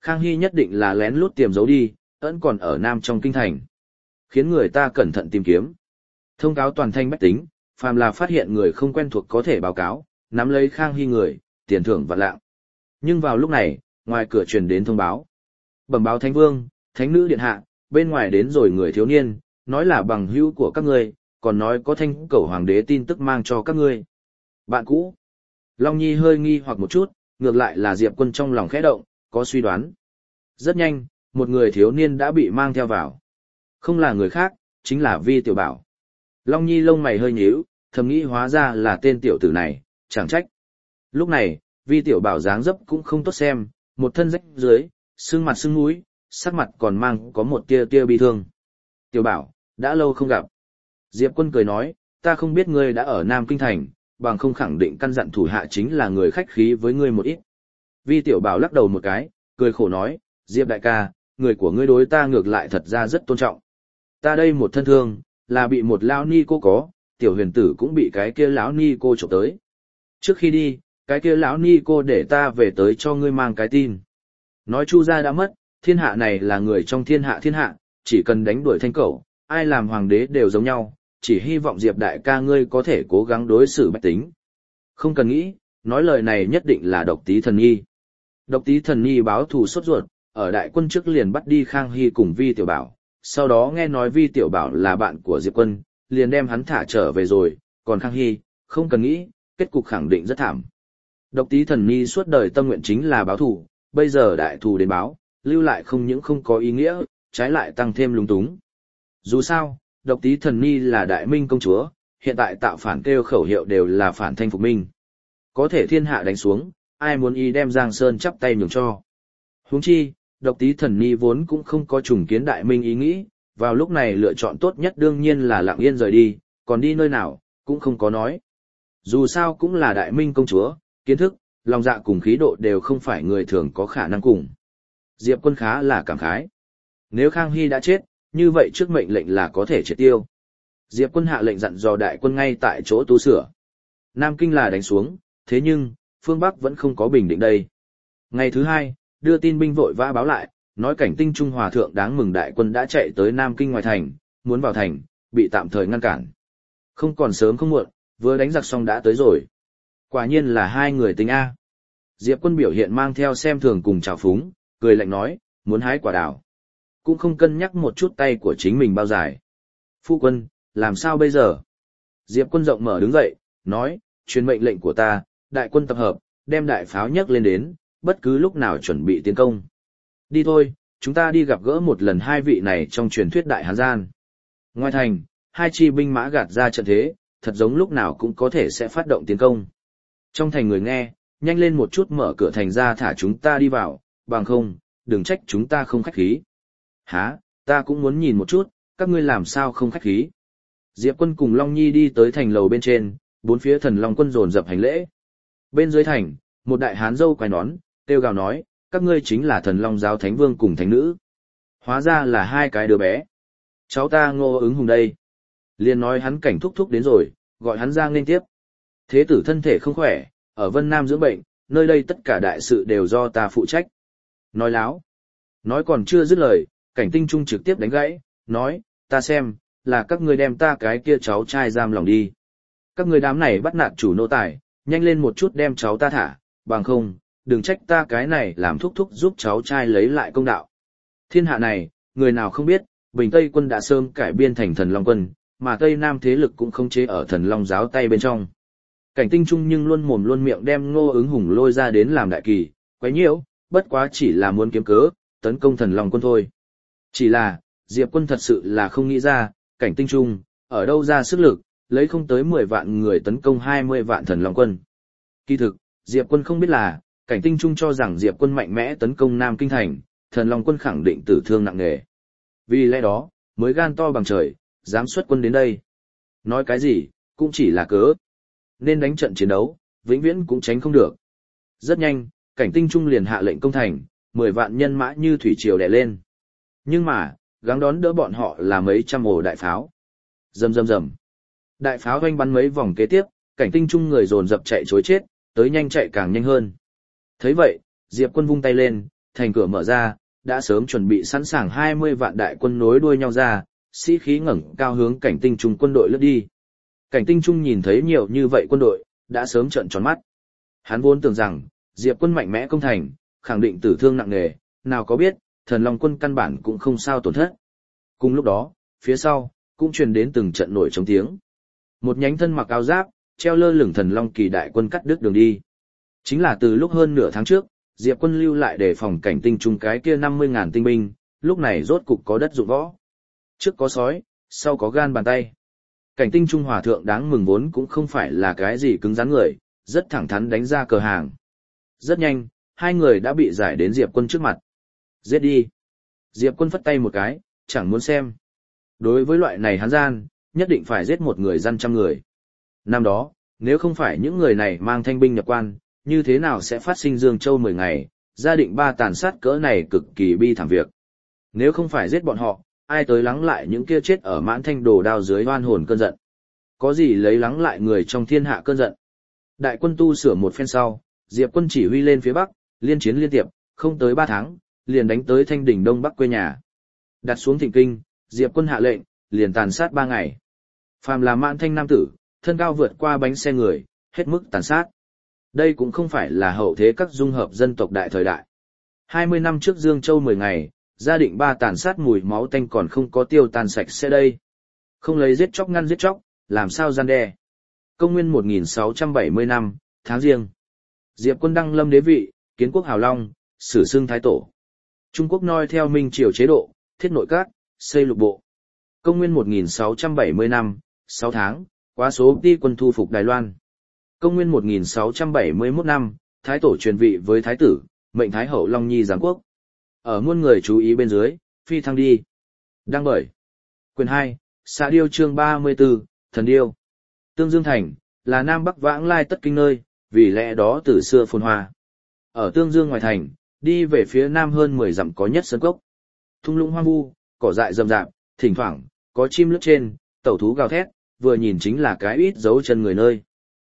Khang Hy nhất định là lén lút tiềm giấu đi, ẩn còn ở Nam trong kinh thành. Khiến người ta cẩn thận tìm kiếm. Thông cáo toàn thanh bách tính, phàm là phát hiện người không quen thuộc có thể báo cáo, nắm lấy Khang Hy người, tiền thưởng vạn lạng. Nhưng vào lúc này, ngoài cửa truyền đến thông báo. Bẩm báo Thánh Vương, Thánh Nữ Điện Hạ, bên ngoài đến rồi người thiếu niên, nói là bằng hữu của các ngươi, còn nói có Thanh Cẩu Hoàng đế tin tức mang cho các ngươi. Bạn cũ. Long Nhi hơi nghi hoặc một chút, ngược lại là Diệp Quân trong lòng khẽ động, có suy đoán. Rất nhanh, một người thiếu niên đã bị mang theo vào. Không là người khác, chính là Vi Tiểu Bảo. Long Nhi lông mày hơi nhíu, thầm nghĩ hóa ra là tên tiểu tử này, chẳng trách. Lúc này, Vi Tiểu Bảo dáng dấp cũng không tốt xem, một thân rách dưới, sưng mặt sưng mũi, sắc mặt còn mang có một tia tia bi thương. Tiểu Bảo, đã lâu không gặp. Diệp Quân cười nói, ta không biết ngươi đã ở Nam Kinh Thành, bằng không khẳng định căn dặn thủ hạ chính là người khách khí với ngươi một ít. Vi Tiểu Bảo lắc đầu một cái, cười khổ nói, Diệp đại ca, người của ngươi đối ta ngược lại thật ra rất tôn trọng. Ta đây một thân thương, là bị một lão ni cô có, tiểu huyền tử cũng bị cái kia lão ni cô chụp tới. Trước khi đi, cái kia lão ni cô để ta về tới cho ngươi mang cái tin. Nói Chu gia đã mất, thiên hạ này là người trong thiên hạ, chỉ cần đánh đuổi Thanh Cẩu, ai làm hoàng đế đều giống nhau, chỉ hy vọng Diệp đại ca ngươi có thể cố gắng đối xử bách tính. Không cần nghĩ, nói lời này nhất định là Độc Tý Thần Nhi. Độc Tý Thần Nhi báo thù sốt ruột, ở đại quân trước liền bắt đi Khang Hy cùng Vi Tiểu Bảo, sau đó nghe nói Vi Tiểu Bảo là bạn của Diệp Quân, liền đem hắn thả trở về rồi, còn Khang Hy, không cần nghĩ, kết cục khẳng định rất thảm. Độc Tý Thần Nhi suốt đời tâm nguyện chính là báo thù, bây giờ đại thù đến báo, lưu lại không những không có ý nghĩa, trái lại tăng thêm lúng túng. Dù sao, Độc Tý Thần Nhi là đại minh công chúa, hiện tại tạo phản kêu khẩu hiệu đều là phản thanh phục minh. Có thể thiên hạ đánh xuống, ai muốn y đem Giang Sơn chắp tay nhường cho. Huống chi, Độc Tý Thần Nhi vốn cũng không có trùng kiến đại minh ý nghĩ, vào lúc này lựa chọn tốt nhất đương nhiên là lặng yên rời đi, còn đi nơi nào, cũng không có nói. Dù sao cũng là đại minh công chúa, kiến thức, lòng dạ cùng khí độ đều không phải người thường có khả năng cùng. Diệp Quân khá là cảm khái. Nếu Khang Hy đã chết, như vậy trước mệnh lệnh là có thể triệt tiêu. Diệp Quân hạ lệnh dặn dò đại quân ngay tại chỗ tu sửa. Nam Kinh là đánh xuống, thế nhưng, phương Bắc vẫn không có bình định đây. Ngày thứ hai, đưa tin binh vội vã báo lại, nói Cảnh Tinh Trung Hòa Thượng đáng mừng đại quân đã chạy tới Nam Kinh ngoài thành, muốn vào thành, bị tạm thời ngăn cản. Không còn sớm không muộn, vừa đánh giặc xong đã tới rồi. Quả nhiên là hai người tính A. Diệp Quân biểu hiện mang theo xem thường cùng trào phúng, cười lạnh nói, muốn hái quả đào. Cũng không cân nhắc một chút tay của chính mình bao dài. Phu quân, làm sao bây giờ? Diệp Quân rộng mở đứng dậy, nói, truyền mệnh lệnh của ta, đại quân tập hợp, đem đại pháo nhấc lên đến, bất cứ lúc nào chuẩn bị tiến công. Đi thôi, chúng ta đi gặp gỡ một lần hai vị này trong truyền thuyết đại hán gian. Ngoài thành, hai chi binh mã gạt ra trận thế, thật giống lúc nào cũng có thể sẽ phát động tiến công. Trong thành người nghe, nhanh lên một chút mở cửa thành ra thả chúng ta đi vào, bằng không, đừng trách chúng ta không khách khí. Hả, ta cũng muốn nhìn một chút, các ngươi làm sao không khách khí. Diệp Quân cùng Long Nhi đi tới thành lầu bên trên, bốn phía thần Long quân dồn dập hành lễ. Bên dưới thành, một đại hán dâu quai nón, kêu gào nói, các ngươi chính là thần Long giáo thánh vương cùng thánh nữ. Hóa ra là hai cái đứa bé. Cháu ta Ngô Ứng Hùng đây. Liền nói hắn Cảnh thúc thúc đến rồi, gọi hắn ra nên tiếp. Thế tử thân thể không khỏe, ở Vân Nam dưỡng bệnh, nơi đây tất cả đại sự đều do ta phụ trách. Nói láo. Nói còn chưa dứt lời, Cảnh Tinh Trung trực tiếp đánh gãy, nói, ta xem, là các ngươi đem ta cái kia cháu trai giam lòng đi. Các ngươi đám này bắt nạt chủ nô tài, nhanh lên một chút đem cháu ta thả, bằng không, đừng trách ta cái này làm thúc thúc giúp cháu trai lấy lại công đạo. Thiên hạ này, người nào không biết, Bình Tây quân đã sớm cải biên thành thần Long quân, mà Tây Nam thế lực cũng không chế ở thần Long giáo tay bên trong. Cảnh Tinh Trung nhưng luôn mồm luôn miệng đem Ngô Ứng Hùng lôi ra đến làm đại kỳ, quấy nhiễu, bất quá chỉ là muốn kiếm cớ, tấn công thần Long quân thôi. Chỉ là, Diệp Quân thật sự là không nghĩ ra, Cảnh Tinh Trung, ở đâu ra sức lực, lấy không tới 10 vạn người tấn công 20 vạn thần Long quân. Kỳ thực, Diệp Quân không biết là, Cảnh Tinh Trung cho rằng Diệp Quân mạnh mẽ tấn công Nam Kinh thành, thần Long quân khẳng định tử thương nặng nề. Vì lẽ đó, mới gan to bằng trời, dám xuất quân đến đây. Nói cái gì, cũng chỉ là cớ. Nên đánh trận chiến đấu, vĩnh viễn cũng tránh không được. Rất nhanh, Cảnh Tinh Trung liền hạ lệnh công thành, 10 vạn nhân mã như thủy triều đè lên. Nhưng mà, gắng đón đỡ bọn họ là mấy trăm ổ đại pháo. Rầm rầm rầm. Đại pháo oanh bắn mấy vòng kế tiếp, Cảnh Tinh Trung người dồn dập chạy trối chết, tới nhanh chạy càng nhanh hơn. Thấy vậy, Diệp Quân vung tay lên, thành cửa mở ra, đã sớm chuẩn bị sẵn sàng 20 vạn đại quân nối đuôi nhau ra, sĩ khí ngẩng cao hướng cảnh tinh trung quân đội lướt đi. Cảnh tinh trung nhìn thấy nhiều như vậy quân đội, đã sớm trợn tròn mắt. Hắn vốn tưởng rằng, Diệp quân mạnh mẽ công thành, khẳng định tử thương nặng nề, nào có biết, Thần Long quân căn bản cũng không sao tổn thất. Cùng lúc đó, phía sau, cũng truyền đến từng trận nổi trống tiếng. Một nhánh thân mặc áo giáp, treo lơ lửng Thần Long kỳ đại quân cắt đứt đường đi. Chính là từ lúc hơn nửa tháng trước, Diệp quân lưu lại để phòng cảnh tinh trung cái kia 50.000 tinh binh, lúc này rốt cục có đất dụng võ. Trước có sói, sau có gan bàn tay. Cảnh tinh trung hòa thượng đáng mừng vốn cũng không phải là cái gì cứng rắn người, rất thẳng thắn đánh ra cờ hàng. Rất nhanh, hai người đã bị giải đến Diệp quân trước mặt. Giết đi. Diệp quân phất tay một cái, chẳng muốn xem. Đối với loại này hắn gian, nhất định phải giết một người dân trăm người. Năm đó, nếu không phải những người này mang thanh binh nhập quan, như thế nào sẽ phát sinh Dương Châu 10 ngày, gia định ba tàn sát cỡ này cực kỳ bi thảm việc. Nếu không phải giết bọn họ, ai tới lắng lại những kia chết ở Mãn Thanh đồ đao dưới oan hồn cơn giận. Có gì lấy lắng lại người trong thiên hạ cơn giận. Đại quân tu sửa một phen sau, Diệp quân chỉ huy lên phía Bắc, liên chiến liên tiếp, không tới 3 tháng, liền đánh tới Thanh Đỉnh Đông Bắc quê nhà. Đặt xuống Thịnh Kinh, Diệp quân hạ lệnh, liền tàn sát 3 ngày. Phàm là Mãn Thanh nam tử, thân cao vượt qua bánh xe người, hết mức tàn sát. Đây cũng không phải là hậu thế các dung hợp dân tộc đại thời đại. 20 năm trước Dương Châu 10 ngày, gia định ba tàn sát mùi máu tanh còn không có tiêu tan sạch sẽ đây. Không lấy giết chóc ngăn giết chóc, làm sao gian đe. Công nguyên 1670 năm, tháng Giêng. Diệp quân đăng lâm đế vị, kiến quốc hào long, sử xưng thái tổ. Trung Quốc noi theo Minh Triều chế độ, thiết nội các, xây lục bộ. Công nguyên 1670 năm, 6 tháng, quá số đi quân thu phục Đài Loan. Công nguyên 1671 năm, thái tổ truyền vị với thái tử, mệnh thái hậu Long Nhi giáng quốc. Ở muôn người chú ý bên dưới, phi thăng đi. Đăng bởi. Quyền 2, Xạ Điêu chương 34, Thần Điêu. Tương Dương Thành, là Nam Bắc vãng lai tất kinh nơi, vì lẽ đó từ xưa phồn hoa. Ở Tương Dương ngoài thành, đi về phía nam hơn 10 dặm có nhất sơn cốc. Thung lũng hoang vu, cỏ dại rậm rạp, thỉnh thoảng, có chim lướt trên, tẩu thú gào thét, vừa nhìn chính là cái ít dấu chân người nơi.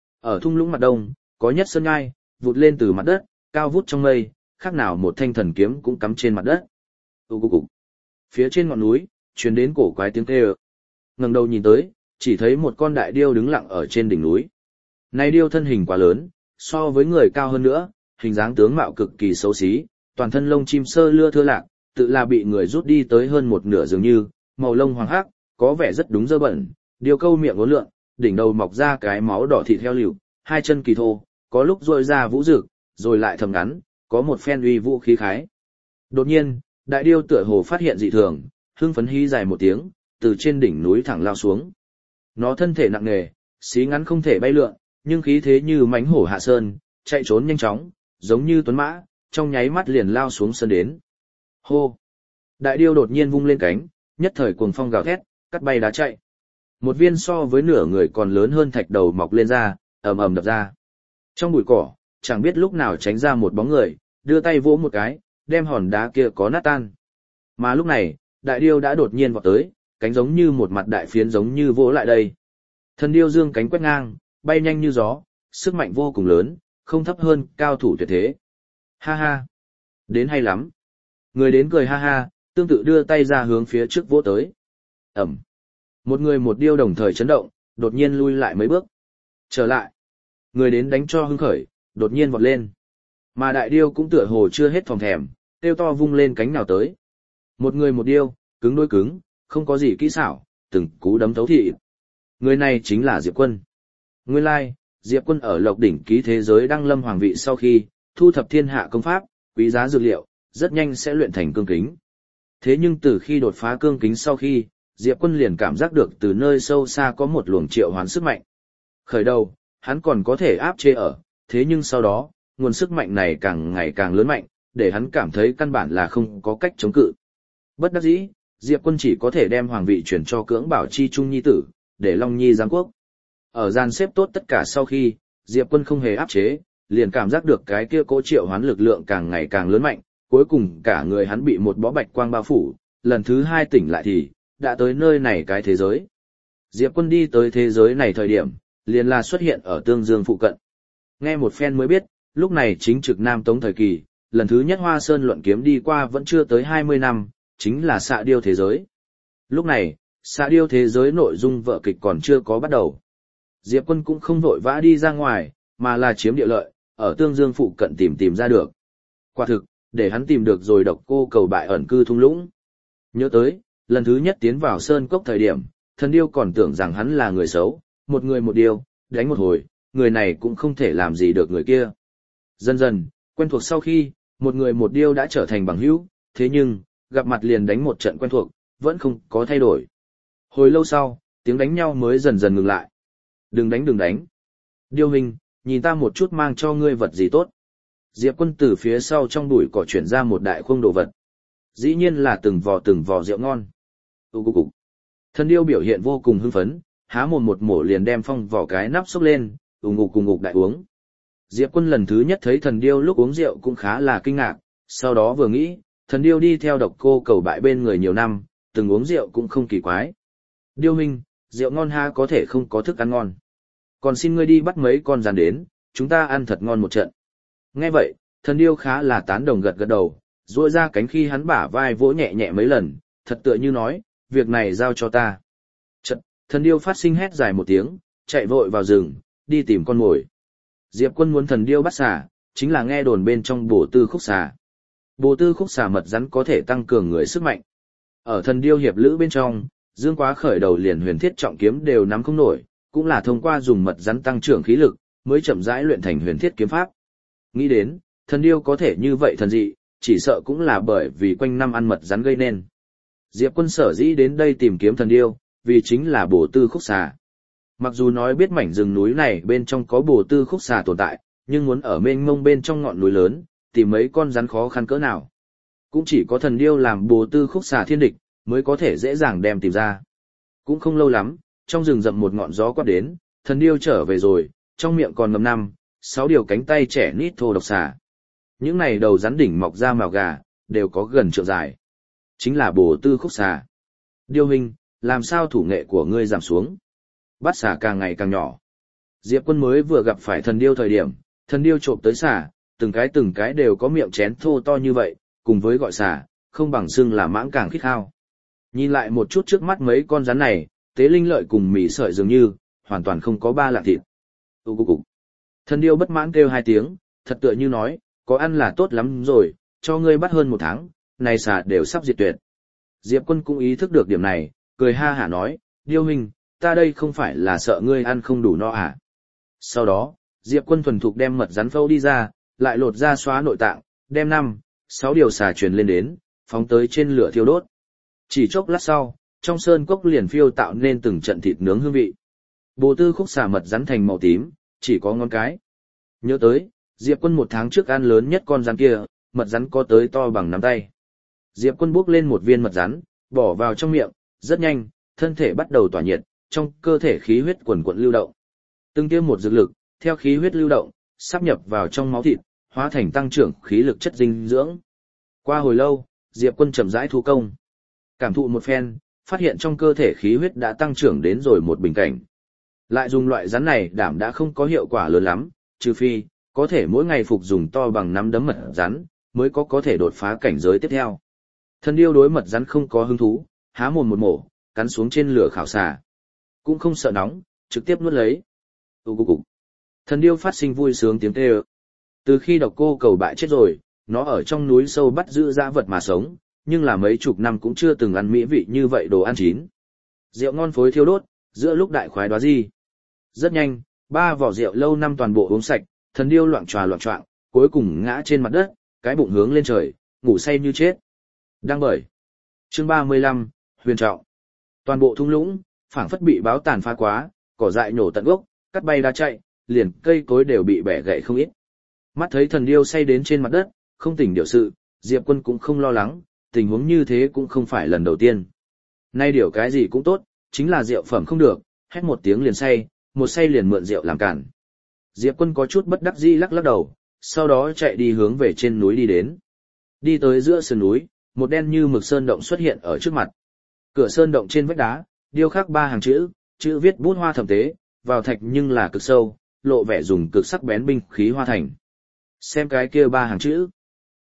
Ở thung lũng mặt đông, có nhất sơn ngai, vụt lên từ mặt đất, cao vút trong mây, khác nào một thanh thần kiếm cũng cắm trên mặt đất. Cục. Phía trên ngọn núi, truyền đến cổ quái tiếng kêu. Ngẩng đầu nhìn tới, chỉ thấy một con đại điêu đứng lặng ở trên đỉnh núi. Này điêu thân hình quá lớn, so với người cao hơn nữa, hình dáng tướng mạo cực kỳ xấu xí, toàn thân lông chim sơ lưa thưa lạc, tự là bị người rút đi tới hơn một nửa dường như, màu lông hoàng hắc, có vẻ rất đúng dơ bẩn, điêu câu miệng uốn lượn, đỉnh đầu mọc ra cái máu đỏ thịt heo liều, hai chân kỳ thô, có lúc rôi ra vũ rực, rồi lại thầm ngắn, có một phen uy vũ khí khái. Đột nhiên, đại điêu tựa hồ phát hiện dị thường, hưng phấn hí dài một tiếng, từ trên đỉnh núi thẳng lao xuống. Nó thân thể nặng nề, xí ngắn không thể bay lượn, nhưng khí thế như mãnh hổ hạ sơn, chạy trốn nhanh chóng, giống như tuấn mã, trong nháy mắt liền lao xuống sơn đến. Hô! Đại điêu đột nhiên vung lên cánh, nhất thời cuồng phong gào thét, cắt bay đá chạy. Một viên so với nửa người còn lớn hơn thạch đầu mọc lên ra, ầm ầm đập ra. Trong bụi cỏ, chẳng biết lúc nào tránh ra một bóng người, đưa tay vỗ một cái, đem hòn đá kia có nát tan. Mà lúc này, đại điêu đã đột nhiên vọt tới, cánh giống như một mặt đại phiến giống như vỗ lại đây. Thần điêu dương cánh quét ngang, bay nhanh như gió, sức mạnh vô cùng lớn, không thấp hơn cao thủ tuyệt thế. Ha ha! Đến hay lắm! Người đến cười ha ha, tương tự đưa tay ra hướng phía trước vỗ tới. Ẩm! Một người một điêu đồng thời chấn động, đột nhiên lui lại mấy bước. Trở lại! Người đến đánh cho hưng khởi, đột nhiên vọt lên. Mà đại điêu cũng tựa hồ chưa hết phòng thèm, kêu to vung lên cánh nào tới. Một người một điêu, cứng đối cứng, không có gì kỹ xảo, từng cú đấm thấu thị. Người này chính là Diệp Quân. Nguyên lai, Diệp Quân ở Lộc Đỉnh ký thế giới đăng lâm hoàng vị sau khi thu thập thiên hạ công pháp, quý giá dược liệu, rất nhanh sẽ luyện thành cương kính. Thế nhưng từ khi đột phá cương kính sau khi, Diệp Quân liền cảm giác được từ nơi sâu xa có một luồng triệu hoán sức mạnh. Khởi đầu, hắn còn có thể áp chế ở, thế nhưng sau đó, nguồn sức mạnh này càng ngày càng lớn mạnh, để hắn cảm thấy căn bản là không có cách chống cự. Bất đắc dĩ, Diệp Quân chỉ có thể đem hoàng vị chuyển cho Cưỡng Bảo Chi Trung nhi tử, để Long Nhi giáng quốc. Ở gian xếp tốt tất cả sau khi, Diệp Quân không hề áp chế, liền cảm giác được cái kia cỗ triệu hoán lực lượng càng ngày càng lớn mạnh, cuối cùng cả người hắn bị một bó bạch quang bao phủ, lần thứ 2 tỉnh lại thì, đã tới nơi này cái thế giới. Diệp Quân đi tới thế giới này thời điểm, liền là xuất hiện ở Tương Dương phụ cận. Nghe một phen mới biết, lúc này chính trực Nam Tống thời kỳ, lần thứ nhất Hoa Sơn luận kiếm đi qua vẫn chưa tới 20 năm, chính là Xạ Điêu thế giới. Lúc này, Xạ Điêu thế giới nội dung vở kịch còn chưa có bắt đầu. Diệp Quân cũng không vội vã đi ra ngoài, mà là chiếm địa lợi, ở Tương Dương phụ cận tìm ra được. Quả thực, để hắn tìm được rồi Độc Cô Cầu Bại ẩn cư thung lũng. Nhớ tới, lần thứ nhất tiến vào Sơn Cốc thời điểm, Thần Điêu còn tưởng rằng hắn là người xấu, một người một điêu, đánh một hồi, người này cũng không thể làm gì được người kia. Dần dần, quen thuộc sau khi, một người một điêu đã trở thành bằng hữu, thế nhưng, gặp mặt liền đánh một trận quen thuộc, vẫn không có thay đổi. Hồi lâu sau, tiếng đánh nhau mới dần dần ngừng lại. Đừng đánh. Điêu hình, nhìn ta một chút mang cho ngươi vật gì tốt. Diệp Quân từ phía sau trong bụi cỏ chuyển ra một đại khuông đồ vật. Dĩ nhiên là từng vò rượu ngon. Cục. Thần điêu biểu hiện vô cùng hưng phấn, há mồm một mổ liền đem phong vỏ cái nắp xốc lên, cùng ngục đại uống. Diệp Quân lần thứ nhất thấy thần điêu lúc uống rượu cũng khá là kinh ngạc, sau đó vừa nghĩ, thần điêu đi theo Độc Cô Cầu Bại bên người nhiều năm, từng uống rượu cũng không kỳ quái. Điêu huynh, rượu ngon ha có thể không có thức ăn ngon. Còn xin ngươi đi bắt mấy con rắn đến, chúng ta ăn thật ngon một trận. Nghe vậy, thần điêu khá là tán đồng gật đầu, duỗi ra cánh khi hắn bả vai vỗ nhẹ nhẹ mấy lần, thật tựa như nói, việc này giao cho ta. Chợt, thần điêu phát sinh hét dài một tiếng, chạy vội vào rừng, đi tìm con mồi. Diệp Quân muốn thần điêu bắt xà, chính là nghe đồn bên trong bổ tư khúc xà. Bổ tư khúc xà mật rắn có thể tăng cường người sức mạnh. Ở thần điêu hiệp lữ bên trong, Dương Quá khởi đầu liền huyền thiết trọng kiếm đều nắm không nổi, cũng là thông qua dùng mật rắn tăng trưởng khí lực, mới chậm rãi luyện thành huyền thiết kiếm pháp. Nghĩ đến, thần điêu có thể như vậy thần dị, chỉ sợ cũng là bởi vì quanh năm ăn mật rắn gây nên. Diệp Quân sở dĩ đến đây tìm kiếm thần điêu, vì chính là bổ tư khúc xà. Mặc dù nói biết mảnh rừng núi này bên trong có bổ tư khúc xà tồn tại, nhưng muốn ở mênh mông bên trong ngọn núi lớn, tìm mấy con rắn khó khăn cỡ nào. Cũng chỉ có thần điêu làm bổ tư khúc xà thiên địch, mới có thể dễ dàng đem tìm ra. Cũng không lâu lắm, trong rừng rậm một ngọn gió quát đến, thần điêu trở về rồi, trong miệng còn ngầm 5-6 điều cánh tay trẻ nít thô độc xà. Những này đầu rắn đỉnh mọc ra mào gà, đều có gần trượng dài. Chính là bổ tư khúc xà. Điêu huynh, làm sao thủ nghệ của ngươi giảm xuống? Bắt xà càng ngày càng nhỏ. Diệp Quân mới vừa gặp phải thần điêu thời điểm, thần điêu trộm tới xà, từng cái đều có miệng chén thô to như vậy, cùng với gọi xà, không bằng xưng là mãng càng khít khao. Nhìn lại một chút trước mắt mấy con rắn này, tế linh lợi cùng mì sợi dường như, hoàn toàn không có ba lạng thịt. Cục. Thần điêu bất mãn kêu 2 tiếng, thật tựa như nói, có ăn là tốt lắm rồi, cho ngươi bắt hơn 1 tháng, này xà đều sắp diệt tuyệt. Diệp Quân cũng ý thức được điểm này, cười ha hả nói, điêu huynh, ta đây không phải là sợ ngươi ăn không đủ no à. Sau đó, Diệp Quân thuần thục đem mật rắn phâu đi ra, lại lột ra xóa nội tạng, đem 5-6 điều xà truyền lên đến, phóng tới trên lửa thiêu đốt. Chỉ chốc lát sau, trong sơn cốc liền phiêu tạo nên từng trận thịt nướng hương vị. Bồ tư khúc xà mật rắn thành màu tím, chỉ có ngón cái. Nhớ tới, Diệp Quân 1 tháng trước ăn lớn nhất con rắn kia, mật rắn có tới to bằng nắm tay. Diệp Quân bốc lên một viên mật rắn, bỏ vào trong miệng, rất nhanh, thân thể bắt đầu tỏa nhiệt, trong cơ thể khí huyết quần quận lưu động. Từng tiêm một dược lực, theo khí huyết lưu động, sáp nhập vào trong máu thịt, hóa thành tăng trưởng khí lực chất dinh dưỡng. Qua hồi lâu, Diệp Quân chậm rãi thu công. Cảm thụ một phen, phát hiện trong cơ thể khí huyết đã tăng trưởng đến rồi một bình cảnh. Lại dùng loại rắn này đảm đã không có hiệu quả lớn lắm, trừ phi, có thể mỗi ngày phục dùng to bằng nắm đấm mật rắn, mới có thể đột phá cảnh giới tiếp theo. Thần điêu đối mật rắn không có hứng thú, há mồm một mổ, cắn xuống trên lửa khảo xà. Cũng không sợ nóng, trực tiếp nuốt lấy. Cục. Thần điêu phát sinh vui sướng tiếng kêu. Từ khi Độc Cô Cầu Bại chết rồi, nó ở trong núi sâu bắt giữ dã vật mà sống, nhưng là mấy chục năm cũng chưa từng ăn mỹ vị như vậy đồ ăn chín. Rượu ngon phối thiêu đốt, giữa lúc đại khoái đoá di. Rất nhanh, 3 vỏ rượu lâu năm toàn bộ uống sạch, thần điêu loạng choạng, cuối cùng ngã trên mặt đất, cái bụng hướng lên trời, ngủ say như chết. Đang bởi. Chương 35, Huyền Trọng. Toàn bộ thung lũng, phảng phất bị báo tàn phá quá, cỏ dại nổ tận gốc, cắt bay đá chạy, liền cây cối đều bị bẻ gãy không ít. Mắt thấy thần điêu say đến trên mặt đất, không tỉnh điều sự, Diệp Quân cũng không lo lắng, tình huống như thế cũng không phải lần đầu tiên. Nay điều cái gì cũng tốt, chính là rượu phẩm không được, hét một tiếng liền say, một say liền mượn rượu làm cản. Diệp Quân có chút bất đắc dĩ lắc đầu, sau đó chạy đi hướng về trên núi đi đến. Đi tới giữa sườn núi, một đen như mực sơn động xuất hiện ở trước mặt. Cửa sơn động trên vách đá, điêu khắc 3 hàng chữ viết bút hoa thẩm tế, vào thạch nhưng là cực sâu, lộ vẻ dùng cực sắc bén binh khí hoa thành. Xem cái kia 3 hàng chữ.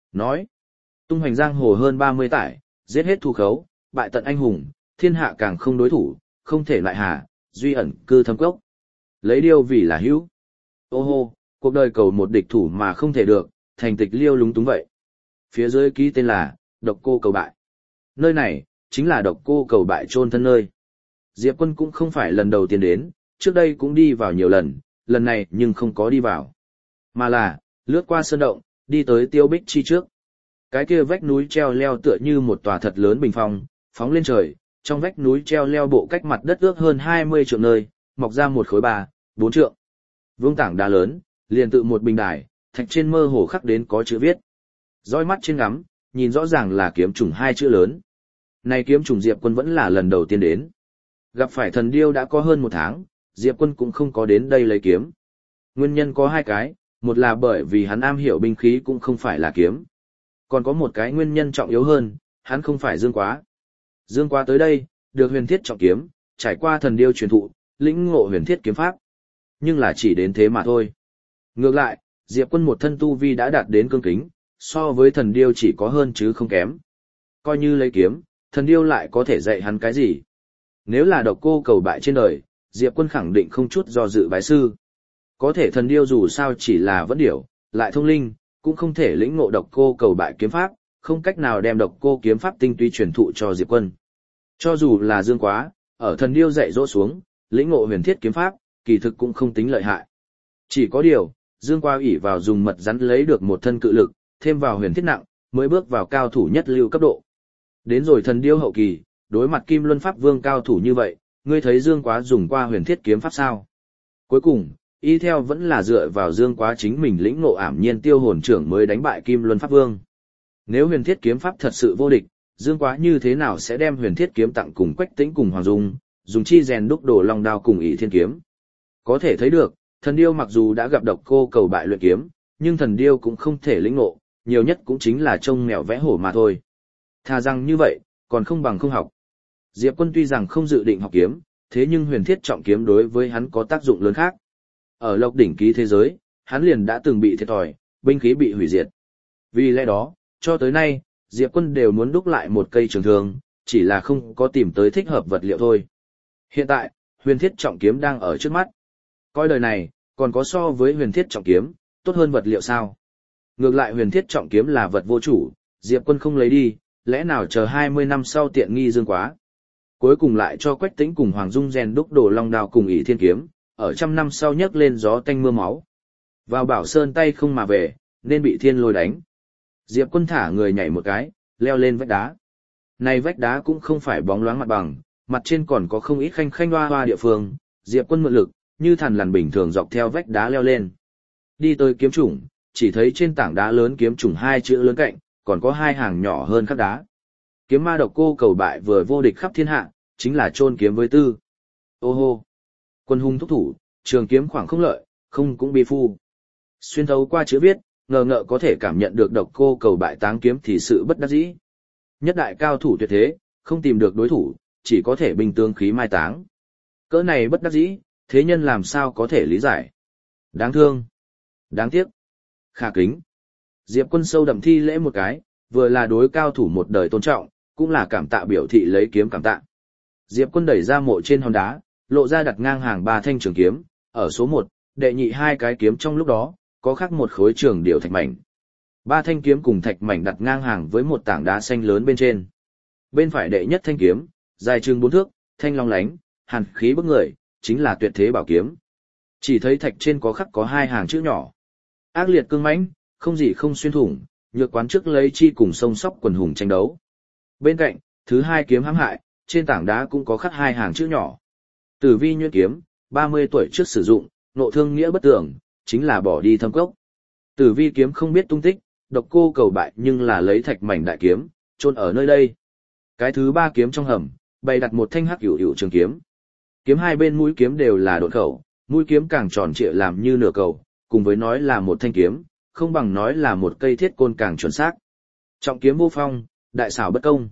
Nói, tung hoành giang hồ hơn 30 tải, giết hết thù khấu, bại tận anh hùng, thiên hạ càng không đối thủ, không thể lại hà, duy ẩn cư thâm cốc. Lấy điêu vì là hữu. Ô hô, cuộc đời cầu một địch thủ mà không thể được, thành tịch liêu lúng túng vậy. Phía dưới ký tên là, độc cô cầu bại. Nơi này, chính là độc cô cầu bại chôn thân nơi. Diệp Quân cũng không phải lần đầu tiên đến, trước đây cũng đi vào nhiều lần này nhưng không có đi vào. Mà là, lướt qua sơn động, đi tới Tiêu Bích Chi trước. Cái kia vách núi treo leo tựa như một tòa thật lớn bình phong, phóng lên trời, trong vách núi treo leo bộ cách mặt đất ước hơn 20 trượng nơi, mọc ra một khối 4 trượng. Vương tảng đá lớn, liền tự một bình đài, thạch trên mơ hồ khắc đến có chữ viết. Dõi mắt trên ngắm, nhìn rõ ràng là kiếm trùng 2 chữ lớn. Này kiếm trùng Diệp Quân vẫn là lần đầu tiên đến. Gặp phải thần điêu đã có hơn 1 tháng, Diệp Quân cũng không có đến đây lấy kiếm. Nguyên nhân có 2 cái, một là bởi vì hắn am hiểu binh khí cũng không phải là kiếm. Còn có một cái nguyên nhân trọng yếu hơn, hắn không phải Dương Quá. Dương Quá tới đây, được huyền thiết trọng kiếm, trải qua thần điêu truyền thụ, lĩnh ngộ huyền thiết kiếm pháp. Nhưng là chỉ đến thế mà thôi. Ngược lại, Diệp Quân một thân tu vi đã đạt đến cương kính, so với thần điêu chỉ có hơn chứ không kém. Coi như lấy kiếm, thần điêu lại có thể dạy hắn cái gì? Nếu là độc cô cầu bại trên đời, Diệp Quân khẳng định không chút do dự bái sư. Có thể thần điêu dù sao chỉ là vẫn điểu, lại thông linh, cũng không thể lĩnh ngộ độc cô cầu bại kiếm pháp, không cách nào đem độc cô kiếm pháp tinh túy truyền thụ cho Diệp Quân. Cho dù là Dương Quá, ở thần điêu dạy dỗ xuống, lĩnh ngộ huyền thiết kiếm pháp, kỳ thực cũng không tính lợi hại. Chỉ có điều, Dương Quá ỷ vào dùng mật rắn lấy được một thân cự lực, thêm vào huyền thiết nặng, mới bước vào cao thủ nhất lưu cấp độ. Đến rồi thần điêu hậu kỳ, đối mặt Kim Luân Pháp Vương cao thủ như vậy, ngươi thấy Dương Quá dùng qua huyền thiết kiếm pháp sao? Cuối cùng, y theo vẫn là dựa vào Dương Quá chính mình lĩnh ngộ ảm nhiên tiêu hồn trưởng mới đánh bại Kim Luân Pháp Vương. Nếu huyền thiết kiếm pháp thật sự vô địch, Dương Quá như thế nào sẽ đem huyền thiết kiếm tặng cùng Quách Tĩnh cùng Hoàng Dung, dùng chi rèn đúc đổ long đao cùng ỷ thiên kiếm? Có thể thấy được, thần điêu mặc dù đã gặp độc cô cầu bại luyện kiếm, nhưng thần điêu cũng không thể lĩnh ngộ, nhiều nhất cũng chính là trông mèo vẽ hổ mà thôi. Thà rằng như vậy, còn không bằng không học. Diệp Quân tuy rằng không dự định học kiếm, thế nhưng huyền thiết trọng kiếm đối với hắn có tác dụng lớn khác. Ở Lộc đỉnh ký thế giới, hắn liền đã từng bị thiệt thòi, binh khí bị hủy diệt. Vì lẽ đó, cho tới nay, Diệp Quân đều muốn đúc lại một cây trường thương, chỉ là không có tìm tới thích hợp vật liệu thôi. Hiện tại, huyền thiết trọng kiếm đang ở trước mắt. Coi đời này, còn có so với huyền thiết trọng kiếm, tốt hơn vật liệu sao? Ngược lại huyền thiết trọng kiếm là vật vô chủ, Diệp Quân không lấy đi, lẽ nào chờ 20 năm sau tiện nghi Dương Quá. Cuối cùng lại cho Quách Tĩnh cùng Hoàng Dung rèn đúc đồ long đao cùng ỷ thiên kiếm, ở 100 năm sau nhấc lên gió tanh mưa máu. Vào Bảo Sơn tay không mà về, nên bị thiên lôi đánh. Diệp Quân thả người nhảy một cái, leo lên vách đá. Này vách đá cũng không phải bóng loáng mặt bằng, mặt trên còn có không ít khanh khanh hoa hoa địa phương, Diệp Quân mượn lực, như thằn lằn bình thường dọc theo vách đá leo lên. Đi tới kiếm chủng, chỉ thấy trên tảng đá lớn kiếm chủng 2 chữ lớn cạnh, còn có 2 hàng nhỏ hơn khắc đá. Kiếm ma độc cô cầu bại vừa vô địch khắp thiên hạ, chính là chôn kiếm với tư. Ô hô! Quân hung thúc thủ, trường kiếm khoảng không lợi, không cũng bi phu. Xuyên thấu qua chữ viết, ngờ ngợ có thể cảm nhận được độc cô cầu bại táng kiếm thì sự bất đắc dĩ. Nhất đại cao thủ tuyệt thế, không tìm được đối thủ, chỉ có thể bình tướng khí mai táng. Cỡ này bất đắc dĩ, thế nhân làm sao có thể lý giải. Đáng thương. Đáng tiếc. Khả kính. Diệp Quân sâu đậm thi lễ một cái, vừa là đối cao thủ một đời tôn trọng, cũng là cảm tạ biểu thị lấy kiếm cảm tạ. Diệp Quân đẩy ra mộ trên hòn đá, lộ ra đặt ngang hàng 3 thanh trường kiếm, ở số 1, đệ nhị 2 cái kiếm trong lúc đó, có khắc một khối trường điểu thạch mảnh. 3 thanh kiếm cùng thạch mảnh đặt ngang hàng với một tảng đá xanh lớn bên trên. Bên phải đệ nhất thanh kiếm, dài chừng 4 thước, thanh long lánh, hàn khí bức người, chính là tuyệt thế bảo kiếm. Chỉ thấy thạch trên có khắc có 2 hàng chữ nhỏ. Ác liệt cương mãnh, không gì không xuyên thủng, nhược quán trước lấy chi cùng sông sóc quần hùng tranh đấu. Bên cạnh, thứ 2 kiếm hãm hại, trên tảng đá cũng có khắc 2 hàng chữ nhỏ. Tử vi nhuyễn kiếm, 30 tuổi trước sử dụng, nộ thương nghĩa bất tưởng, chính là bỏ đi thâm cốc. Tử vi kiếm không biết tung tích, độc cô cầu bại nhưng là lấy thạch mảnh đại kiếm, chôn ở nơi đây. Cái thứ 3 kiếm trong hầm, bày đặt một thanh hắc hữu hữu trường kiếm. Kiếm hai bên mũi kiếm đều là độn khẩu, mũi kiếm càng tròn trịa làm như nửa cầu, cùng với nói là một thanh kiếm, không bằng nói là một cây thiết côn càng chuẩn xác. Trọng kiếm vô phong, đại xảo bất công.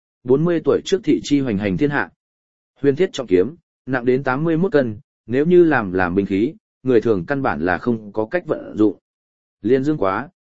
40 tuổi trước thị chi hoành hành thiên hạ. Huyền thiết trọng kiếm, nặng đến 81 cân, nếu như làm binh khí, người thường căn bản là không có cách vận dụng. Liên Dương Quá,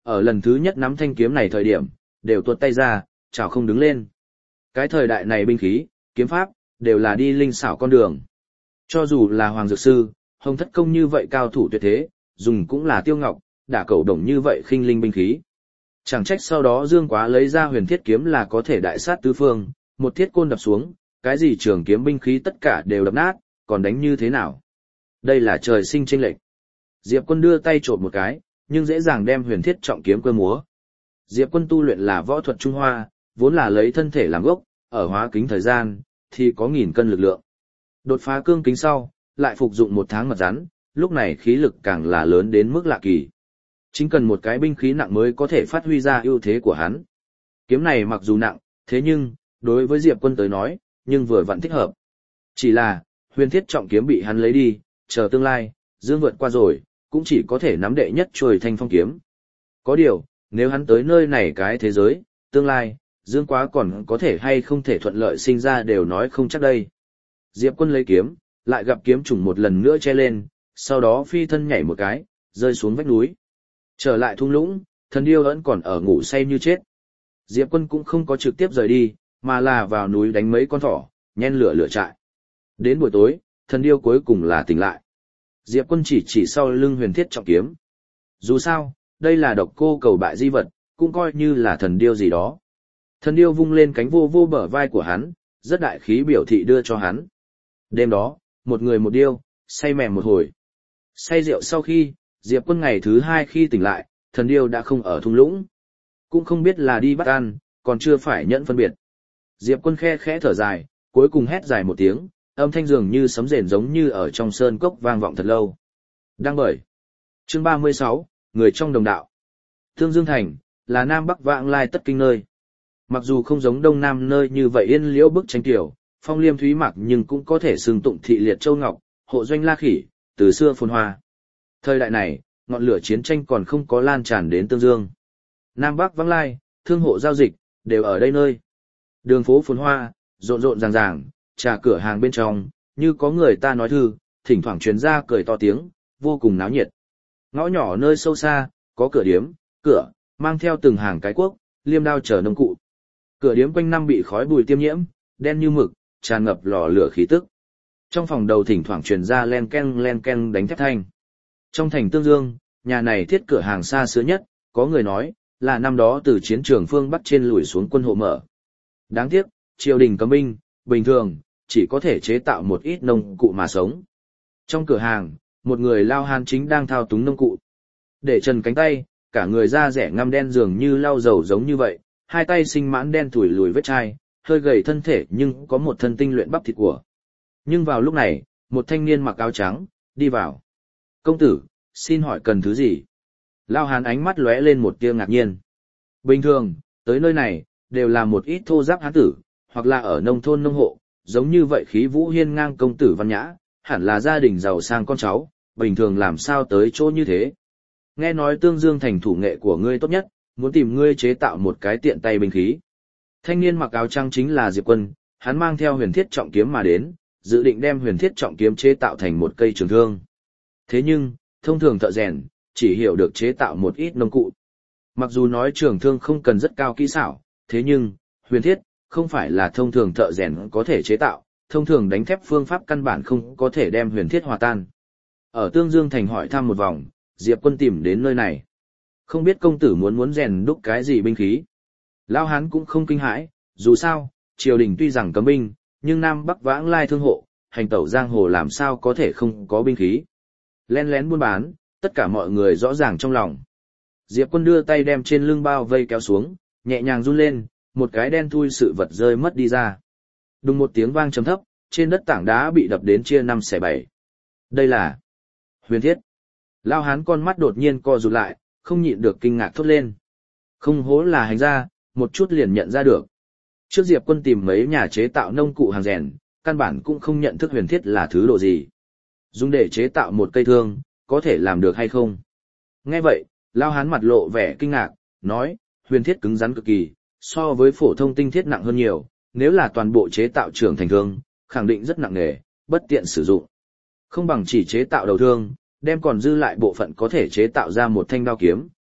ở lần thứ nhất nắm thanh kiếm này thời điểm, đều tuột tay ra, chảo không đứng lên. Cái thời đại này binh khí, kiếm pháp, đều là đi linh xảo con đường. Cho dù là Hoàng Dược Sư, Hồng Thất Công như vậy cao thủ tuyệt thế, dùng cũng là tiêu ngọc, đả cẩu đồng như vậy khinh linh binh khí. Chẳng trách sau đó Dương Quá lấy ra huyền thiết kiếm là có thể đại sát tứ phương, một thiết côn đập xuống, cái gì trường kiếm binh khí tất cả đều đập nát, còn đánh như thế nào? Đây là trời sinh chênh lệch. Diệp Quân đưa tay trộn một cái, nhưng dễ dàng đem huyền thiết trọng kiếm cơ múa. Diệp Quân tu luyện là võ thuật Trung Hoa, vốn là lấy thân thể làm gốc, ở hóa kính thời gian, thì có 1000 cân lực lượng. Đột phá cương kính sau, lại phục dụng 1 tháng mật rắn, lúc này khí lực càng là lớn đến mức lạ kỳ. Chính cần một cái binh khí nặng mới có thể phát huy ra ưu thế của hắn. Kiếm này mặc dù nặng, thế nhưng, đối với Diệp Quân tới nói, nhưng vừa vặn thích hợp. Chỉ là, huyền thiết trọng kiếm bị hắn lấy đi, chờ tương lai, Dương vượt qua rồi, cũng chỉ có thể nắm đệ nhất chuôi thanh phong kiếm. Có điều, nếu hắn tới nơi này cái thế giới, tương lai, Dương Quá còn có thể hay không thể thuận lợi sinh ra đều nói không chắc đây. Diệp Quân lấy kiếm, lại gặp kiếm trùng một lần nữa che lên, sau đó phi thân nhảy một cái, rơi xuống vách núi. Trở lại thung lũng, thần điêu vẫn còn ở ngủ say như chết. Diệp Quân cũng không có trực tiếp rời đi, mà là vào núi đánh mấy con thỏ, nhen lửa lửa trại. Đến buổi tối, thần điêu cuối cùng là tỉnh lại. Diệp Quân chỉ sau lưng huyền thiết trọng kiếm. Dù sao, đây là độc cô cầu bại di vật, cũng coi như là thần điêu gì đó. Thần điêu vung lên cánh vô vô bờ vai của hắn, rất đại khí biểu thị đưa cho hắn. Đêm đó, một người một điêu, say mềm một hồi. Say rượu sau khi, Diệp Quân ngày thứ 2 khi tỉnh lại, thần điêu đã không ở thung lũng. Cũng không biết là đi bắt ăn, còn chưa phải nhận phân biệt. Diệp Quân khe khẽ thở dài, cuối cùng hét dài một tiếng, âm thanh dường như sấm rền giống như ở trong sơn cốc vang vọng thật lâu. Đăng bởi. Chương 36, Người trong đồng đạo. Tương Dương Thành, là Nam Bắc vãng lai tất kinh nơi. Mặc dù không giống Đông Nam nơi như vậy yên liễu bức tranh tiểu, phong liêm thúy mạc nhưng cũng có thể xưng tụng thị liệt châu ngọc, hộ doanh la khỉ, từ xưa phồn hoa. Thời đại này, ngọn lửa chiến tranh còn không có lan tràn đến Tương Dương. Nam Bắc vãng lai, thương hộ giao dịch, đều ở đây nơi. Đường phố phồn hoa, rộn rộn ràng ràng, trà cửa hàng bên trong, như có người ta nói thư, thỉnh thoảng truyền ra cười to tiếng, vô cùng náo nhiệt. Ngõ nhỏ nơi sâu xa, có cửa điếm, cửa, mang theo từng hàng cái cuốc, liêm đao chờ nông cụ. Cửa điếm quanh năm bị khói bụi tiêm nhiễm, đen như mực, tràn ngập lò lửa khí tức. Trong phòng đầu thỉnh thoảng truyền ra len ken đánh thép thanh. Trong thành Tương Dương, nhà này thiết cửa hàng xa xưa nhất, có người nói, là năm đó từ chiến trường phương Bắc trên lùi xuống quân hộ mở. Đáng tiếc, triều đình cấm binh, bình thường, chỉ có thể chế tạo một ít nông cụ mà sống. Trong cửa hàng, một người lao hán chính đang thao túng nông cụ. Để trần cánh tay, cả người da rẻ ngăm đen dường như lau dầu giống như vậy, hai tay sinh mãn đen thủi lùi vết chai, hơi gầy thân thể nhưng có một thân tinh luyện bắp thịt của. Nhưng vào lúc này, một thanh niên mặc áo trắng, đi vào. Công tử, xin hỏi cần thứ gì? Lao hán ánh mắt lóe lên một tia ngạc nhiên. Bình thường, tới nơi này, đều là một ít thô giáp hán tử, hoặc là ở nông thôn nông hộ, giống như vậy khí vũ hiên ngang công tử văn nhã, hẳn là gia đình giàu sang con cháu, bình thường làm sao tới chỗ như thế. Nghe nói Tương Dương thành thủ nghệ của ngươi tốt nhất, muốn tìm ngươi chế tạo một cái tiện tay binh khí. Thanh niên mặc áo trắng chính là Diệp Quân, hắn mang theo huyền thiết trọng kiếm mà đến, dự định đem huyền thiết trọng kiếm chế tạo thành một cây trường thương. Thế nhưng, thông thường thợ rèn, chỉ hiểu được chế tạo một ít nông cụ. Mặc dù nói trường thương không cần rất cao kỹ xảo, thế nhưng, huyền thiết, không phải là thông thường thợ rèn có thể chế tạo, thông thường đánh thép phương pháp căn bản không có thể đem huyền thiết hòa tan. Ở Tương Dương thành hỏi thăm một vòng, Diệp Quân tìm đến nơi này. Không biết công tử muốn rèn đúc cái gì binh khí. Lao hán cũng không kinh hãi, dù sao, triều đình tuy rằng cấm binh, nhưng Nam Bắc vãng lai thương hộ, hành tẩu giang hồ làm sao có thể không có binh khí. Len lén buôn bán, tất cả mọi người rõ ràng trong lòng. Diệp Quân đưa tay đem trên lưng bao vây kéo xuống, nhẹ nhàng run lên, một cái đen thui sự vật rơi mất đi ra. Đùng một tiếng vang trầm thấp, trên đất tảng đá bị đập đến chia 5/7. Đây là huyền thiết. Lao hán con mắt đột nhiên co rụt lại, không nhịn được kinh ngạc thốt lên. Không hố là hành gia, một chút liền nhận ra được. Trước Diệp Quân tìm mấy nhà chế tạo nông cụ hàng rèn, căn bản cũng không nhận thức huyền thiết là thứ độ gì. Dùng để chế tạo một cây thương, có thể làm được hay không? Nghe vậy, Lao hán mặt lộ vẻ kinh ngạc, nói, huyền thiết cứng rắn cực kỳ, so với phổ thông tinh thiết nặng hơn nhiều, nếu là toàn bộ chế tạo trưởng thành thương, khẳng định rất nặng nề, bất tiện sử dụng. Không bằng chỉ chế tạo đầu thương, đem còn dư lại bộ phận có thể chế tạo ra một thanh đao kiếm,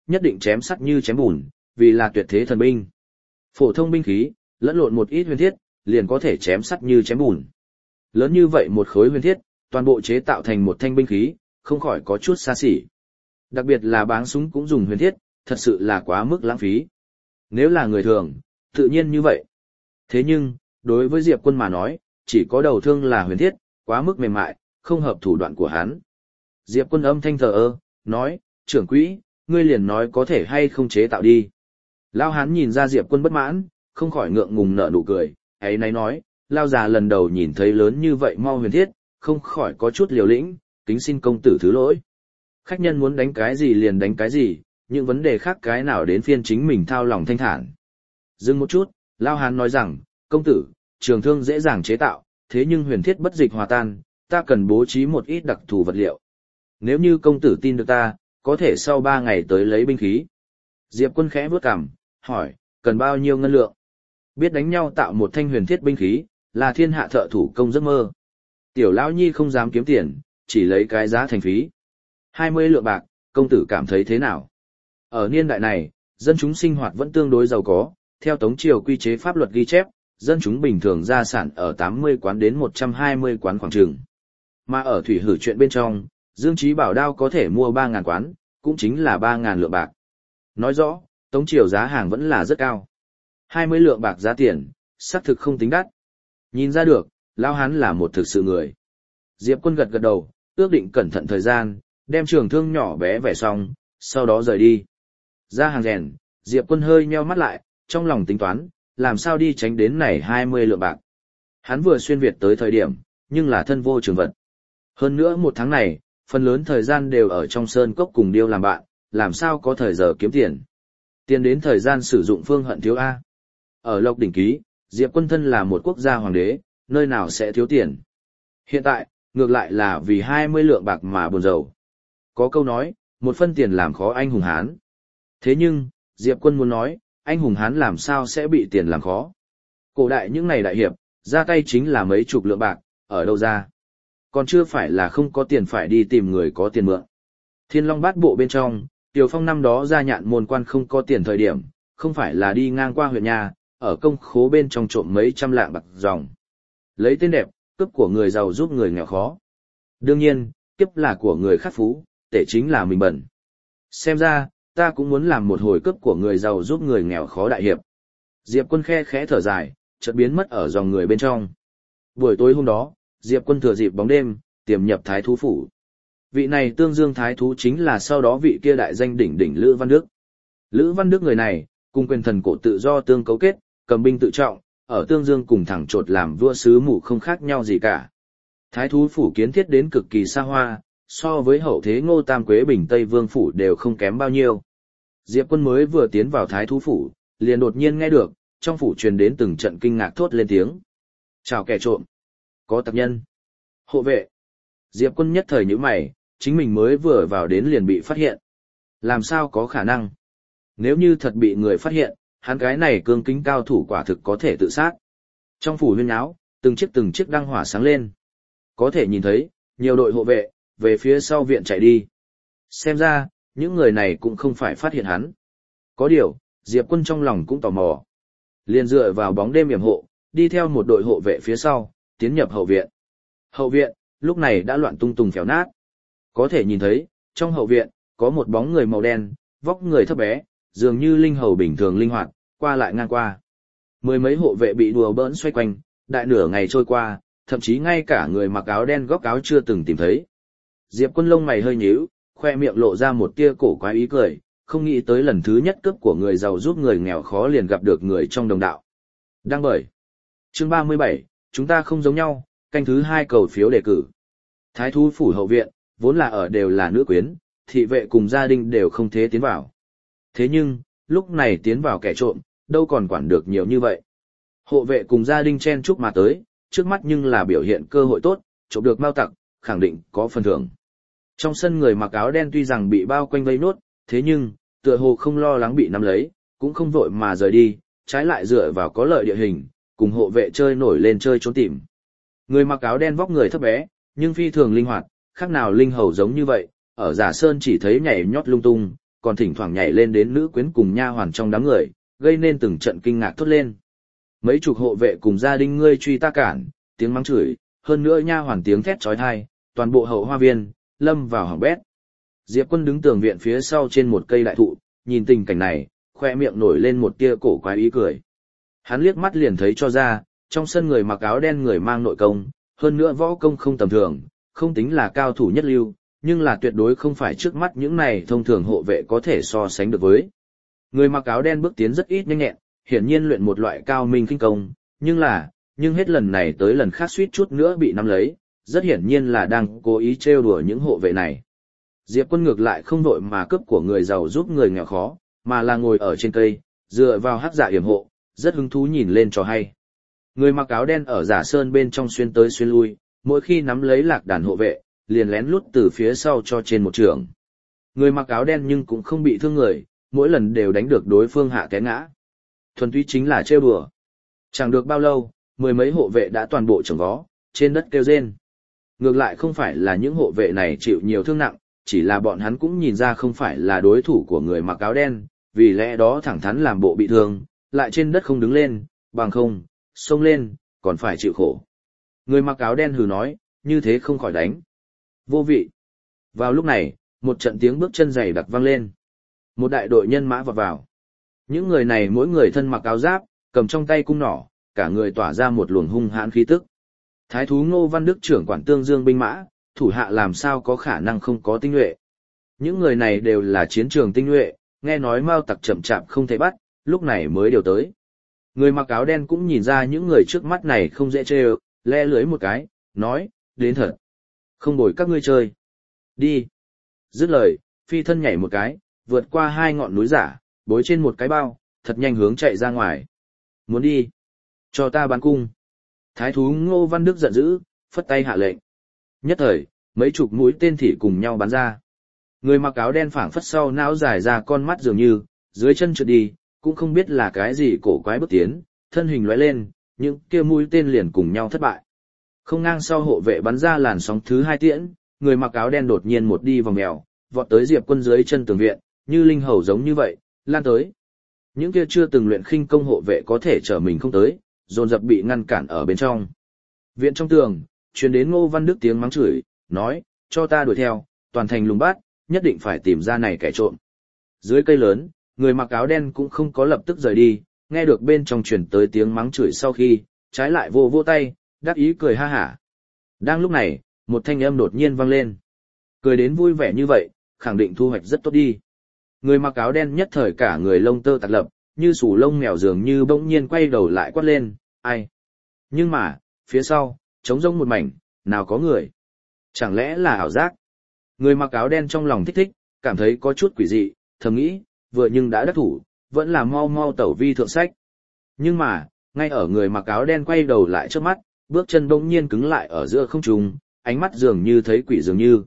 nhất định chém sắt như chém bùn, vì là tuyệt thế thần binh. Phổ thông binh khí, lẫn lộn một ít huyền thiết, liền có thể chém sắt như chém bùn. Lớn như vậy một khối huyền thiết, toàn bộ chế tạo thành một thanh binh khí, không khỏi có chút xa xỉ. Đặc biệt là báng súng cũng dùng huyền thiết, thật sự là quá mức lãng phí. Nếu là người thường, tự nhiên như vậy. Thế nhưng, đối với Diệp Quân mà nói, chỉ có đầu thương là huyền thiết, quá mức mềm mại, không hợp thủ đoạn của hắn. Diệp Quân âm thanh thờ ơ, nói, trưởng quỹ, ngươi liền nói có thể hay không chế tạo đi. Lao hán nhìn ra Diệp Quân bất mãn, không khỏi ngượng ngùng nở nụ cười, ấy nấy nói, Lao già lần đầu nhìn thấy lớn như vậy mau huyền thiết, không khỏi có chút liều lĩnh, kính xin công tử thứ lỗi. Khách nhân muốn đánh cái gì liền đánh cái gì, những vấn đề khác cái nào đến phiên chính mình thao lòng thanh thản. Dừng một chút, Lao hán nói rằng, công tử, trường thương dễ dàng chế tạo, thế nhưng huyền thiết bất dịch hòa tan, ta cần bố trí một ít đặc thù vật liệu. Nếu như công tử tin được ta, có thể sau 3 ngày tới lấy binh khí. Diệp Quân khẽ bước cằm, hỏi, cần bao nhiêu ngân lượng? Biết đánh nhau tạo một thanh huyền thiết binh khí, là thiên hạ thợ thủ công giấc mơ. Tiểu Lão Nhi không dám kiếm tiền, chỉ lấy cái giá thành phí. 20 lượng bạc, công tử cảm thấy thế nào? Ở niên đại này, dân chúng sinh hoạt vẫn tương đối giàu có, theo Tống Triều quy chế pháp luật ghi chép, dân chúng bình thường gia sản ở 80 quán đến 120 quán khoảng trường. Mà ở thủy hử chuyện bên trong, Dương Chí Bảo đao có thể mua 3.000 quán, cũng chính là 3.000 lượng bạc. Nói rõ, Tống Triều giá hàng vẫn là rất cao. 20 lượng bạc giá tiền, xác thực không tính đắt. Nhìn ra được, Lão hán là một thực sự người. Diệp Quân gật gật đầu, ước định cẩn thận thời gian, đem trường thương nhỏ bé vẽ xong, sau đó rời đi. Ra hàng rèn, Diệp Quân hơi nheo mắt lại, trong lòng tính toán, làm sao đi tránh đến này 20 lượng bạc. Hắn vừa xuyên Việt tới thời điểm, nhưng là thân vô trường vật. Hơn nữa một tháng này, phần lớn thời gian đều ở trong sơn cốc cùng điêu làm bạn, làm sao có thời giờ kiếm tiền. Tiền đến thời gian sử dụng phương hận thiếu A. Ở Lộc Đỉnh Ký, Diệp Quân thân là một quốc gia hoàng đế, nơi nào sẽ thiếu tiền. Hiện tại, ngược lại là vì 20 lượng bạc mà buồn rầu. Có câu nói, một phân tiền làm khó anh hùng Hán. Thế nhưng, Diệp Quân muốn nói, anh hùng Hán làm sao sẽ bị tiền làm khó. Cổ đại những ngày đại hiệp, ra tay chính là mấy chục lượng bạc, ở đâu ra. Còn chưa phải là không có tiền phải đi tìm người có tiền mượn. Thiên Long Bát Bộ bên trong, Tiều Phong năm đó ra nhạn môn quan không có tiền thời điểm, không phải là đi ngang qua huyện nhà, ở công khố bên trong trộm mấy trăm lạng bạc dòng. Lấy tên đẹp, cướp của người giàu giúp người nghèo khó. Đương nhiên, kiếp là của người khắc phú, tệ chính là mình bẩn. Xem ra, ta cũng muốn làm một hồi cướp của người giàu giúp người nghèo khó đại hiệp. Diệp Quân khe khẽ thở dài, chợt biến mất ở dòng người bên trong. Buổi tối hôm đó, Diệp Quân thừa dịp bóng đêm, tiềm nhập Thái Thú phủ. Vị này tương dương Thái Thú chính là sau đó vị kia đại danh đỉnh đỉnh Lữ Văn Đức. Lữ Văn Đức người này, cùng quyền thần cổ tự do tương cấu kết, cầm binh tự trọng, ở tương dương cùng thẳng chột làm vua sứ mù không khác nhau gì cả. Thái Thú phủ kiến thiết đến cực kỳ xa hoa, so với hậu thế Ngô Tam Quế Bình Tây Vương phủ đều không kém bao nhiêu. Diệp Quân mới vừa tiến vào Thái Thú phủ, liền đột nhiên nghe được, trong phủ truyền đến từng trận kinh ngạc thốt lên tiếng. Chào kẻ trộm. Có tặc nhân. Hộ vệ. Diệp Quân nhất thời nhíu mày, chính mình mới vừa vào đến liền bị phát hiện. Làm sao có khả năng? Nếu như thật bị người phát hiện, hắn cái này cương kính cao thủ quả thực có thể tự sát. Trong phủ huyên áo, từng chiếc đăng hỏa sáng lên. Có thể nhìn thấy, nhiều đội hộ vệ, về phía sau viện chạy đi. Xem ra, những người này cũng không phải phát hiện hắn. Có điều, Diệp Quân trong lòng cũng tò mò. Liền dựa vào bóng đêm yểm hộ, đi theo một đội hộ vệ phía sau, tiến nhập hậu viện. Hậu viện, lúc này đã loạn tung tùng phèo nát. Có thể nhìn thấy, trong hậu viện, có một bóng người màu đen, vóc người thấp bé, dường như linh hầu bình thường linh hoạt, qua lại ngang qua. Mười mấy hộ vệ bị đùa bỡn xoay quanh, đại nửa ngày trôi qua, thậm chí ngay cả người mặc áo đen góc áo chưa từng tìm thấy. Diệp Quân lông mày hơi nhíu, khoe miệng lộ ra một tia cổ quái ý cười, không nghĩ tới lần thứ nhất cướp của người giàu giúp người nghèo khó liền gặp được người trong đồng đạo. Đăng bởi. Chương 37, chúng ta không giống nhau, canh thứ 2 cầu phiếu đề cử. Thái Thú phủ hậu viện, vốn là ở đều là nữ quyến, thị vệ cùng gia đình đều không thế tiến vào. Thế nhưng, lúc này tiến vào kẻ trộm, đâu còn quản được nhiều như vậy. Hộ vệ cùng gia đình chen chúc mà tới, trước mắt nhưng là biểu hiện cơ hội tốt, trộm được mao tặc, khẳng định có phần thưởng. Trong sân người mặc áo đen tuy rằng bị bao quanh vây nốt, thế nhưng, tựa hồ không lo lắng bị nắm lấy, cũng không vội mà rời đi, trái lại dựa vào có lợi địa hình, cùng hộ vệ chơi nổi lên chơi trốn tìm. Người mặc áo đen vóc người thấp bé, nhưng phi thường linh hoạt, khác nào linh hầu giống như vậy, ở Giả Sơn chỉ thấy nhảy nhót lung tung, còn thỉnh thoảng nhảy lên đến nữ quyến cùng nha hoàn trong đám người, gây nên từng trận kinh ngạc thốt lên. Mấy chục hộ vệ cùng gia đình ngươi truy ta cản, tiếng mắng chửi, hơn nữa nha hoàn tiếng thét chói tai, toàn bộ hậu hoa viên lâm vào hỏng bét. Diệp Quân đứng tường viện phía sau trên một cây đại thụ, nhìn tình cảnh này, khoe miệng nổi lên một tia cổ quái ý cười. Hắn liếc mắt liền thấy cho ra, trong sân người mặc áo đen người mang nội công, hơn nữa võ công không tầm thường, không tính là cao thủ nhất lưu, nhưng là tuyệt đối không phải trước mắt những này thông thường hộ vệ có thể so sánh được với. Người mặc áo đen bước tiến rất ít nhanh nhẹn, hiển nhiên luyện một loại cao minh khinh công, nhưng hết lần này tới lần khác suýt chút nữa bị nắm lấy, rất hiển nhiên là đang cố ý trêu đùa những hộ vệ này. Diệp Quân ngược lại không vội mà cướp của người giàu giúp người nghèo khó, mà là ngồi ở trên cây, dựa vào hắc dạ yểm hộ, rất hứng thú nhìn lên trò hay. Người mặc áo đen ở giả sơn bên trong xuyên tới xuyên lui, mỗi khi nắm lấy lạc đàn hộ vệ, liền lén lút từ phía sau cho trên một trường. Người mặc áo đen nhưng cũng không bị thương người, mỗi lần đều đánh được đối phương hạ té ngã. Thuần túy chính là trêu đùa. Chẳng được bao lâu, mười mấy hộ vệ đã toàn bộ chồng vó, trên đất kêu rên. Ngược lại không phải là những hộ vệ này chịu nhiều thương nặng, chỉ là bọn hắn cũng nhìn ra không phải là đối thủ của người mặc áo đen, vì lẽ đó thẳng thắn làm bộ bị thương, lại trên đất không đứng lên, bằng không, xông lên, còn phải chịu khổ. Người mặc áo đen hừ nói, như thế không khỏi đánh. Vô vị. Vào lúc này, một trận tiếng bước chân dày đặc vang lên. Một đại đội nhân mã vọt vào. Những người này mỗi người thân mặc áo giáp, cầm trong tay cung nỏ, cả người tỏa ra một luồng hung hãn khí tức. Thái thú Ngô Văn Đức trưởng quản Tương Dương binh mã, thủ hạ làm sao có khả năng không có tinh nhuệ. Những người này đều là chiến trường tinh nhuệ, nghe nói Mao Tặc chậm chạp không thể bắt, lúc này mới điều tới. Người mặc áo đen cũng nhìn ra những người trước mắt này không dễ chơi, le lưới một cái, nói, đến thật. Không bồi các ngươi chơi. Đi. Dứt lời, phi thân nhảy một cái, vượt qua hai ngọn núi giả, bối trên một cái bao, thật nhanh hướng chạy ra ngoài. Muốn đi. Cho ta bắn cung. Thái thú Ngô Văn Đức giận dữ, phất tay hạ lệnh. Nhất thời, mấy chục mũi tên thỉ cùng nhau bắn ra. Người mặc áo đen phảng phất sau não dài ra con mắt dường như, dưới chân trượt đi, cũng không biết là cái gì cổ quái bước tiến, thân hình lóe lên, những kia mũi tên liền cùng nhau thất bại. Không ngang sau hộ vệ bắn ra làn sóng thứ hai tiễn, người mặc áo đen đột nhiên một đi vòng mèo, vọt tới Diệp Quân dưới chân tường viện, như linh hầu giống như vậy, lan tới. Những kia chưa từng luyện khinh công hộ vệ có thể trở mình không tới, dồn dập bị ngăn cản ở bên trong. Viện trong tường, truyền đến Ngô Văn Đức tiếng mắng chửi, nói, cho ta đuổi theo, toàn thành lùng bắt, nhất định phải tìm ra này kẻ trộm. Dưới cây lớn, người mặc áo đen cũng không có lập tức rời đi, nghe được bên trong truyền tới tiếng mắng chửi sau khi, trái lại vô vô tay, đắc ý cười ha hả. Đang lúc này, một thanh âm đột nhiên vang lên. Cười đến vui vẻ như vậy, khẳng định thu hoạch rất tốt đi. Người mặc áo đen nhất thời cả người lông tơ tạt lập, như sủ lông mèo dường như bỗng nhiên quay đầu lại quát lên, ai? Nhưng mà, phía sau, trống rỗng một mảnh, nào có người? Chẳng lẽ là ảo giác? Người mặc áo đen trong lòng thích thích, cảm thấy có chút quỷ dị, thầm nghĩ, vừa nhưng đã đắc thủ, vẫn là mau mau tẩu vi thượng sách. Nhưng mà, ngay ở người mặc áo đen quay đầu lại trước mắt, bước chân bỗng nhiên cứng lại ở giữa không trung, ánh mắt dường như thấy quỷ dường như.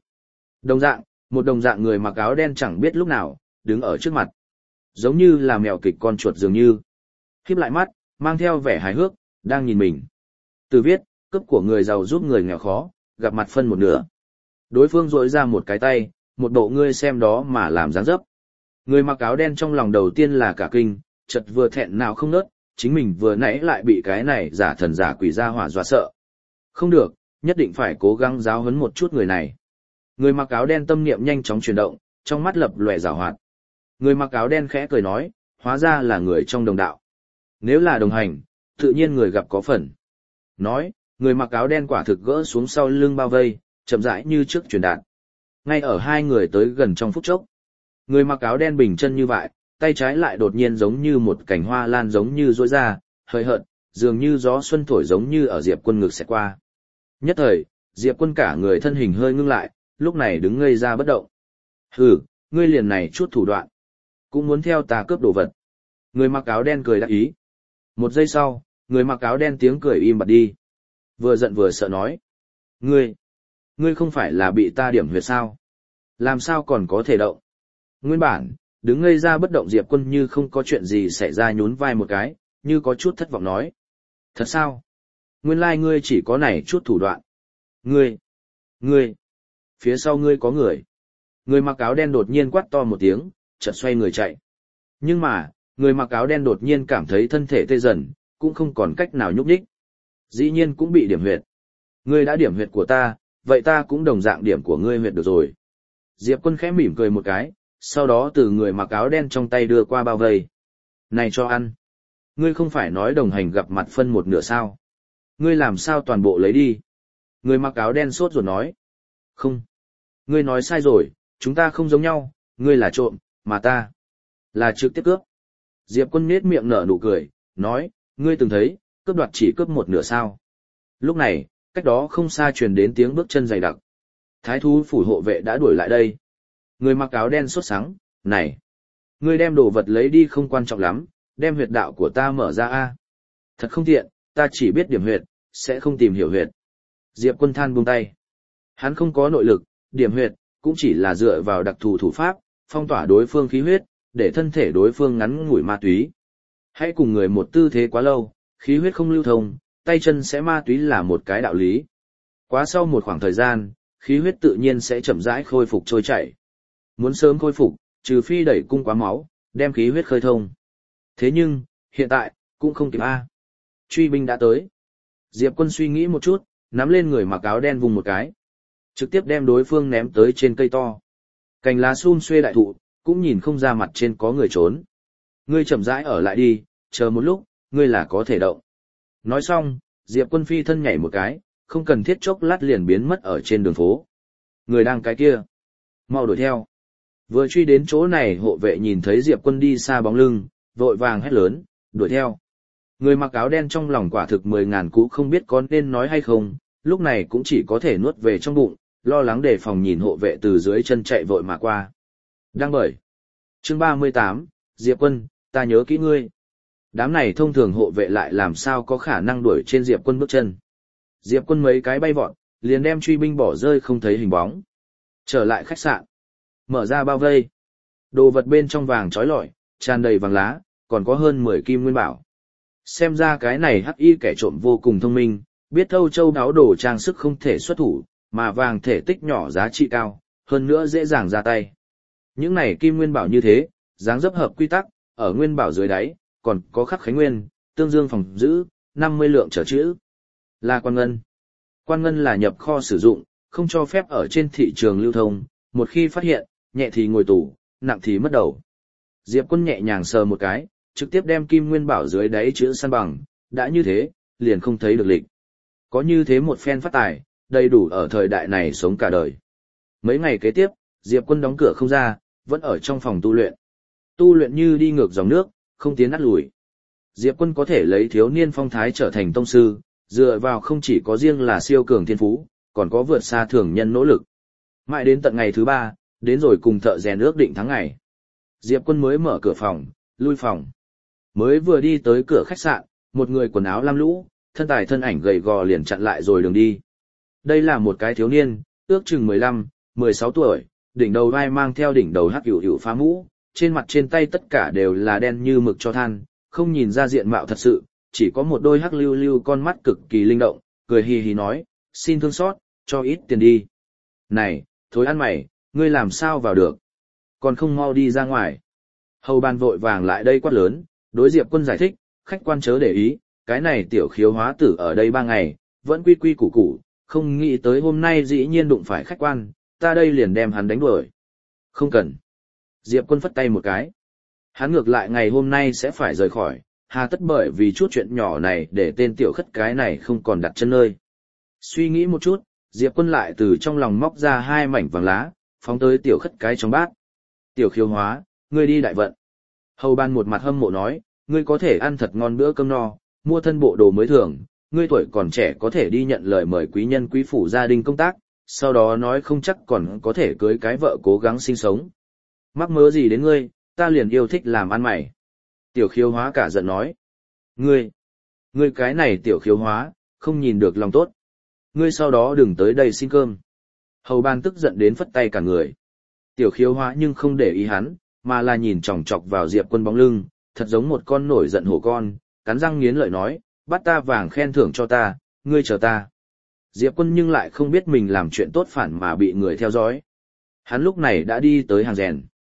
Một đồng dạng người mặc áo đen chẳng biết lúc nào, đứng ở trước mặt. Giống như là mèo kịch con chuột dường như. Khép lại mắt, mang theo vẻ hài hước, đang nhìn mình. Từ viết, cướp của người giàu giúp người nghèo khó, gặp mặt phân một nửa. Đối phương rỗi ra một cái tay, một bộ ngươi xem đó mà làm dáng dấp. Người mặc áo đen trong lòng đầu tiên là cả kinh, chợt vừa thẹn nào không nớt, chính mình vừa nãy lại bị cái này giả thần giả quỷ ra hỏa dọa sợ. Không được, nhất định phải cố gắng giáo huấn một chút người này. Người mặc áo đen tâm niệm nhanh chóng chuyển động, trong mắt lập lòe giảo hoạt. Người mặc áo đen khẽ cười nói, hóa ra là người trong đồng đạo. Nếu là đồng hành, tự nhiên người gặp có phần. Nói, người mặc áo đen quả thực gỡ xuống sau lưng bao vây, chậm rãi như trước truyền đạt. Ngay ở hai người tới gần trong phút chốc. Người mặc áo đen bình chân như vậy, tay trái lại đột nhiên giống như một cành hoa lan giống như rỗi ra, hơi hợt, dường như gió xuân thổi giống như ở Diệp Quân ngực sẽ qua. Nhất thời, Diệp Quân cả người thân hình hơi ngưng lại, lúc này đứng ngây ra bất động. Hừ, ngươi liền này chút thủ đoạn, cũng muốn theo ta cướp đồ vật. Người mặc áo đen cười đắc ý. Một giây sau, người mặc áo đen tiếng cười im bặt đi. Vừa giận vừa sợ nói. Ngươi không phải là bị ta điểm huyệt sao? Làm sao còn có thể động? Nguyên bản, đứng ngây ra bất động Diệp Quân như không có chuyện gì xảy ra nhún vai một cái, như có chút thất vọng nói. Thật sao? Nguyên lai ngươi chỉ có này chút thủ đoạn. Ngươi, phía sau ngươi có người. Người mặc áo đen đột nhiên quát to một tiếng, chợt xoay người chạy. Nhưng mà, người mặc áo đen đột nhiên cảm thấy thân thể tê dần, cũng không còn cách nào nhúc nhích. Dĩ nhiên cũng bị điểm huyệt. Ngươi đã điểm huyệt của ta, vậy ta cũng đồng dạng điểm của ngươi huyệt được rồi. Diệp Quân khẽ mỉm cười một cái, sau đó từ người mặc áo đen trong tay đưa qua bao vây. Này cho ăn. Ngươi không phải nói đồng hành gặp mặt phân một nửa sao? Ngươi làm sao toàn bộ lấy đi? Người mặc áo đen sốt ruột nói. Không. Ngươi nói sai rồi, chúng ta không giống nhau, ngươi là trộm, mà ta là trực tiếp cướp. Diệp Quân nhếch miệng nở nụ cười, nói, ngươi từng thấy, cướp đoạt chỉ cướp một nửa sao. Lúc này, cách đó không xa truyền đến tiếng bước chân dày đặc. Thái thú phủ hộ vệ đã đuổi lại đây. Người mặc áo đen sốt sắng, này, ngươi đem đồ vật lấy đi không quan trọng lắm, đem huyệt đạo của ta mở ra a. Thật không tiện, ta chỉ biết điểm huyệt, sẽ không tìm hiểu huyệt. Diệp Quân than buông tay. Hắn không có nội lực, điểm huyệt, cũng chỉ là dựa vào đặc thù thủ pháp, phong tỏa đối phương khí huyết, để thân thể đối phương ngắn ngủi ma túy. Hãy cùng người một tư thế quá lâu, khí huyết không lưu thông, tay chân sẽ ma túy là một cái đạo lý. Quá sau một khoảng thời gian, khí huyết tự nhiên sẽ chậm rãi khôi phục trôi chảy. Muốn sớm khôi phục, trừ phi đẩy cung quá máu, đem khí huyết khơi thông. Thế nhưng, hiện tại, cũng không kịp a. Truy binh đã tới. Diệp Quân suy nghĩ một chút, nắm lên người mặc áo đen vùng một cái. Trực tiếp đem đối phương ném tới trên cây to. Cành lá sum xuê đại thụ, cũng nhìn không ra mặt trên có người trốn. Ngươi chậm rãi ở lại đi, chờ một lúc, ngươi là có thể động. Nói xong, Diệp Quân phi thân nhảy một cái, không cần thiết chốc lát liền biến mất ở trên đường phố. Người đang cái kia. Mau đuổi theo. Vừa truy đến chỗ này hộ vệ nhìn thấy Diệp Quân đi xa bóng lưng, vội vàng hét lớn, đuổi theo. Người mặc áo đen trong lòng quả thực 10.000 cú không biết có nên nói hay không, lúc này cũng chỉ có thể nuốt về trong bụng, lo lắng đề phòng nhìn hộ vệ từ dưới chân chạy vội mà qua. Đăng bởi. Chương 38, Diệp Quân, ta nhớ kỹ ngươi. Đám này thông thường hộ vệ lại làm sao có khả năng đuổi trên Diệp Quân bước chân. Diệp Quân mấy cái bay vọt, liền đem truy binh bỏ rơi không thấy hình bóng. Trở lại khách sạn. Mở ra bao vây. Đồ vật bên trong vàng trói lọi, tràn đầy vàng lá, còn có hơn 10 kim nguyên bảo. Xem ra cái này hắc y kẻ trộm vô cùng thông minh, biết thâu châu đáo đồ trang sức không thể xuất thủ, mà vàng thể tích nhỏ giá trị cao, hơn nữa dễ dàng ra tay. Những này kim nguyên bảo như thế, dáng dấp hợp quy tắc, ở nguyên bảo dưới đáy, còn có khắc khánh nguyên, tương dương phòng giữ, 50 lượng trở chữ. Là quan ngân. Quan ngân là nhập kho sử dụng, không cho phép ở trên thị trường lưu thông, một khi phát hiện, nhẹ thì ngồi tù, nặng thì mất đầu. Diệp Quân nhẹ nhàng sờ một cái, trực tiếp đem kim nguyên bảo dưới đáy chữ săn bằng, đã như thế, liền không thấy được lịch. Có như thế một phen phát tài, đầy đủ ở thời đại này sống cả đời. Mấy ngày kế tiếp, Diệp Quân đóng cửa không ra, vẫn ở trong phòng tu luyện. Tu luyện như đi ngược dòng nước, không tiến nát lùi. Diệp Quân có thể lấy thiếu niên phong thái trở thành tông sư, dựa vào không chỉ có riêng là siêu cường thiên phú, còn có vượt xa thường nhân nỗ lực. Mãi đến tận ngày thứ 3, đến rồi cùng thợ rèn ước định tháng ngày. Diệp Quân mới mở cửa phòng, lui phòng. Mới vừa đi tới cửa khách sạn, một người quần áo lam lũ, thân tài thân ảnh gầy gò liền chặn lại rồi đường đi. Đây là một cái thiếu niên, ước chừng 15, 16 tuổi, đỉnh đầu vai mang theo đỉnh đầu hắc hữu hữu phá mũ, trên mặt trên tay tất cả đều là đen như mực cho than, không nhìn ra diện mạo thật sự, chỉ có một đôi hắc lưu lưu con mắt cực kỳ linh động, cười hì hì nói, xin thương xót, cho ít tiền đi. Này, thối ăn mày, ngươi làm sao vào được? Còn không mau đi ra ngoài. Hầu ban vội vàng lại đây quát lớn, đối Diệp Quân giải thích, khách quan chớ để ý, cái này tiểu khiếu hóa tử ở đây 3 ngày, vẫn quy quy củ củ, không nghĩ tới hôm nay dĩ nhiên đụng phải khách quan, ta đây liền đem hắn đánh đuổi. Không cần. Diệp Quân phất tay một cái. Hắn ngược lại ngày hôm nay sẽ phải rời khỏi, hà tất bởi vì chút chuyện nhỏ này để tên tiểu khất cái này không còn đặt chân nơi. Suy nghĩ một chút, Diệp Quân lại từ trong lòng móc ra 2 mảnh vàng lá, phóng tới tiểu khất cái trong bát. Tiểu khiếu hóa, ngươi đi đại vận. Hầu ban một mặt hâm mộ nói, ngươi có thể ăn thật ngon bữa cơm no, mua thân bộ đồ mới thường, ngươi tuổi còn trẻ có thể đi nhận lời mời quý nhân quý phủ gia đình công tác, sau đó nói không chắc còn có thể cưới cái vợ cố gắng sinh sống. Mắc mớ gì đến ngươi, ta liền yêu thích làm ăn mày. Tiểu khiếu hóa cả giận nói. Ngươi cái này tiểu khiếu hóa, không nhìn được lòng tốt. Ngươi sau đó đừng tới đây xin cơm. Hầu ban tức giận đến phất tay cả người. Tiểu khiếu hóa nhưng không để ý hắn, mà là nhìn chòng chọc vào Diệp Quân bóng lưng, thật giống một con nổi giận hổ con, cắn răng nghiến lợi nói, bắt ta vàng khen thưởng cho ta, ngươi chờ ta. Diệp Quân nhưng lại không biết mình làm chuyện tốt phản mà bị người theo dõi. Hắn lúc này đã đi tới hàng rèn.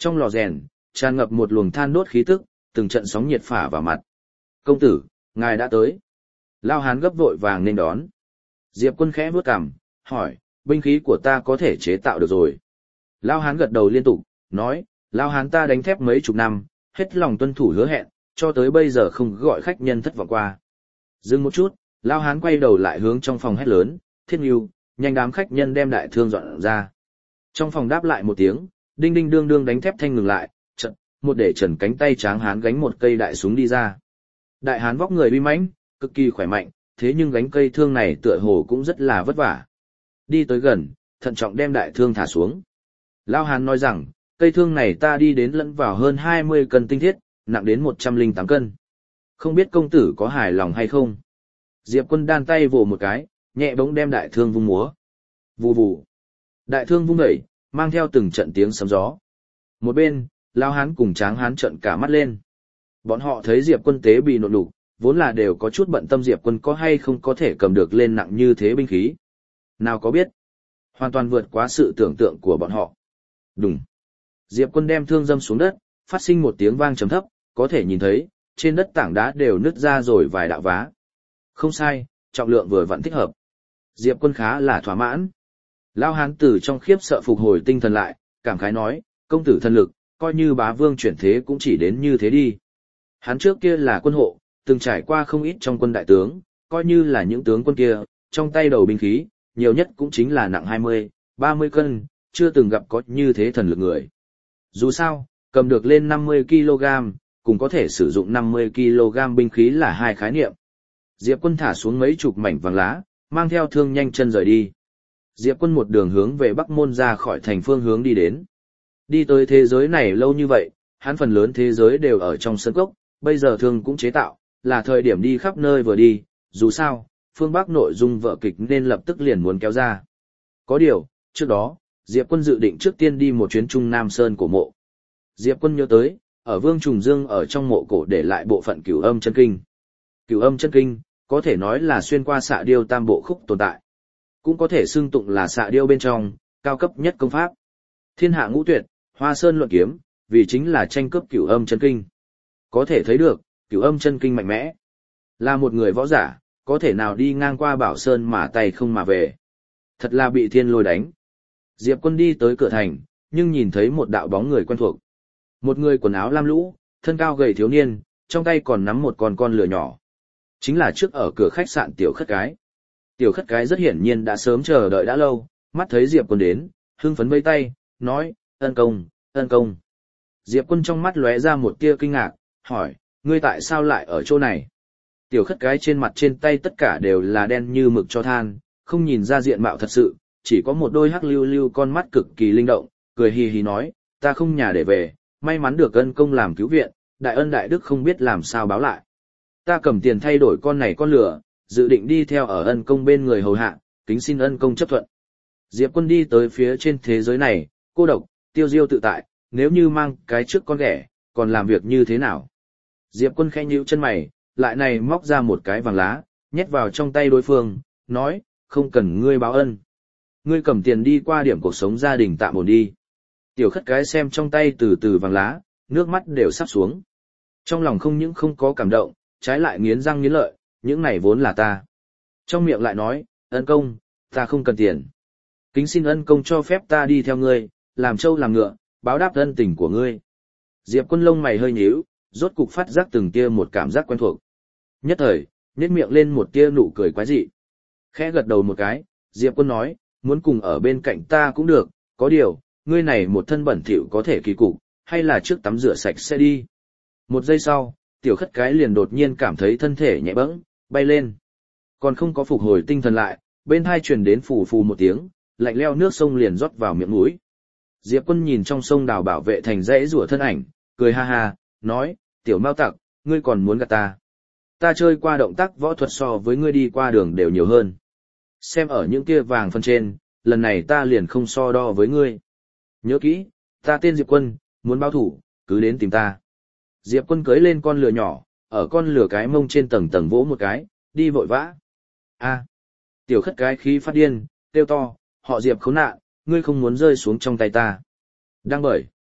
Trong lò rèn, tràn ngập một luồng than đốt khí tức, từng trận sóng nhiệt phả vào mặt. Công tử, ngài đã tới. Lao hán gấp vội vàng nên đón. Diệp Quân khẽ bước cằm, hỏi, binh khí của ta có thể chế tạo được rồi. Lao hán gật đầu liên tục, nói, Lao hán ta đánh thép mấy chục năm, hết lòng tuân thủ hứa hẹn, cho tới bây giờ không gọi khách nhân thất vọng qua. Dừng một chút, Lao hán quay đầu lại hướng trong phòng hét lớn, Thiết Ngưu, nhanh đám khách nhân đem đại thương dọn ra. Trong phòng đáp lại một tiếng, đinh đinh đương đương đánh thép thanh ngừng lại, chợt, một để trần cánh tay tráng hán gánh một cây đại súng đi ra. Đại hán vóc người uy mãnh, cực kỳ khỏe mạnh, thế nhưng gánh cây thương này tựa hồ cũng rất là vất vả. Đi tới gần, thận trọng đem đại thương thả xuống. Lao hán nói rằng, cây thương này ta đi đến lẫn vào hơn 20 cân tinh thiết, nặng đến 108 cân. Không biết công tử có hài lòng hay không? Diệp Quân đan tay vồ một cái, nhẹ bỗng đem đại thương vung múa. Vù vù. Đại thương vung đẩy, mang theo từng trận tiếng sấm gió. Một bên, Lao hán cùng tráng hán trợn cả mắt lên. Bọn họ thấy Diệp Quân tế bị nộn đục, vốn là đều có chút bận tâm Diệp Quân có hay không có thể cầm được lên nặng như thế binh khí. Nào có biết, hoàn toàn vượt quá sự tưởng tượng của bọn họ. Đùng. Diệp Quân đem thương dâm xuống đất, phát sinh một tiếng vang trầm thấp, có thể nhìn thấy, trên đất tảng đá đều nứt ra rồi vài đạo vá. Không sai, trọng lượng vừa vặn thích hợp. Diệp Quân khá là thỏa mãn. Lao hán tử trong khiếp sợ phục hồi tinh thần lại, cảm khái nói, công tử thân lực, coi như bá vương chuyển thế cũng chỉ đến như thế đi. Hắn trước kia là quân hộ, từng trải qua không ít trong quân đại tướng, coi như là những tướng quân kia, trong tay đầu binh khí, nhiều nhất cũng chính là nặng 20, 30 cân, chưa từng gặp có như thế thần lực người. Dù sao, cầm được lên 50 kg, cũng có thể sử dụng 50 kg binh khí là hai khái niệm. Diệp Quân thả xuống mấy chục mảnh vàng lá, mang theo thương nhanh chân rời đi. Diệp Quân một đường hướng về Bắc Môn ra khỏi thành phương hướng đi đến. Đi tới thế giới này lâu như vậy, hắn phần lớn thế giới đều ở trong sân cốc, bây giờ thương cũng chế tạo, là thời điểm đi khắp nơi vừa đi, dù sao, phương Bắc nội dung vở kịch nên lập tức liền muốn kéo ra. Có điều, trước đó, Diệp Quân dự định trước tiên đi một chuyến Trung Nam Sơn cổ mộ. Diệp Quân nhớ tới, ở Vương Trùng Dương ở trong mộ cổ để lại bộ phận Cửu Âm Chân Kinh. Cửu Âm Chân Kinh, có thể nói là xuyên qua Xạ Điêu tam bộ khúc tồn tại. Cũng có thể xưng tụng là Xạ Điêu bên trong, cao cấp nhất công pháp. Thiên hạ ngũ tuyệt, Hoa Sơn luận kiếm, vì chính là tranh cướp Cửu Âm Chân Kinh. Có thể thấy được, Cửu Âm Chân Kinh mạnh mẽ. Là một người võ giả, có thể nào đi ngang qua Bảo Sơn mà tay không mà về. Thật là bị thiên lôi đánh. Diệp Quân đi tới cửa thành, nhưng nhìn thấy một đạo bóng người quen thuộc. Một người quần áo lam lũ, thân cao gầy thiếu niên, trong tay còn nắm một con lừa nhỏ. Chính là trước ở cửa khách sạn Tiểu Khất Cái. Tiểu Khất Cái rất hiển nhiên đã sớm chờ đợi đã lâu, mắt thấy Diệp Quân đến, hưng phấn vây tay, nói, ân công, ân công. Diệp Quân trong mắt lóe ra một tia kinh ngạc, hỏi, ngươi tại sao lại ở chỗ này? Tiểu Khất Cái trên mặt trên tay tất cả đều là đen như mực cho than, không nhìn ra diện mạo thật sự, chỉ có một đôi hắc lưu lưu con mắt cực kỳ linh động, cười hì hì nói, ta không nhà để về, may mắn được ân công làm cứu viện, đại ân đại đức không biết làm sao báo lại. Ta cầm tiền thay đổi con này con lửa, dự định đi theo ở ân công bên người hầu hạ, kính xin ân công chấp thuận. Diệp Quân đi tới phía trên thế giới này, cô độc, tiêu diêu tự tại, nếu như mang cái trước con ghẻ, còn làm việc như thế nào? Diệp Quân khẽ nhíu chân mày, lại này móc ra một cái vàng lá, nhét vào trong tay đối phương, nói, không cần ngươi báo ân. Ngươi cầm tiền đi qua điểm cuộc sống gia đình tạm ổn đi. Tiểu Khất Cái xem trong tay từ từ vàng lá, nước mắt đều sắp xuống. Trong lòng không những không có cảm động, trái lại nghiến răng nghiến lợi, những này vốn là ta. Trong miệng lại nói, ân công, ta không cần tiền. Kính xin ân công cho phép ta đi theo ngươi, làm trâu làm ngựa, báo đáp ân tình của ngươi. Diệp Quân lông mày hơi nhíu, rốt cục phát giác từng tia một cảm giác quen thuộc. Nhất thời, nhếch miệng lên một tia nụ cười quái dị. Khẽ gật đầu một cái, Diệp Quân nói, muốn cùng ở bên cạnh ta cũng được, có điều, ngươi này một thân bẩn thỉu có thể kỳ cục, hay là trước tắm rửa sạch sẽ đi. Một giây sau, Tiểu Khất Cái liền đột nhiên cảm thấy thân thể nhẹ bẫng, bay lên. Còn không có phục hồi tinh thần lại, bên tai truyền đến phù phù một tiếng, lạnh leo nước sông liền rót vào miệng mũi. Diệp Quân nhìn trong sông đào bảo vệ thành dãy rủa thân ảnh, cười ha ha, nói, Tiểu Mao Tặc, ngươi còn muốn gạt ta. Ta chơi qua động tác võ thuật so với ngươi đi qua đường đều nhiều hơn. Xem ở những kia vàng phân trên, lần này ta liền không so đo với ngươi. Nhớ kỹ, ta tên Diệp Quân, muốn báo thủ, cứ đến tìm ta. Diệp Quân cưỡi lên con lừa nhỏ, ở con lừa cái mông trên tầng tầng vỗ một cái, đi vội vã. A, Tiểu Khất Cái khí phát điên, kêu to, họ Diệp khốn nạn, ngươi không muốn rơi xuống trong tay ta. Đang bởi.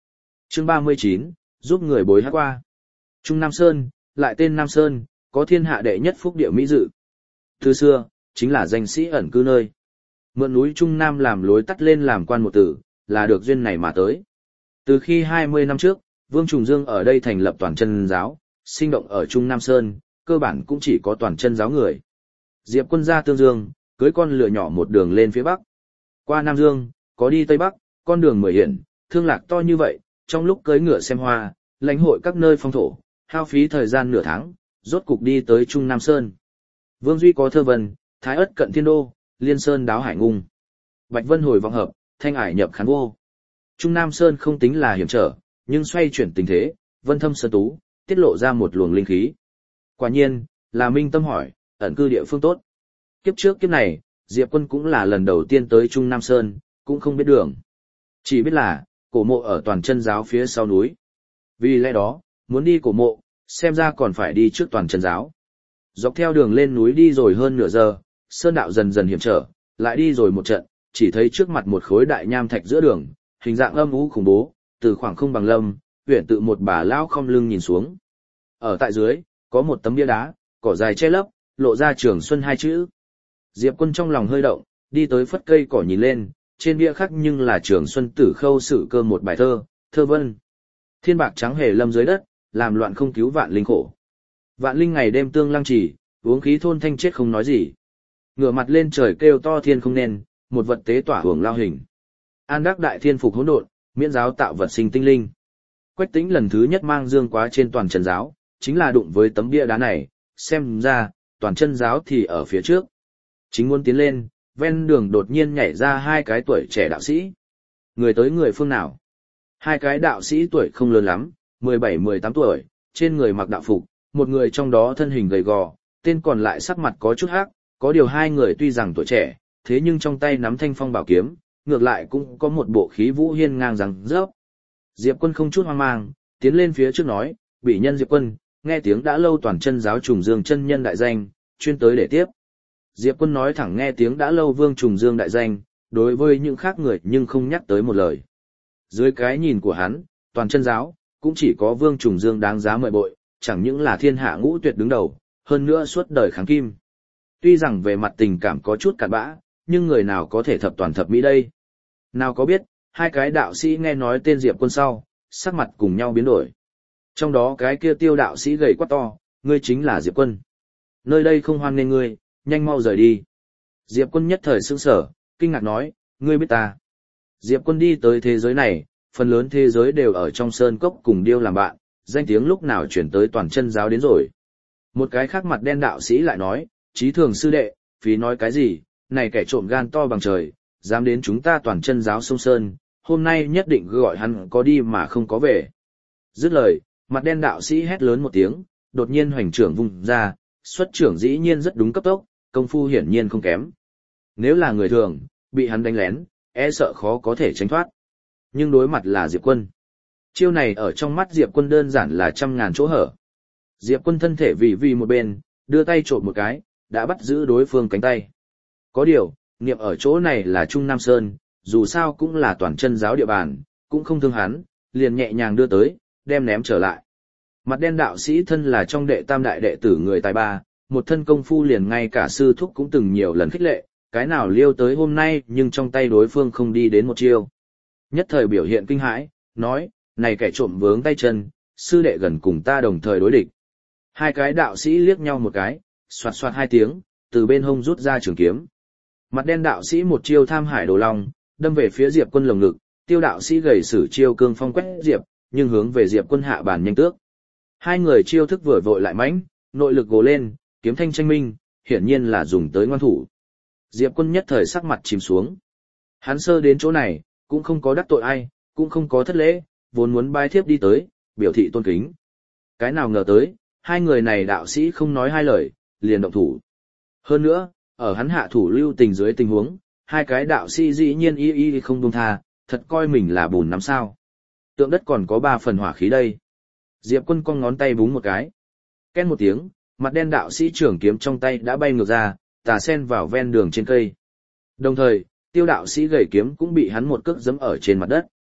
Chương 39, giúp người bối hát qua. Trung Nam Sơn, lại tên Nam Sơn, có thiên hạ đệ nhất phúc địa mỹ dự. Từ xưa, chính là danh sĩ ẩn cư nơi. Mượn núi Trung Nam làm lối tắt lên làm quan một tử, là được duyên này mà tới. Từ khi 20 năm trước, Vương Trùng Dương ở đây thành lập toàn chân giáo, sinh động ở Trung Nam Sơn, cơ bản cũng chỉ có toàn chân giáo người. Diệp Quân ra Tương Dương, cưới con lựa nhỏ một đường lên phía Bắc. Qua Nam Dương, có đi Tây Bắc, con đường 10 hiển, thương lạc to như vậy, trong lúc cưới ngựa xem hoa, lãnh hội các nơi phong thổ, hao phí thời gian nửa tháng, rốt cục đi tới Trung Nam Sơn. Vương Duy có thơ vân, Thái ất cận thiên đô, Liên Sơn đáo hải ngung. Bạch Vân hồi vọng hợp, Thanh ải nhập khán vô. Trung Nam Sơn không tính là hiểm trở, nhưng xoay chuyển tình thế, vân thâm sơn tú, tiết lộ ra một luồng linh khí. Quả nhiên, là minh tâm hỏi, ẩn cư địa phương tốt. Kiếp trước kiếp này, Diệp Quân cũng là lần đầu tiên tới Trung Nam Sơn, cũng không biết đường. Chỉ biết là, cổ mộ ở toàn chân giáo phía sau núi. Vì lẽ đó, muốn đi cổ mộ, xem ra còn phải đi trước toàn chân giáo. Dọc theo đường lên núi đi rồi hơn nửa giờ, sơn đạo dần dần hiểm trở, lại đi rồi một trận, chỉ thấy trước mặt một khối đại nham thạch giữa đường, hình dạng âm u khủng bố, từ khoảng không bằng lâm, uyển tự một bà lão không lưng nhìn xuống. Ở tại dưới, có một tấm bia đá, cỏ dài che lấp, lộ ra Trường Xuân hai chữ. Diệp Quân trong lòng hơi động, đi tới phất cây cỏ nhìn lên, trên bia khắc nhưng là Trường Xuân Tử Khâu Sử Cơ một bài thơ, thơ vân. Thiên bạc trắng hề lâm dưới đất, làm loạn không cứu vạn linh khổ. Vạn linh ngày đêm tương lăng trì, uống khí thôn thanh chết không nói gì. Ngửa mặt lên trời kêu to thiên không nên, một vật tế tỏa hưởng lao hình. An đắc đại thiên phục hỗn độn, miễn giáo tạo vật sinh tinh linh. Quách Tĩnh lần thứ nhất mang dương quá trên toàn chân giáo, chính là đụng với tấm bia đá này, xem ra, toàn chân giáo thì ở phía trước. Chính muốn tiến lên, ven đường đột nhiên nhảy ra hai cái tuổi trẻ đạo sĩ. Người tới người phương nào? Hai cái đạo sĩ tuổi không lớn lắm, 17-18 tuổi, trên người mặc đạo phục, một người trong đó thân hình gầy gò, tên còn lại sắc mặt có chút hắc, có điều hai người tuy rằng tuổi trẻ, thế nhưng trong tay nắm thanh phong bảo kiếm, ngược lại cũng có một bộ khí vũ hiên ngang rằng rớp. Diệp Quân không chút hoang mang, tiến lên phía trước nói, bị nhân Diệp Quân, nghe tiếng đã lâu toàn chân giáo Trùng Dương chân nhân đại danh, chuyên tới để tiếp. Diệp Quân nói thẳng nghe tiếng đã lâu Vương Trùng Dương đại danh, đối với những khác người nhưng không nhắc tới một lời. Dưới cái nhìn của hắn, toàn chân giáo, cũng chỉ có Vương Trùng Dương đáng giá mời bội, chẳng những là thiên hạ ngũ tuyệt đứng đầu, hơn nữa suốt đời kháng kim. Tuy rằng về mặt tình cảm có chút cặn bã, nhưng người nào có thể thập toàn thập mỹ đây? Nào có biết, hai cái đạo sĩ nghe nói tên Diệp Quân sau, sắc mặt cùng nhau biến đổi. Trong đó cái kia Tiêu đạo sĩ gầy quát to, ngươi chính là Diệp Quân. Nơi đây không hoan nghênh ngươi, nhanh mau rời đi. Diệp Quân nhất thời sững sờ, kinh ngạc nói, ngươi biết ta. Diệp Quân đi tới thế giới này, phần lớn thế giới đều ở trong sơn cốc cùng điêu làm bạn, danh tiếng lúc nào chuyển tới toàn chân giáo đến rồi. Một cái khác mặt đen đạo sĩ lại nói, Chí Thường sư đệ, phí nói cái gì, này kẻ trộm gan to bằng trời, dám đến chúng ta toàn chân giáo sông Sơn, hôm nay nhất định gọi hắn có đi mà không có về. Dứt lời, mặt đen đạo sĩ hét lớn một tiếng, đột nhiên hoành trưởng vung ra, xuất trưởng dĩ nhiên rất đúng cấp tốc, công phu hiển nhiên không kém. Nếu là người thường, bị hắn đánh lén, e sợ khó có thể tránh thoát. Nhưng đối mặt là Diệp Quân. Chiêu này ở trong mắt Diệp Quân đơn giản là trăm ngàn chỗ hở. Diệp Quân thân thể vì một bên, đưa tay trộm một cái, đã bắt giữ đối phương cánh tay. Có điều, niệm ở chỗ này là Trung Nam Sơn, dù sao cũng là toàn chân giáo địa bàn, cũng không thương hắn, liền nhẹ nhàng đưa tới, đem ném trở lại. Mặt đen đạo sĩ thân là trong đệ tam đại đệ tử người tài ba, một thân công phu liền ngay cả sư thúc cũng từng nhiều lần khích lệ, cái nào liêu tới hôm nay nhưng trong tay đối phương không đi đến một chiêu. Nhất thời biểu hiện kinh hãi, nói, này kẻ trộm vướng tay chân, sư đệ gần cùng ta đồng thời đối địch. Hai cái đạo sĩ liếc nhau một cái, xoạt xoạt hai tiếng, từ bên hông rút ra trường kiếm. Mặt đen đạo sĩ một chiêu tham hải đồ long, đâm về phía Diệp Quân lồng ngực, Tiêu đạo sĩ gầy sử chiêu cương phong quét Diệp, nhưng hướng về Diệp Quân hạ bàn nhanh tước. Hai người chiêu thức vừa vội lại mãnh, nội lực gồ lên, kiếm thanh tranh minh, hiển nhiên là dùng tới ngoan thủ. Diệp Quân nhất thời sắc mặt chìm xuống. Hắn sơ đến chỗ này, cũng không có đắc tội ai, cũng không có thất lễ, vốn muốn bái thiếp đi tới, biểu thị tôn kính. Cái nào ngờ tới, hai người này đạo sĩ không nói hai lời, liền động thủ. Hơn nữa, ở hắn hạ thủ lưu tình dưới tình huống, hai cái đạo sĩ dĩ nhiên y không buông tha, thật coi mình là bùn nắm sao. Tượng đất còn có 3 phần hỏa khí đây. Diệp Quân cong ngón tay búng một cái. Két một tiếng, mặt đen đạo sĩ trưởng kiếm trong tay đã bay ngược ra, tà sen vào ven đường trên cây. Đồng thời, Tiêu đạo sĩ gầy kiếm cũng bị hắn một cước giẫm ở trên mặt đất.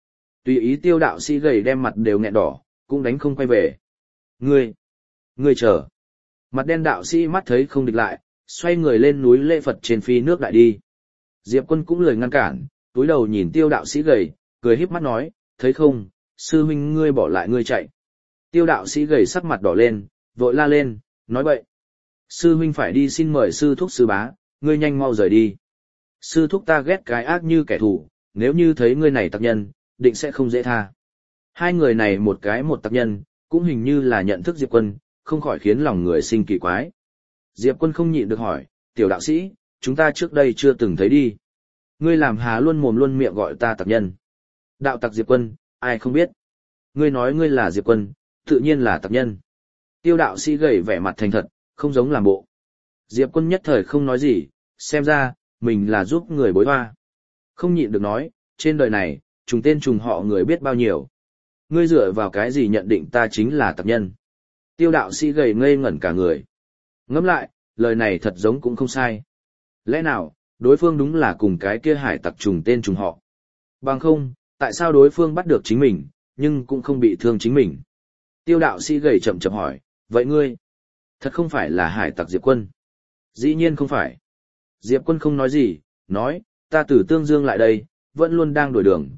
Tùy ý Tiêu đạo sĩ gầy đem mặt đều nghẹn đỏ, cũng đánh không quay về. Ngươi chờ. Mặt đen đạo sĩ mắt thấy không địch lại, xoay người lên núi lễ Phật trên phi nước đại đi. Diệp Quân cũng lười ngăn cản, túi đầu nhìn Tiêu đạo sĩ gầy, cười híp mắt nói, thấy không, sư huynh ngươi bỏ lại ngươi chạy. Tiêu đạo sĩ gầy sắc mặt đỏ lên, vội la lên, nói bậy. Sư huynh phải đi xin mời sư thúc sư bá, ngươi nhanh mau rời đi. Sư thúc ta ghét cái ác như kẻ thù, nếu như thấy ngươi này tặc nhân, định sẽ không dễ tha. Hai người này một cái một tặc nhân, cũng hình như là nhận thức Diệp Quân, không khỏi khiến lòng người sinh kỳ quái. Diệp Quân không nhịn được hỏi, tiểu đạo sĩ, chúng ta trước đây chưa từng thấy đi. Ngươi làm hà luôn mồm luôn miệng gọi ta tặc nhân. Đạo tặc Diệp Quân, ai không biết. Ngươi nói ngươi là Diệp Quân, tự nhiên là tặc nhân. Tiêu đạo sĩ gầy vẻ mặt thành thật, không giống làm bộ. Diệp Quân nhất thời không nói gì, xem ra, mình là giúp người bối hoa. Không nhịn được nói, trên đời này, trùng tên trùng họ người biết bao nhiêu. Ngươi dựa vào cái gì nhận định ta chính là tặc nhân. Tiêu đạo sĩ gầy ngây ngẩn cả người. Ngẫm lại, lời này thật giống cũng không sai. Lẽ nào, đối phương đúng là cùng cái kia hải tặc trùng tên trùng họ. Bằng không, tại sao đối phương bắt được chính mình, nhưng cũng không bị thương chính mình. Tiêu đạo sĩ gầy chậm chậm hỏi, vậy ngươi, thật không phải là hải tặc Diệp Quân? Dĩ nhiên không phải. Diệp Quân không nói gì, nói, ta từ Tương Dương lại đây, vẫn luôn đang đổi đường,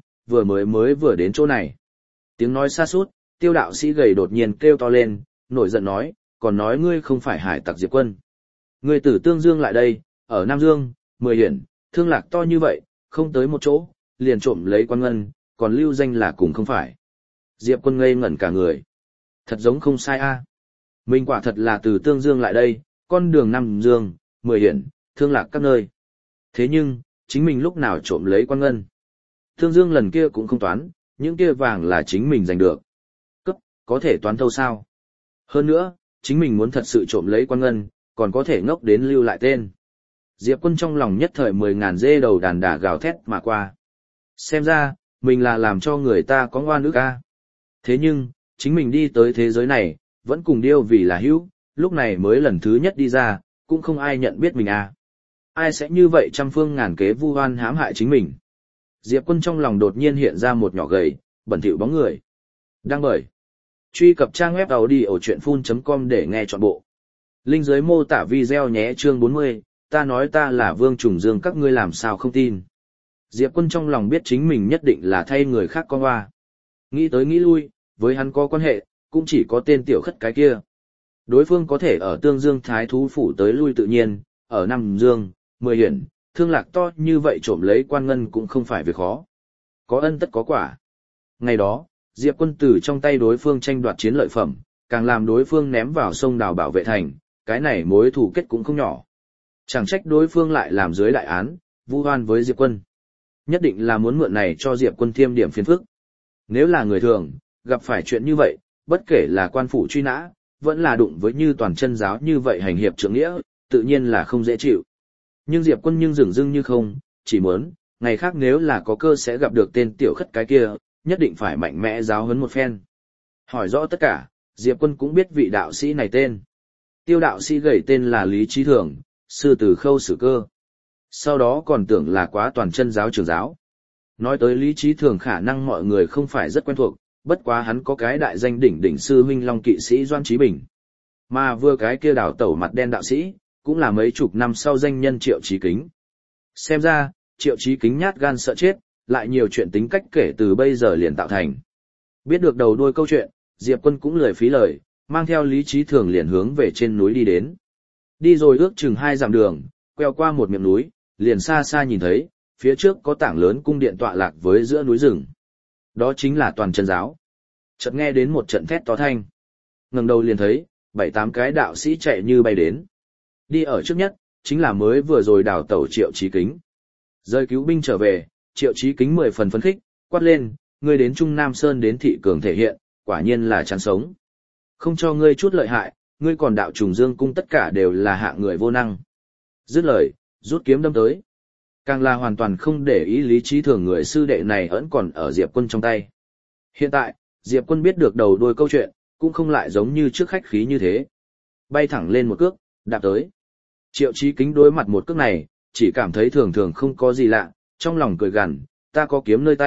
vừa đến chỗ này. Tiếng nói xa suốt, tiêu đạo sĩ gầy đột nhiên kêu to lên, nổi giận nói, còn nói ngươi không phải hải tặc Diệp Quân. Ngươi từ Tương Dương lại đây, ở Nam Dương, 10 hiển, thương lạc to như vậy, không tới một chỗ, liền trộm lấy quan ngân, còn lưu danh là cùng không phải. Diệp Quân ngây ngẩn cả người. Thật giống không sai a. Mình quả thật là từ Tương Dương lại đây, con đường Nam Dương, 10 hiển, thương lạc các nơi. Thế nhưng, chính mình lúc nào trộm lấy quan ngân. Tương Dương lần kia cũng không toán, những kia vàng là chính mình giành được. Cấp, có thể toán thâu sao? Hơn nữa, chính mình muốn thật sự trộm lấy quan ngân, còn có thể ngốc đến lưu lại tên. Diệp Quân trong lòng nhất thời 10.000 dê đầu đàn đà gào thét mà qua. Xem ra, mình là làm cho người ta có ngoan ước a. Thế nhưng, chính mình đi tới thế giới này, vẫn cùng điêu vì là hữu, lúc này mới lần thứ nhất đi ra, cũng không ai nhận biết mình a. Ai sẽ như vậy trăm phương ngàn kế vu oan hãm hại chính mình. Diệp Quân trong lòng đột nhiên hiện ra một nhỏ gầy, bẩn thỉu bóng người. Đăng bởi. Truy cập trang web audiochuyenphun.com để nghe trọn bộ. Link dưới mô tả video nhé chương 40, ta nói ta là Vương Trùng Dương các ngươi làm sao không tin. Diệp Quân trong lòng biết chính mình nhất định là thay người khác con hoa. Nghĩ tới nghĩ lui, với hắn có quan hệ, cũng chỉ có tên tiểu khất cái kia. Đối phương có thể ở Tương Dương Thái Thú Phủ tới lui tự nhiên, ở Nam Dương, 10 hiển, thương lạc to như vậy trộm lấy quan ngân cũng không phải việc khó. Có ân tất có quả. Ngày đó, Diệp Quân từ trong tay đối phương tranh đoạt chiến lợi phẩm, càng làm đối phương ném vào sông đào bảo vệ thành, cái này mối thù kết cũng không nhỏ. Chẳng trách đối phương lại làm dưới đại án, vu oan với Diệp Quân. Nhất định là muốn mượn này cho Diệp Quân thêm điểm phiền phức. Nếu là người thường, gặp phải chuyện như vậy, bất kể là quan phủ truy nã, vẫn là đụng với như toàn chân giáo như vậy hành hiệp trưởng nghĩa, tự nhiên là không dễ chịu. Nhưng Diệp Quân nhưng dửng dưng như không, chỉ muốn, ngày khác nếu là có cơ sẽ gặp được tên tiểu khất cái kia, nhất định phải mạnh mẽ giáo huấn một phen. Hỏi rõ tất cả, Diệp Quân cũng biết vị đạo sĩ này tên. Tiêu đạo sĩ gầy tên là Lý Trí Thường, sư từ Khâu Sử Cơ. Sau đó còn tưởng là quá toàn chân giáo trưởng giáo. Nói tới Lý Trí Thường khả năng mọi người không phải rất quen thuộc, bất quá hắn có cái đại danh đỉnh đỉnh sư huynh Long kỵ sĩ Doan Trí Bình. Mà vừa cái kia đảo tẩu mặt đen đạo sĩ, cũng là mấy chục năm sau danh nhân Triệu Chí Kính. Xem ra, Triệu Chí Kính nhát gan sợ chết, lại nhiều chuyện tính cách kể từ bây giờ liền tạo thành. Biết được đầu đuôi câu chuyện, Diệp Quân cũng lười phí lời, mang theo Lý Trí Thường liền hướng về trên núi đi đến. Đi rồi ước chừng 2 dặm đường, quẹo qua một miệng núi, liền xa xa nhìn thấy, phía trước có tảng lớn cung điện tọa lạc với giữa núi rừng. Đó chính là toàn chân giáo. Chợt nghe đến một trận thét to thanh. Ngẩng đầu liền thấy, 7-8 cái đạo sĩ chạy như bay đến. Đi ở trước nhất, chính là mới vừa rồi đào tẩu Triệu Chí Kính. Rơi cứu binh trở về, Triệu Chí Kính 10 phần phấn khích, quát lên, ngươi đến Trung Nam Sơn đến thị cường thể hiện, quả nhiên là chán sống. Không cho ngươi chút lợi hại, ngươi còn đạo Trùng Dương cung tất cả đều là hạng người vô năng. Dứt lời, rút kiếm đâm tới. Càng là hoàn toàn không để ý Lý Trí Thường người sư đệ này vẫn còn ở Diệp Quân trong tay. Hiện tại, Diệp Quân biết được đầu đuôi câu chuyện, cũng không lại giống như trước khách khí như thế. Bay thẳng lên một cước, đạp tới. Triệu Chí Kính đối mặt một cước này, chỉ cảm thấy thường thường không có gì lạ, trong lòng cười gằn, ta có kiếm nơi tay,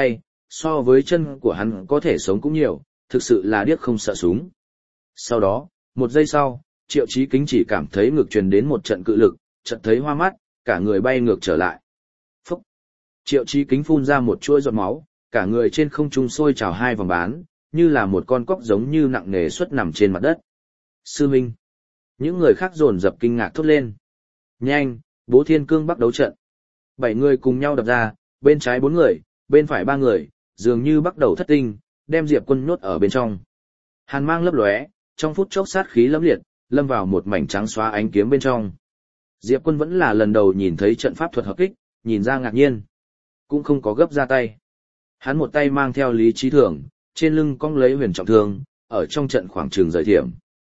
so với chân của hắn có thể sống cũng nhiều, thực sự là điếc không sợ súng. Sau đó, một giây sau, Triệu Chí Kính chỉ cảm thấy ngực truyền đến một trận cự lực, chợt thấy hoa mắt, cả người bay ngược trở lại. Phúc! Triệu Chí Kính phun ra một chuỗi giọt máu, cả người trên không trung sôi trào hai vòng bán, như là một con cóc giống như nặng nề suất nằm trên mặt đất. Sư Minh! Những người khác dồn dập kinh ngạc thốt lên. Nhanh, Bố Thiên Cương Bắc đấu trận. 7 người cùng nhau đập ra, bên trái 4 người, bên phải 3 người, dường như bắt đầu thất tinh, đem Diệp Quân nhốt ở bên trong. Hàn mang lấp lóe, trong phút chốc sát khí lẫm liệt, lâm vào một mảnh trắng xóa ánh kiếm bên trong. Diệp Quân vẫn là lần đầu nhìn thấy trận pháp thuật hợp kích, nhìn ra ngạc nhiên, cũng không có gấp ra tay. Hắn một tay mang theo Lý Chí Thường, trên lưng cong lấy huyền trọng thương, ở trong trận khoảng trường rời thiểm.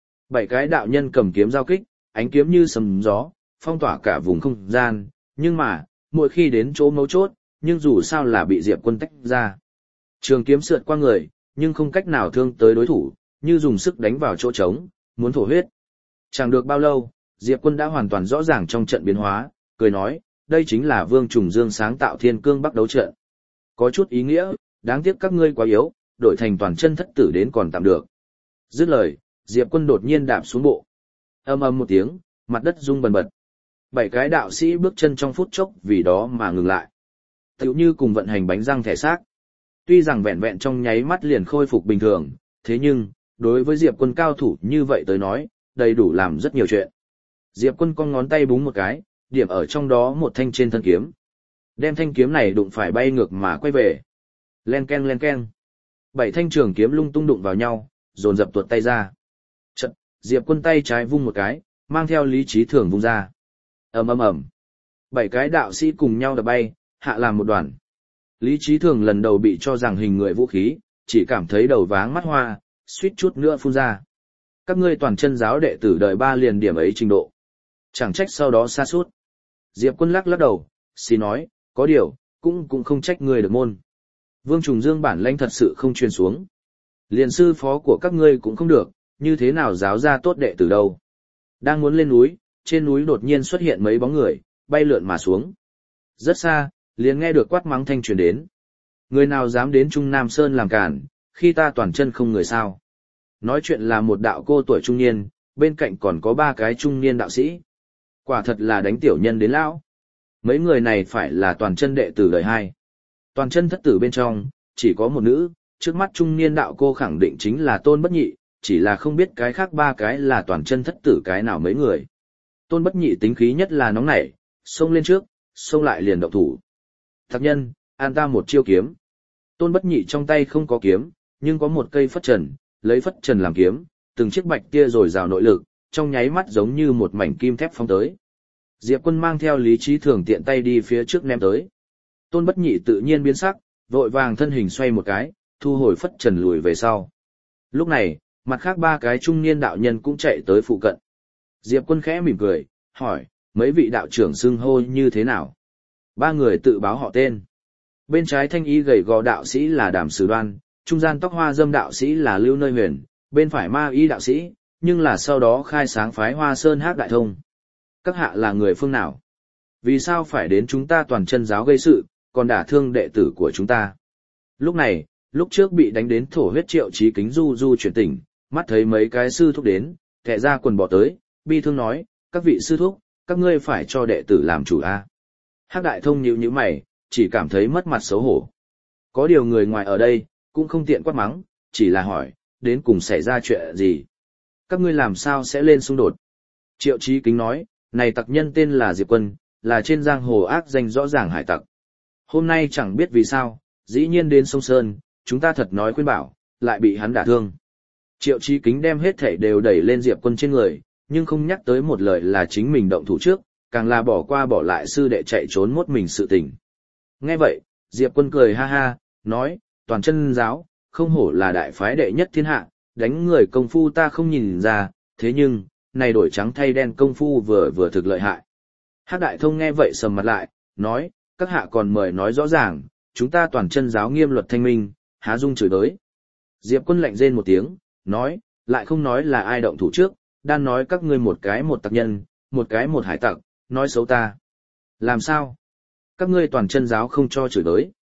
7 cái đạo nhân cầm kiếm giao kích, ánh kiếm như sấm gió, phong tỏa cả vùng không gian, nhưng mà, mỗi khi đến chỗ mấu chốt, nhưng dù sao là bị Diệp Quân tách ra. Trường kiếm sượt qua người, nhưng không cách nào thương tới đối thủ, như dùng sức đánh vào chỗ trống, muốn thổ huyết. Chẳng được bao lâu, Diệp Quân đã hoàn toàn rõ ràng trong trận biến hóa, cười nói, đây chính là Vương Trùng Dương sáng tạo Thiên Cương Bắc đấu trận. Có chút ý nghĩa, đáng tiếc các ngươi quá yếu, đổi thành toàn chân thất tử đến còn tạm được. Dứt lời, Diệp Quân đột nhiên đạp xuống bộ. Ầm ầm một tiếng, mặt đất rung bần bật. 7 cái đạo sĩ bước chân trong phút chốc vì đó mà ngừng lại. Tựu như cùng vận hành bánh răng thẻ xác. Tuy rằng vẹn vẹn trong nháy mắt liền khôi phục bình thường, thế nhưng, đối với Diệp Quân cao thủ như vậy tới nói, đầy đủ làm rất nhiều chuyện. Diệp Quân cong ngón tay búng một cái, điểm ở trong đó một thanh trên thân kiếm. Đem thanh kiếm này đụng phải bay ngược mà quay về. Len ken len ken. 7 thanh trường kiếm lung tung đụng vào nhau, dồn dập tuột tay ra. Chật, Diệp Quân tay trái vung một cái, mang theo Lý Chí Thường vung ra. Ầm ầm ầm. 7 cái đạo sĩ cùng nhau đập bay, hạ làm một đoàn. Lý Chí Thường lần đầu bị cho rằng hình người vũ khí, chỉ cảm thấy đầu váng mắt hoa, suýt chút nữa phun ra. Các ngươi toàn chân giáo đệ tử đời 3 liền điểm ấy trình độ. Chẳng trách sau đó sa sút. Diệp Quân lắc lắc đầu, xin nói, có điều, cũng không trách ngươi được môn. Vương Trùng Dương bản lãnh thật sự không truyền xuống. Liền sư phó của các ngươi cũng không được, như thế nào giáo ra tốt đệ tử đâu. Đang muốn lên núi, trên núi đột nhiên xuất hiện mấy bóng người, bay lượn mà xuống. Rất xa, liền nghe được quát mắng thanh truyền đến. Người nào dám đến Trung Nam Sơn làm cản, khi ta toàn chân không người sao. Nói chuyện là một đạo cô tuổi trung niên, bên cạnh còn có 3 cái trung niên đạo sĩ. Quả thật là đánh tiểu nhân đến lão. Mấy người này phải là toàn chân đệ tử đời 2. Toàn chân thất tử bên trong, chỉ có một nữ, trước mắt trung niên đạo cô khẳng định chính là Tôn Bất Nhị, chỉ là không biết cái khác 3 cái là toàn chân thất tử cái nào mấy người. Tôn Bất Nhị tính khí nhất là nóng nảy, xông lên trước, xông lại liền động thủ. Thạc nhân, an ta một chiêu kiếm. Tôn Bất Nhị trong tay không có kiếm, nhưng có một cây phất trần, lấy phất trần làm kiếm, từng chiếc bạch tia rồi rào nội lực, trong nháy mắt giống như một mảnh kim thép phóng tới. Diệp Quân mang theo Lý Chí Thường tiện tay đi phía trước ném tới. Tôn Bất Nhị tự nhiên biến sắc, vội vàng thân hình xoay một cái, thu hồi phất trần lùi về sau. Lúc này, mặt khác 3 cái trung niên đạo nhân cũng chạy tới phụ cận. Diệp Quân khẽ mỉm cười, hỏi, mấy vị đạo trưởng xưng hô như thế nào? 3 người tự báo họ tên. Bên trái thanh y gầy gò đạo sĩ là Đàm Sử Đoan, trung gian tóc hoa dâm đạo sĩ là Lưu Nơi Huyền, bên phải ma y đạo sĩ, nhưng là sau đó khai sáng phái Hoa Sơn Hắc Đại Thông. Các hạ là người phương nào? Vì sao phải đến chúng ta toàn chân giáo gây sự, còn đả thương đệ tử của chúng ta? Lúc này, lúc trước bị đánh đến thổ huyết Triệu Chí Kính du chuyển tỉnh, mắt thấy mấy cái sư thúc đến, thẻ ra quần bỏ tới, bi thương nói, các vị sư thúc, các ngươi phải cho đệ tử làm chủ a. Hắc Đại Thông nhíu mày, chỉ cảm thấy mất mặt xấu hổ. Có điều người ngoài ở đây, cũng không tiện quát mắng, chỉ là hỏi, đến cùng xảy ra chuyện gì? Các ngươi làm sao sẽ lên xung đột? Triệu Chí Kính nói, này tặc nhân tên là Diệp Quân, là trên giang hồ ác danh rõ ràng hải tặc. Hôm nay chẳng biết vì sao, dĩ nhiên đến sông Sơn, chúng ta thật nói khuyên bảo, lại bị hắn đả thương. Triệu Chí Kính đem hết thảy đều đẩy lên Diệp Quân trên người, nhưng không nhắc tới một lời là chính mình động thủ trước, càng là bỏ qua bỏ lại sư đệ chạy trốn mốt mình sự tình. Nghe vậy, Diệp Quân cười ha ha, nói, toàn chân giáo, không hổ là đại phái đệ nhất thiên hạ, đánh người công phu ta không nhìn ra, thế nhưng, này đổi trắng thay đen công phu vừa thực lợi hại. Hắc Đại Thông nghe vậy sầm mặt lại, nói, các hạ còn mời nói rõ ràng, chúng ta toàn chân giáo nghiêm luật thanh minh, há dung chửi tới. Diệp Quân lạnh rên một tiếng, nói, lại không nói là ai động thủ trước, đang nói các ngươi một cái một tặc nhân, một cái một hải tặc, nói xấu ta. Làm sao? Các ngươi toàn chân giáo không cho chửi tới.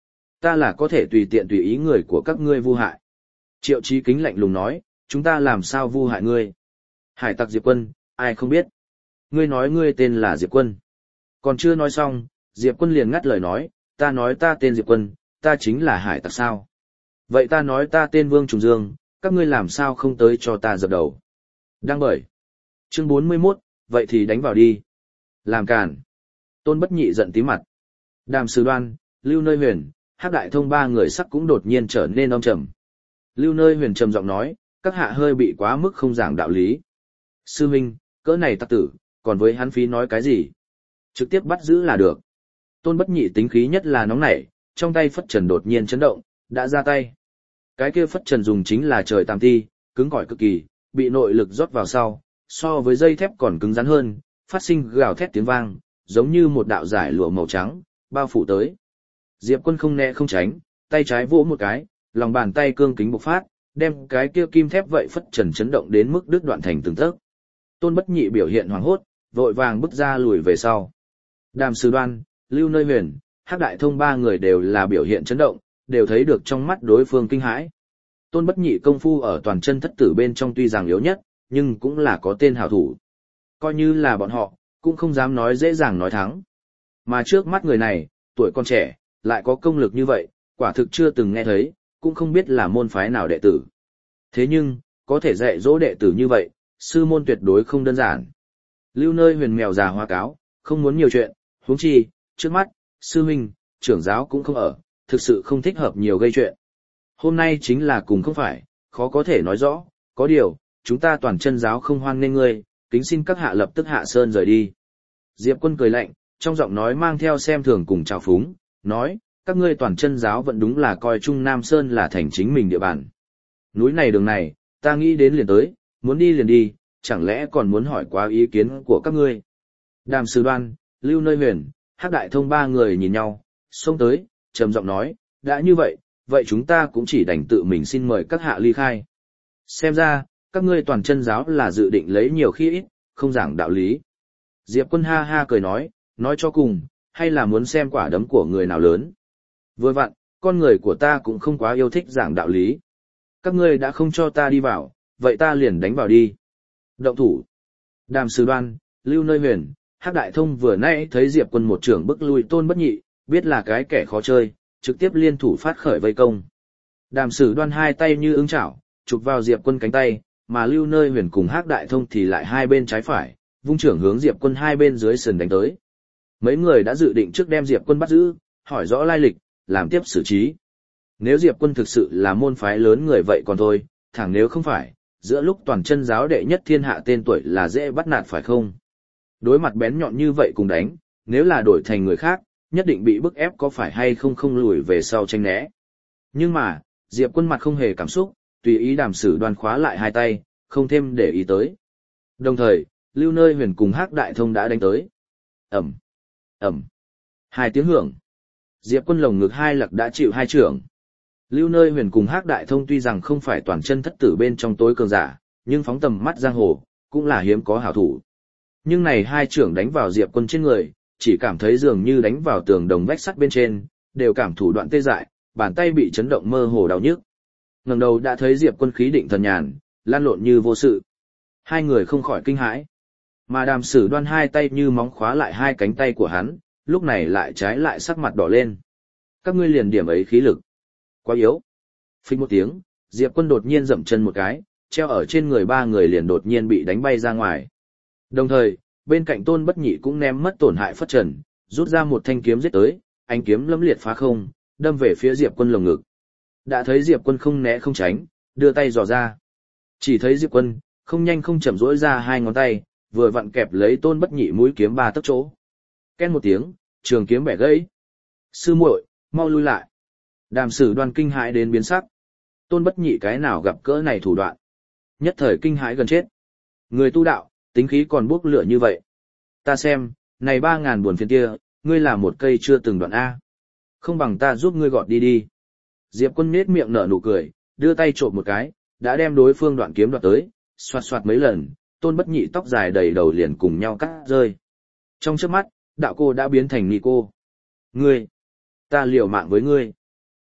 Ta là có thể tùy tiện tùy ý người của các ngươi vu hại. Triệu Chí Kính lạnh lùng nói, chúng ta làm sao vu hại ngươi? Hải tặc Diệp Quân, ai không biết? Ngươi nói ngươi tên là Diệp Quân. Còn chưa nói xong, Diệp Quân liền ngắt lời nói, ta nói ta tên Diệp Quân, ta chính là hải tặc sao? Vậy ta nói ta tên Vương Trùng Dương, các ngươi làm sao không tới cho ta dập đầu? Đăng bởi. Chương 41, vậy thì đánh vào đi. Làm càn. Tôn Bất Nhị giận tí mặt. Đàm Sử Đoan, Lưu Nơi Huyền, Hắc Đại Thông ba người sắc cũng đột nhiên trở nên âm trầm. Lưu Nơi Huyền trầm giọng nói, các hạ hơi bị quá mức không giảng đạo lý. Sư huynh, cỡ này tặc tử, còn với hắn phí nói cái gì? Trực tiếp bắt giữ là được. Tôn Bất Nhị tính khí nhất là nóng nảy, trong tay phất trần đột nhiên chấn động, đã ra tay. Cái kia phất trần dùng chính là trời tam ti, cứng cỏi cực kỳ, bị nội lực rót vào sau, so với dây thép còn cứng rắn hơn, phát sinh gào thét tiếng vang, giống như một đạo giải lụa màu trắng, bao phủ tới. Diệp Quân không né không tránh, tay trái vỗ một cái, lòng bàn tay cương kính bộc phát, đem cái kia kim thép vậy phất trần chấn động đến mức đứt đoạn thành từng tấc. Tôn Bất Nhị biểu hiện hoảng hốt, vội vàng bước ra lùi về sau. Đàm Sử Đoan, Lưu Nơi Huyền, Hắc Đại Thông ba người đều là biểu hiện chấn động, đều thấy được trong mắt đối phương kinh hãi. Tôn Bất Nhị công phu ở toàn chân thất tử bên trong tuy rằng yếu nhất, nhưng cũng là có tên hảo thủ. Coi như là bọn họ, cũng không dám nói dễ dàng nói thắng. Mà trước mắt người này, tuổi còn trẻ, lại có công lực như vậy, quả thực chưa từng nghe thấy, cũng không biết là môn phái nào đệ tử. Thế nhưng, có thể dạy dỗ đệ tử như vậy, sư môn tuyệt đối không đơn giản. Lưu Nơi Huyền mèo già hoa cáo, không muốn nhiều chuyện, huống chi, trước mắt, sư huynh, trưởng giáo cũng không ở, thực sự không thích hợp nhiều gây chuyện. Hôm nay chính là cùng không phải, khó có thể nói rõ, có điều, chúng ta toàn chân giáo không hoan nghênh ngươi, kính xin các hạ lập tức hạ sơn rời đi. Diệp Quân cười lạnh, trong giọng nói mang theo xem thường cùng trào phúng, nói, các ngươi toàn chân giáo vẫn đúng là coi Trung Nam Sơn là thành chính mình địa bàn. Núi này đường này, ta nghĩ đến liền tới, muốn đi liền đi, chẳng lẽ còn muốn hỏi qua ý kiến của các ngươi. Đàm Sử Đoan, Lưu Nơi Huyền, Hắc Đại Thông ba người nhìn nhau, xông tới, trầm giọng nói, đã như vậy, vậy chúng ta cũng chỉ đành tự mình xin mời các hạ ly khai. Xem ra, các ngươi toàn chân giáo là dự định lấy nhiều khi ít, không giảng đạo lý. Diệp Quân ha ha cười nói cho cùng, hay là muốn xem quả đấm của người nào lớn. Vừa vặn, con người của ta cũng không quá yêu thích giảng đạo lý. Các ngươi đã không cho ta đi vào, vậy ta liền đánh vào đi. Động thủ. Đàm Sử Đoan, Lưu Nơi Huyền, Hắc Đại Thông vừa nãy thấy Diệp Quân một trưởng bức lui Tôn Bất Nhị, biết là cái kẻ khó chơi, trực tiếp liên thủ phát khởi vây công. Đàm Sử Đoan hai tay như ứng chảo, chụp vào Diệp Quân cánh tay, mà Lưu Nơi Huyền cùng Hắc Đại Thông thì lại hai bên trái phải, vung trưởng hướng Diệp Quân hai bên dưới sườn đánh tới. Mấy người đã dự định trước đem Diệp Quân bắt giữ, hỏi rõ lai lịch, làm tiếp xử trí. Nếu Diệp Quân thực sự là môn phái lớn người vậy còn thôi, thẳng nếu không phải, giữa lúc toàn chân giáo đệ nhất thiên hạ tên tuổi là dễ bắt nạt phải không? Đối mặt bén nhọn như vậy cùng đánh, nếu là đổi thành người khác, nhất định bị bức ép có phải hay không lùi về sau tranh né. Nhưng mà, Diệp Quân mặt không hề cảm xúc, tùy ý Đàm Sử Đoan khóa lại hai tay, không thêm để ý tới. Đồng thời, Lưu Nơi Huyền cùng Hắc Đại Thông đã đánh tới. Ầm, ầm, hai tiếng hưởng. Diệp Quân lồng ngực hai lặc đã chịu hai trưởng. Lưu Nơi Huyền cùng Hắc Đại Thông tuy rằng không phải toàn chân thất tử bên trong tối cường giả, nhưng phóng tầm mắt giang hồ, cũng là hiếm có hảo thủ. Nhưng này hai trưởng đánh vào Diệp Quân trên người, chỉ cảm thấy dường như đánh vào tường đồng vách sắt bên trên, đều cảm thủ đoạn tê dại, bàn tay bị chấn động mơ hồ đau nhức. Ngẩng đầu đã thấy Diệp Quân khí định thần nhàn, lan lộn như vô sự. Hai người không khỏi kinh hãi. Mà Đàm Sử Đoan hai tay như móng khóa lại hai cánh tay của hắn, lúc này lại trái lại sắc mặt đỏ lên. Các ngươi liền điểm ấy khí lực. Quá yếu. Phích một tiếng, Diệp Quân đột nhiên dậm chân một cái, treo ở trên người ba người liền đột nhiên bị đánh bay ra ngoài. Đồng thời, bên cạnh Tôn Bất Nhị cũng ném mất tổn hại phất trần, rút ra một thanh kiếm giết tới, ánh kiếm lẫm liệt phá không, đâm về phía Diệp Quân lồng ngực. Đã thấy Diệp Quân không né không tránh, đưa tay dò ra. Chỉ thấy Diệp Quân không nhanh không chậm rỗi ra hai ngón tay, vừa vặn kẹp lấy Tôn Bất Nhị mũi kiếm ba tấc chỗ. Két một tiếng, trường kiếm bẻ gãy. Sư muội, mau lui lại. Đàm Sử Đoan kinh hãi đến biến sắc. Tôn Bất Nhị cái nào gặp cỡ này thủ đoạn. Nhất thời kinh hãi gần chết. Người tu đạo, tính khí còn bốc lửa như vậy. Ta xem, này 3.000 buồn phiền kia, ngươi là một cây chưa từng đoạn A. Không bằng ta giúp ngươi gọt đi đi. Diệp Quân nết miệng nở nụ cười, đưa tay trộm một cái, đã đem đối phương đoạn kiếm đoạt tới, xoạt xoạt mấy lần, Tôn Bất Nhị tóc dài đầy đầu liền cùng nhau cắt rơi. Trong chớp mắt, đạo cô đã biến thành ni cô. Ngươi, ta liều mạng với ngươi.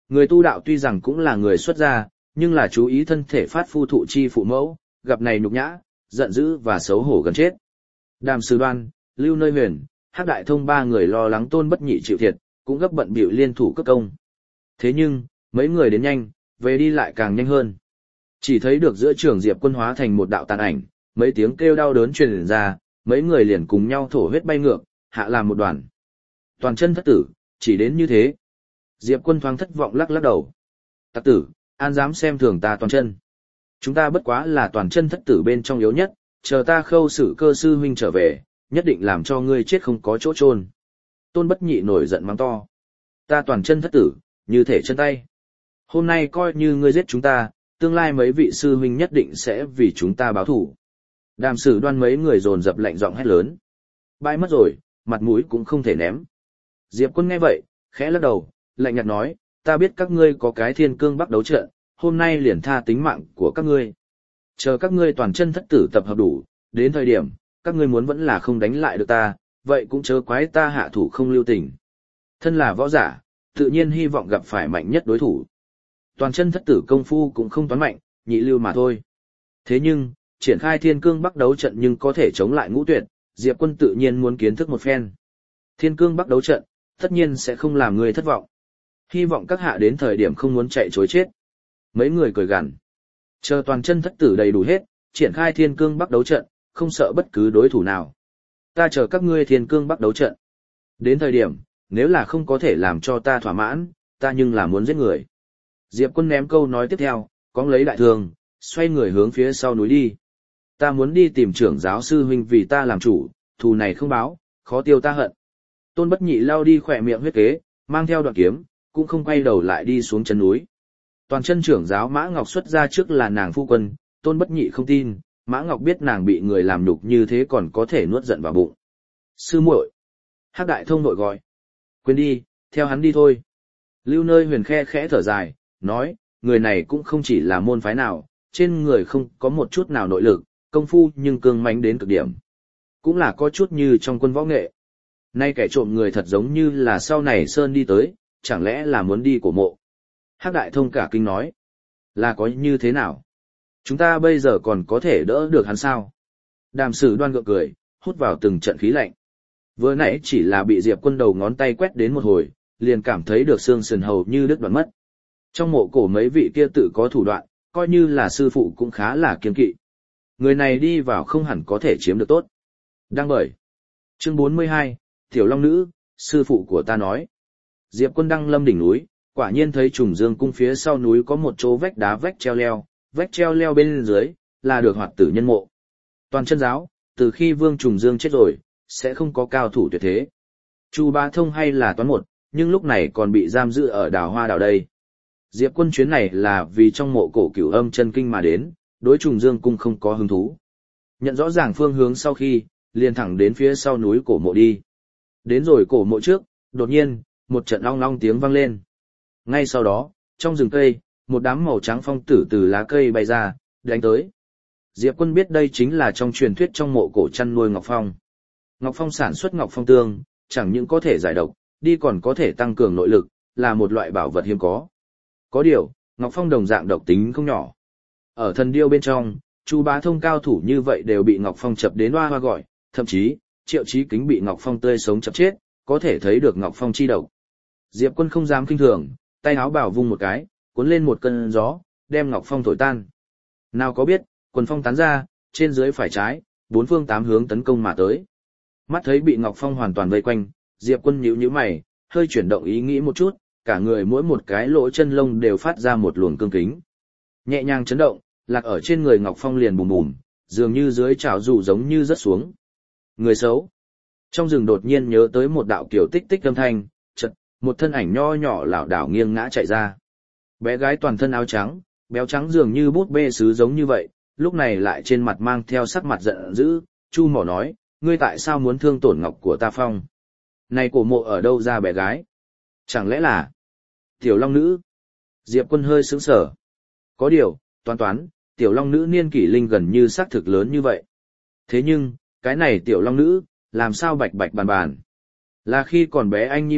Người tu đạo tuy rằng cũng là người xuất gia, nhưng là chú ý thân thể phát phu thụ chi phụ mẫu, gặp này nhục nhã, giận dữ và xấu hổ gần chết. Đàm Sử Đoan, Lưu Nơi Huyền, Hắc Đại Thông ba người lo lắng Tôn Bất Nhị chịu thiệt, cũng gấp bận bịu liên thủ cấp công. Thế nhưng, mấy người đến nhanh, về đi lại càng nhanh hơn. Chỉ thấy được giữa trường Diệp Quân hóa thành một đạo tàn ảnh, mấy tiếng kêu đau đớn truyền ra, mấy người liền cùng nhau thổ huyết bay ngược, hạ làm một đoàn. Toàn chân thất tử, chỉ đến như thế. Diệp Quân thoáng thất vọng lắc lắc đầu. Tặc tử, an dám xem thường ta toàn chân. Chúng ta bất quá là toàn chân thất tử bên trong yếu nhất, chờ ta Khâu Sử Cơ sư huynh trở về, nhất định làm cho ngươi chết không có chỗ chôn. Tôn Bất Nhị nổi giận mắng to. Ta toàn chân thất tử, như thể chân tay. Hôm nay coi như ngươi giết chúng ta, tương lai mấy vị sư huynh nhất định sẽ vì chúng ta báo thù. Đàm Sử Đoan mấy người dồn dập lạnh giọng hét lớn. Bại mất rồi, mặt mũi cũng không thể ném. Diệp Quân nghe vậy, khẽ lắc đầu, lạnh nhạt nói, ta biết các ngươi có cái Thiên Cương Bắc đấu trận, hôm nay liền tha tính mạng của các ngươi. Chờ các ngươi toàn chân thất tử tập hợp đủ, đến thời điểm, các ngươi muốn vẫn là không đánh lại được ta, vậy cũng chớ quái ta hạ thủ không lưu tình. Thân là võ giả, tự nhiên hy vọng gặp phải mạnh nhất đối thủ. Toàn chân thất tử công phu cũng không toán mạnh, nhị lưu mà thôi. Thế nhưng, triển khai Thiên Cương Bắc đấu trận nhưng có thể chống lại Ngũ Tuyệt, Diệp Quân tự nhiên muốn kiến thức một phen. Thiên Cương Bắc đấu trận, tất nhiên sẽ không làm người thất vọng. Hy vọng các hạ đến thời điểm không muốn chạy chối chết. Mấy người cười gằn. Chờ toàn chân thất tử đầy đủ hết, triển khai Thiên Cương Bắc đấu trận, không sợ bất cứ đối thủ nào. Ta chờ các ngươi Thiên Cương Bắc đấu trận. Đến thời điểm, nếu là không có thể làm cho ta thỏa mãn, ta nhưng là muốn giết người. Diệp Quân ném câu nói tiếp theo, cóng lấy đại thương, xoay người hướng phía sau núi đi. Ta muốn đi tìm trưởng giáo sư huynh vì ta làm chủ, thù này không báo, khó tiêu ta hận. Tôn Bất Nhị lao đi khỏe miệng huyết kế, mang theo đoạn kiếm, cũng không quay đầu lại đi xuống chân núi. Toàn chân trưởng giáo Mã Ngọc xuất ra trước là nàng phu quân, Tôn Bất Nhị không tin, Mã Ngọc biết nàng bị người làm nhục như thế còn có thể nuốt giận vào bụng. Sư muội, Hắc Đại Thông nội gọi. Quên đi, theo hắn đi thôi. Lưu Nơi Huyền khe khẽ thở dài, nói, người này cũng không chỉ là môn phái nào, trên người không có một chút nào nội lực, công phu nhưng cương mãnh đến cực điểm. Cũng là có chút như trong quân võ nghệ. Nay kẻ trộm người thật giống như là sau này Sơn đi tới, chẳng lẽ là muốn đi cổ mộ. Hắc Đại Thông cả kinh nói, là có như thế nào? Chúng ta bây giờ còn có thể đỡ được hắn sao? Đàm Sử Đoan gượng cười, hút vào từng trận khí lạnh. Vừa nãy chỉ là bị Diệp Quân đầu ngón tay quét đến một hồi, liền cảm thấy được xương sườn hầu như đứt đoạn mất. Trong mộ cổ mấy vị kia tự có thủ đoạn, coi như là sư phụ cũng khá là kiêng kỵ. Người này đi vào không hẳn có thể chiếm được tốt. Đang bởi. Chương 42, Tiểu Long Nữ, sư phụ của ta nói. Diệp Quân đăng lâm đỉnh núi, quả nhiên thấy Trùng Dương cung phía sau núi có một chỗ vách đá vách treo leo bên dưới, là được hoạt tử nhân mộ. Toàn chân giáo, từ khi Vương Trùng Dương chết rồi, sẽ không có cao thủ tuyệt thế. Chu Bá Thông hay là toán một, nhưng lúc này còn bị giam giữ ở Đào Hoa đảo đây. Diệp Quân chuyến này là vì trong mộ cổ Cửu Âm chân kinh mà đến, đối Trùng Dương cung không có hứng thú. Nhận rõ ràng phương hướng sau khi, liền thẳng đến phía sau núi cổ mộ đi. Đến rồi cổ mộ trước, đột nhiên, một trận long long tiếng vang lên. Ngay sau đó, trong rừng cây, một đám màu trắng phong tử từ lá cây bay ra, đánh tới. Diệp Quân biết đây chính là trong truyền thuyết trong mộ cổ chăn nuôi Ngọc Phong. Ngọc Phong sản xuất Ngọc Phong tương, chẳng những có thể giải độc, đi còn có thể tăng cường nội lực, là một loại bảo vật hiếm có. Có điều, Ngọc Phong đồng dạng độc tính không nhỏ. Ở thần điêu bên trong, Chu Bá Thông cao thủ như vậy đều bị Ngọc Phong chập đến hoa hoa gọi, thậm chí, Triệu Chí Kính bị Ngọc Phong tươi sống chập chết, có thể thấy được Ngọc Phong chi độc. Diệp Quân không dám kinh thường, tay áo bảo vung một cái, cuốn lên một cơn gió, đem Ngọc Phong thổi tan. Nào có biết, quần phong tán ra, trên dưới phải trái, bốn phương tám hướng tấn công mà tới. Mắt thấy bị Ngọc Phong hoàn toàn vây quanh, Diệp Quân nhíu nhíu mày, hơi chuyển động ý nghĩ một chút, cả người mỗi một cái lỗ chân lông đều phát ra một luồng cương kính. Nhẹ nhàng chấn động, lạc ở trên người Ngọc Phong liền bùm bùm, dường như dưới chảo dụ giống như rớt xuống. Người xấu. Trong rừng đột nhiên nhớ tới một đạo kiểu tích tích âm thanh, chợt, một thân ảnh nho nhỏ lảo đảo nghiêng ngã chạy ra. Bé gái toàn thân áo trắng, béo trắng dường như bút bê sứ giống như vậy, lúc này lại trên mặt mang theo sắc mặt giận dữ, Chu Mỏ nói, ngươi tại sao muốn thương tổn ngọc của ta Phong? Này cổ mộ ở đâu ra bé gái? Chẳng lẽ là Tiểu Long Nữ? Diệp Quân hơi sững sờ. Có điều, toán, Tiểu Long Nữ niên kỷ linh gần như xác thực lớn như vậy. Thế nhưng, cái này Tiểu Long Nữ, làm sao bạch bạch bàn bàn? Là khi còn bé anh nhi mập,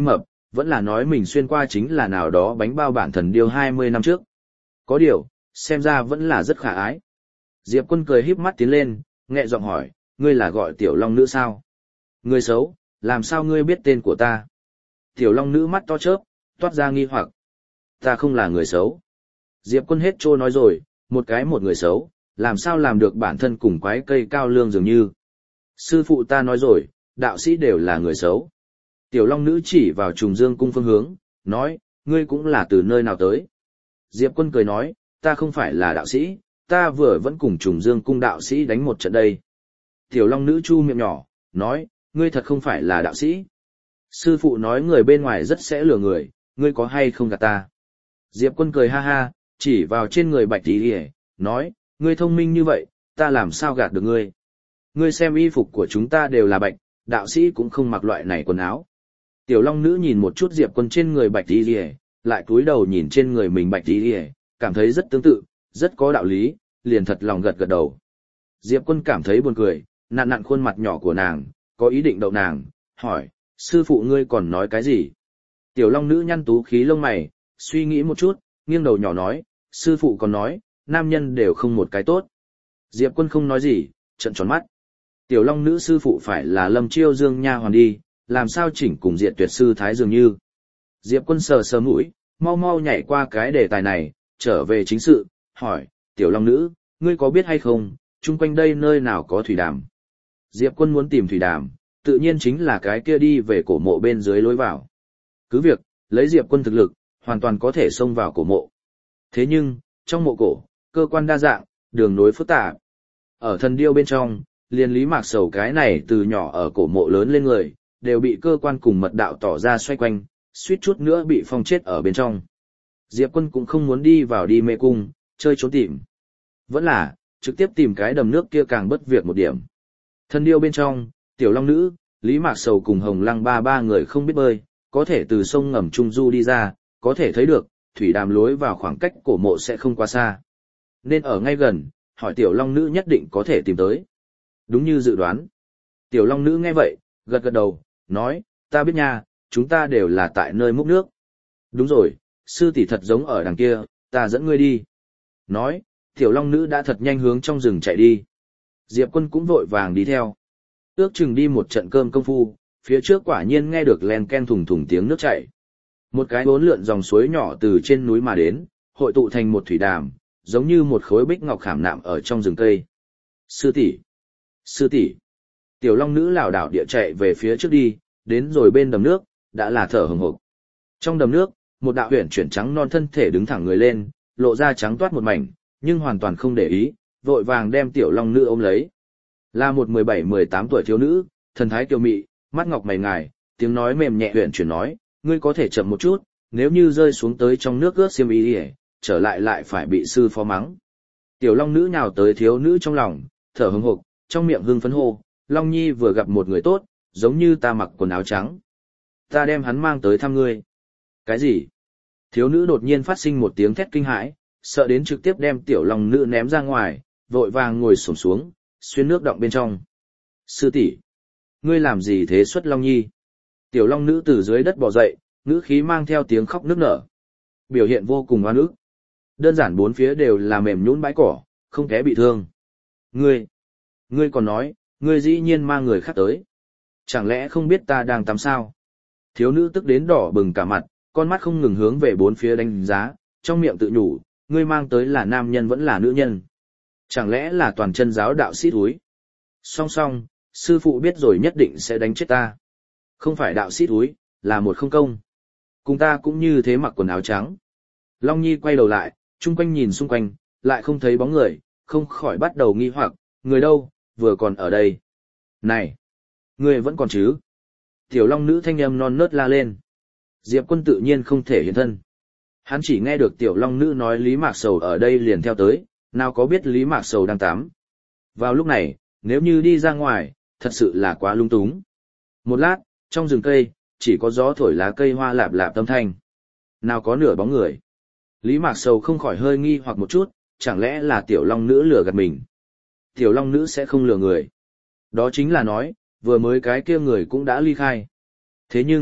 vẫn là nói mình xuyên qua chính là nào đó bánh bao bản thần điêu 20 năm trước. Có điều, xem ra vẫn là rất khả ái. Diệp Quân cười híp mắt tiến lên, nhẹ giọng hỏi, ngươi là gọi Tiểu Long Nữ sao? Người xấu, làm sao ngươi biết tên của ta? Tiểu Long Nữ mắt to chớp, toát ra nghi hoặc. Ta không là người xấu. Diệp Quân hết trô nói rồi, một người xấu, làm sao làm được bản thân cùng quái cây cao lương dường như. Sư phụ ta nói rồi, đạo sĩ đều là người xấu. Tiểu Long Nữ chỉ vào Trùng Dương cung phương hướng, nói, ngươi cũng là từ nơi nào tới. Diệp Quân cười nói, ta không phải là đạo sĩ, ta vừa vẫn cùng Trùng Dương cung đạo sĩ đánh một trận đây. Tiểu Long Nữ chu miệng nhỏ, nói, ngươi thật không phải là đạo sĩ. Sư phụ nói người bên ngoài rất sẽ lừa người, ngươi có hay không gạt ta. Diệp Quân cười ha ha, chỉ vào trên người Bạch Tỷ Ỉa, nói, ngươi thông minh như vậy, ta làm sao gạt được ngươi. Ngươi xem y phục của chúng ta đều là bạch, đạo sĩ cũng không mặc loại này quần áo. Tiểu Long Nữ nhìn một chút Diệp Quân trên người Bạch Tỷ Ỉa, lại cúi đầu nhìn trên người mình Bạch Tỷ Ỉa, cảm thấy rất tương tự, rất có đạo lý, liền thật lòng gật gật đầu. Diệp Quân cảm thấy buồn cười, nặn nặn khuôn mặt nhỏ của nàng, có ý định đậu nàng, hỏi, sư phụ ngươi còn nói cái gì? Tiểu Long Nữ nhăn tú khí lông mày, suy nghĩ một chút, nghiêng đầu nhỏ nói, sư phụ còn nói, nam nhân đều không một cái tốt. Diệp Quân không nói gì, trợn tròn mắt. Tiểu Long Nữ sư phụ phải là Lâm Chiêu Dương nha hoàn đi, làm sao chỉnh cùng Diệt Tuyệt sư thái dường như. Diệp Quân sờ sờ mũi, mau mau nhảy qua cái đề tài này, trở về chính sự, hỏi, Tiểu Long Nữ, ngươi có biết hay không, chung quanh đây nơi nào có thủy đàm? Diệp Quân muốn tìm thủy đàm, tự nhiên chính là cái kia đi về cổ mộ bên dưới lối vào. Cứ việc, lấy Diệp Quân thực lực, hoàn toàn có thể xông vào cổ mộ. Thế nhưng, trong mộ cổ, cơ quan đa dạng, đường nối phức tạp. Ở thần điêu bên trong, liền Lý Mạc Sầu cái này từ nhỏ ở cổ mộ lớn lên người, đều bị cơ quan cùng mật đạo tỏ ra xoay quanh, suýt chút nữa bị phong chết ở bên trong. Diệp Quân cũng không muốn đi vào đi mê cung, chơi trốn tìm. Vẫn là, trực tiếp tìm cái đầm nước kia càng bất việc một điểm. Thần điêu bên trong, Tiểu Long Nữ, Lý Mạc Sầu cùng Hồng Lăng ba người không biết bơi, có thể từ sông ngầm Trung Du đi ra, có thể thấy được, thủy đàm lối vào khoảng cách cổ mộ sẽ không quá xa. Nên ở ngay gần, hỏi Tiểu Long Nữ nhất định có thể tìm tới. Đúng như dự đoán. Tiểu Long Nữ nghe vậy, gật gật đầu, nói, ta biết nha, chúng ta đều là tại nơi múc nước. Đúng rồi, sư tỷ thật giống ở đằng kia, ta dẫn ngươi đi. Nói, Tiểu Long Nữ đã thật nhanh hướng trong rừng chạy đi. Diệp Quân cũng vội vàng đi theo. Ước chừng đi một trận cơm công phu, phía trước quả nhiên nghe được len ken thùng thùng tiếng nước chảy. Một cái bốn lượn dòng suối nhỏ từ trên núi mà đến, hội tụ thành một thủy đàm, giống như một khối bích ngọc khảm nạm ở trong rừng cây. Sư tỷ, sư tỷ. Tiểu Long Nữ lảo đảo địa chạy về phía trước đi, đến rồi bên đầm nước, đã là thở hổn hộc. Trong đầm nước, một đạo huyền chuyển trắng non thân thể đứng thẳng người lên, lộ ra trắng toát một mảnh, nhưng hoàn toàn không để ý, vội vàng đem Tiểu Long Nữ ôm lấy. Là một 17-18 tuổi thiếu nữ, thần thái kiều mị, mắt ngọc mày ngài, tiếng nói mềm nhẹ huyền chuyển nói, ngươi có thể chậm một chút, nếu như rơi xuống tới trong nước ướt xiêm y đi, trở lại phải bị sư phó mắng. Tiểu Long Nữ nhào tới thiếu nữ trong lòng, thở hừng hực, trong miệng hưng phấn hô, Long Nhi vừa gặp một người tốt, giống như ta mặc quần áo trắng. Ta đem hắn mang tới thăm ngươi. Cái gì? Thiếu nữ đột nhiên phát sinh một tiếng thét kinh hãi, sợ đến trực tiếp đem Tiểu Long Nữ ném ra ngoài, vội vàng ngồi xổm xuống, xuyên nước động bên trong. Sư tỷ, ngươi làm gì thế xuất Long Nhi? Tiểu Long Nữ từ dưới đất bò dậy, ngữ khí mang theo tiếng khóc nức nở. Biểu hiện vô cùng oan ức. Đơn giản bốn phía đều là mềm nhũn bãi cỏ, không té bị thương. Ngươi còn nói, ngươi dĩ nhiên mang người khác tới. Chẳng lẽ không biết ta đang tắm sao? Thiếu nữ tức đến đỏ bừng cả mặt, con mắt không ngừng hướng về bốn phía đánh giá, trong miệng tự nhủ, ngươi mang tới là nam nhân vẫn là nữ nhân. Chẳng lẽ là toàn chân giáo đạo sĩ thúi? Song song, sư phụ biết rồi nhất định sẽ đánh chết ta. Không phải đạo sĩ thúi, là một không công. Cùng ta cũng như thế mặc quần áo trắng. Long Nhi quay đầu lại, chung quanh nhìn xung quanh, lại không thấy bóng người, không khỏi bắt đầu nghi hoặc, người đâu, vừa còn ở đây. Này, người vẫn còn chứ? Tiểu Long Nữ thanh âm non nớt la lên. Diệp Quân tự nhiên không thể hiện thân. Hắn chỉ nghe được Tiểu Long Nữ nói Lý Mạc Sầu ở đây liền theo tới, nào có biết Lý Mạc Sầu đang tắm. Vào lúc này, nếu như đi ra ngoài, thật sự là quá lung túng. Một lát, trong rừng cây, chỉ có gió thổi lá cây hoa lạp lạp âm thanh. Nào có nửa bóng người. Lý Mạc Sầu không khỏi hơi nghi hoặc một chút, chẳng lẽ là Tiểu Long Nữ lừa gạt mình. Tiểu Long Nữ sẽ không lừa người. Đó chính là nói, vừa mới cái kia người cũng đã ly khai. Thế nhưng,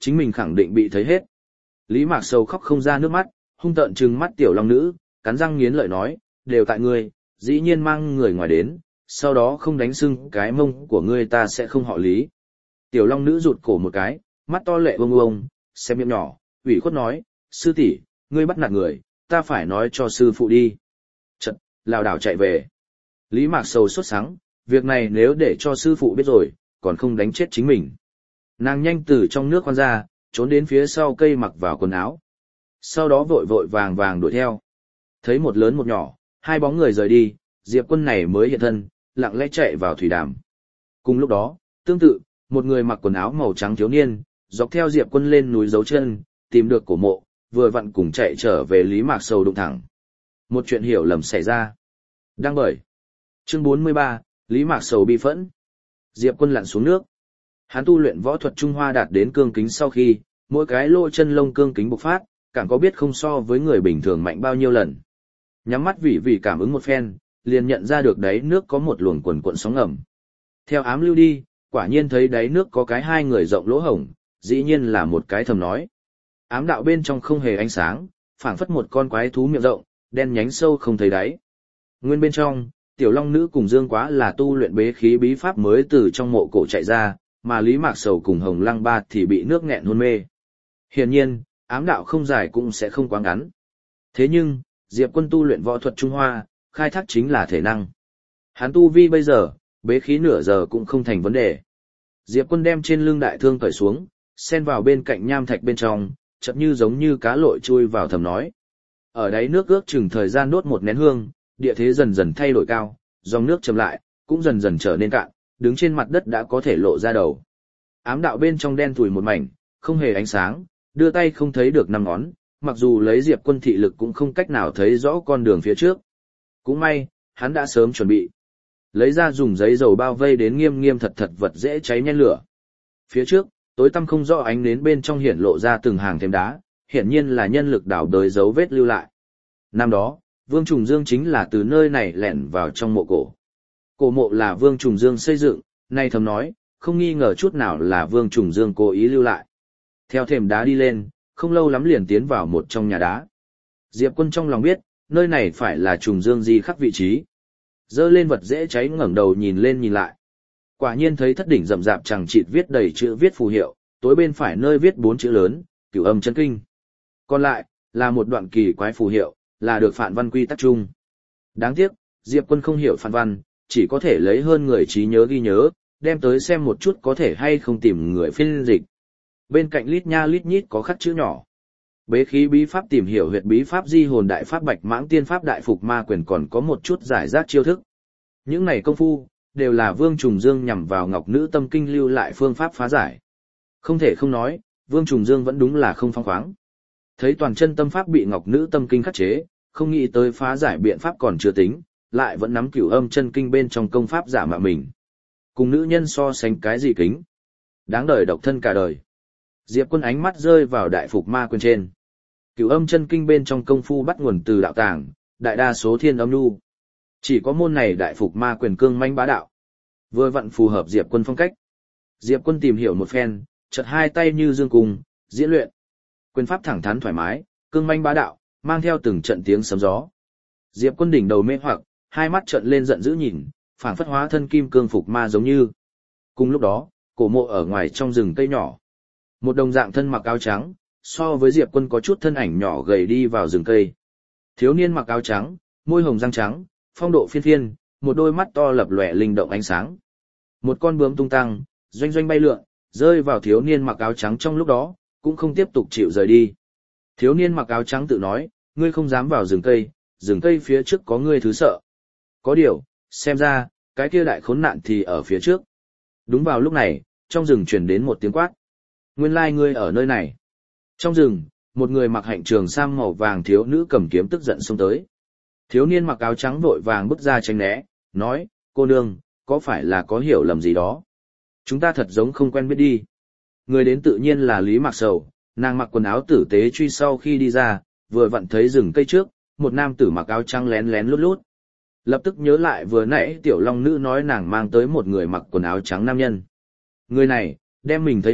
chính mình khẳng định bị thấy hết. Lý Mạc Sầu khóc không ra nước mắt, hung tợn trừng mắt tiểu long nữ, cắn răng nghiến lợi nói, đều tại ngươi, dĩ nhiên mang người ngoài đến, sau đó không đánh sưng cái mông của ngươi ta sẽ không họ Lý. Tiểu long nữ rụt cổ một cái, mắt to lệ bông bông, xem miệng nhỏ, ủy khuất nói, sư tỷ, ngươi bắt nạt người, ta phải nói cho sư phụ đi. Chật, lảo đảo chạy về. Lý Mạc Sầu sốt sắng, việc này nếu để cho sư phụ biết rồi, còn không đánh chết chính mình. Nàng nhanh từ trong nước khoan ra, trốn đến phía sau cây mặc vào quần áo. Sau đó vội vội vàng vàng đuổi theo. Thấy một lớn một nhỏ, hai bóng người rời đi, Diệp Quân này mới hiện thân, lặng lẽ chạy vào thủy đàm. Cùng lúc đó, tương tự, một người mặc quần áo màu trắng thiếu niên, dọc theo Diệp Quân lên núi dấu chân, tìm được cổ mộ, vừa vặn cùng chạy trở về Lý Mạc Sầu đụng thẳng. Một chuyện hiểu lầm xảy ra. Đăng bởi. Chương 43, Lý Mạc Sầu bi phẫn. Diệp Quân lặn xuống nước. Hắn tu luyện võ thuật Trung Hoa đạt đến cương kính sau khi, mỗi cái lỗ chân lông cương kính bộc phát, càng có biết không so với người bình thường mạnh bao nhiêu lần. Nhắm mắt vì cảm ứng một phen, liền nhận ra được đáy nước có một luồng quần cuộn sóng ngầm. Theo ám lưu đi, quả nhiên thấy đáy nước có cái hai người rộng lỗ hổng, dĩ nhiên là một cái thầm nói. Ám đạo bên trong không hề ánh sáng, phảng phất một con quái thú miệng rộng, đen nhánh sâu không thấy đáy. Nguyên bên trong, tiểu long nữ cùng Dương Quá là tu luyện bế khí bí pháp mới từ trong mộ cổ chạy ra, mà Lý Mạc Sầu cùng Hồng Lăng Ba thì bị nước nghẹn hôn mê. Hiển nhiên, ám đạo không dài cũng sẽ không quá ngắn. Thế nhưng, Diệp Quân tu luyện võ thuật Trung Hoa, khai thác chính là thể năng. Hắn tu vi bây giờ, bế khí nửa giờ cũng không thành vấn đề. Diệp Quân đem trên lưng đại thương cởi xuống, xen vào bên cạnh nham thạch bên trong, chợt như giống như cá lội chui vào thầm nói. Ở đáy nước ước chừng thời gian đốt một nén hương, địa thế dần dần thay đổi cao, dòng nước chậm lại, cũng dần dần trở nên cạn, đứng trên mặt đất đã có thể lộ ra đầu. Ám đạo bên trong đen thùi một mảnh, không hề ánh sáng, đưa tay không thấy được năm ngón, mặc dù lấy Diệp Quân thị lực cũng không cách nào thấy rõ con đường phía trước. Cũng may, hắn đã sớm chuẩn bị. Lấy ra dùng giấy dầu bao vây đến nghiêm nghiêm thật thật vật dễ cháy nhen lửa. Phía trước, tối tăm không rõ ánh nến bên trong hiển lộ ra từng hàng thềm đá, hiển nhiên là nhân lực đào đới dấu vết lưu lại. Năm đó, Vương Trùng Dương chính là từ nơi này lẻn vào trong mộ cổ. Cổ mộ là Vương Trùng Dương xây dựng, nay thầm nói, không nghi ngờ chút nào là Vương Trùng Dương cố ý lưu lại. Theo thềm đá đi lên, không lâu lắm liền tiến vào một trong nhà đá. Diệp Quân trong lòng biết, nơi này phải là Trùng Dương di khắc vị trí. Dơ lên vật dễ cháy ngẩng đầu nhìn lên nhìn lại. Quả nhiên thấy thất đỉnh rậm rạp chẳng chịt viết đầy chữ viết phù hiệu, tối bên phải nơi viết 4 chữ lớn, Cửu Âm Chân Kinh. Còn lại, là một đoạn kỳ quái phù hiệu, là được phản văn quy tắc chung. Đáng tiếc, Diệp Quân không hiểu phản văn, chỉ có thể lấy hơn người trí nhớ ghi nhớ, đem tới xem một chút có thể hay không tìm người phiên dịch. Bên cạnh lít nha lít nhít có khắc chữ nhỏ. Bế khí bí pháp tìm hiểu huyệt bí pháp di hồn đại pháp bạch mãng tiên pháp đại phục ma quyền còn có một chút giải rác chiêu thức. Những này công phu, đều là Vương Trùng Dương nhằm vào Ngọc Nữ Tâm Kinh lưu lại phương pháp phá giải. Không thể không nói, Vương Trùng Dương vẫn đúng là không phóng khoáng. Thấy toàn chân tâm pháp bị Ngọc Nữ Tâm Kinh khắc chế, không nghĩ tới phá giải biện pháp còn chưa tính, lại vẫn nắm Cửu Âm Chân Kinh bên trong công pháp giả mạo mình. Cùng nữ nhân so sánh cái gì kính? Đáng đời độc thân cả đời. Diệp Quân ánh mắt rơi vào đại phục ma quyền trên. Cửu Âm Chân Kinh bên trong công phu bắt nguồn từ đạo tàng, đại đa số thiên âm nhu. Chỉ có môn này đại phục ma quyền cương manh bá đạo. Vừa vặn phù hợp Diệp Quân phong cách. Diệp Quân tìm hiểu một phen, chợt hai tay như dương cung, diễn luyện. Quyền pháp thẳng thắn thoải mái, cương manh bá đạo, mang theo từng trận tiếng sấm gió. Diệp Quân đỉnh đầu mê hoặc, hai mắt trợn lên giận dữ nhìn, phảng phất hóa thân kim cương phục ma giống như. Cùng lúc đó, cổ mộ ở ngoài trong rừng cây nhỏ. Một đồng dạng thân mặc áo trắng, so với Diệp Quân có chút thân ảnh nhỏ gầy đi vào rừng cây. Thiếu niên mặc áo trắng, môi hồng răng trắng, phong độ phiên phiên, một đôi mắt to lập lòe linh động ánh sáng. Một con bướm tung tăng, doanh doanh bay lượn, rơi vào thiếu niên mặc áo trắng trong lúc đó, cũng không tiếp tục chịu rời đi. Thiếu niên mặc áo trắng tự nói, ngươi không dám vào rừng cây phía trước có ngươi thứ sợ. Có điều, xem ra, cái kia đại khốn nạn thì ở phía trước. Đúng vào lúc này, trong rừng truyền đến một tiếng quát. Nguyên lai ngươi ở nơi này. Trong rừng, một người mặc hạnh trường sam màu vàng thiếu nữ cầm kiếm tức giận xông tới. Thiếu niên mặc áo trắng vội vàng bước ra tránh né, nói, cô nương, có phải là có hiểu lầm gì đó? Chúng ta thật giống không quen biết đi. Người đến tự nhiên là Lý Mạc Sầu, nàng mặc quần áo tử tế truy sau khi đi ra, vừa vặn thấy rừng cây trước, một nam tử mặc áo trắng lén lén lút lút. Lập tức nhớ lại vừa nãy tiểu long nữ nói nàng mang tới một người mặc quần áo trắng nam nhân. Người này, đem mình thấy hết,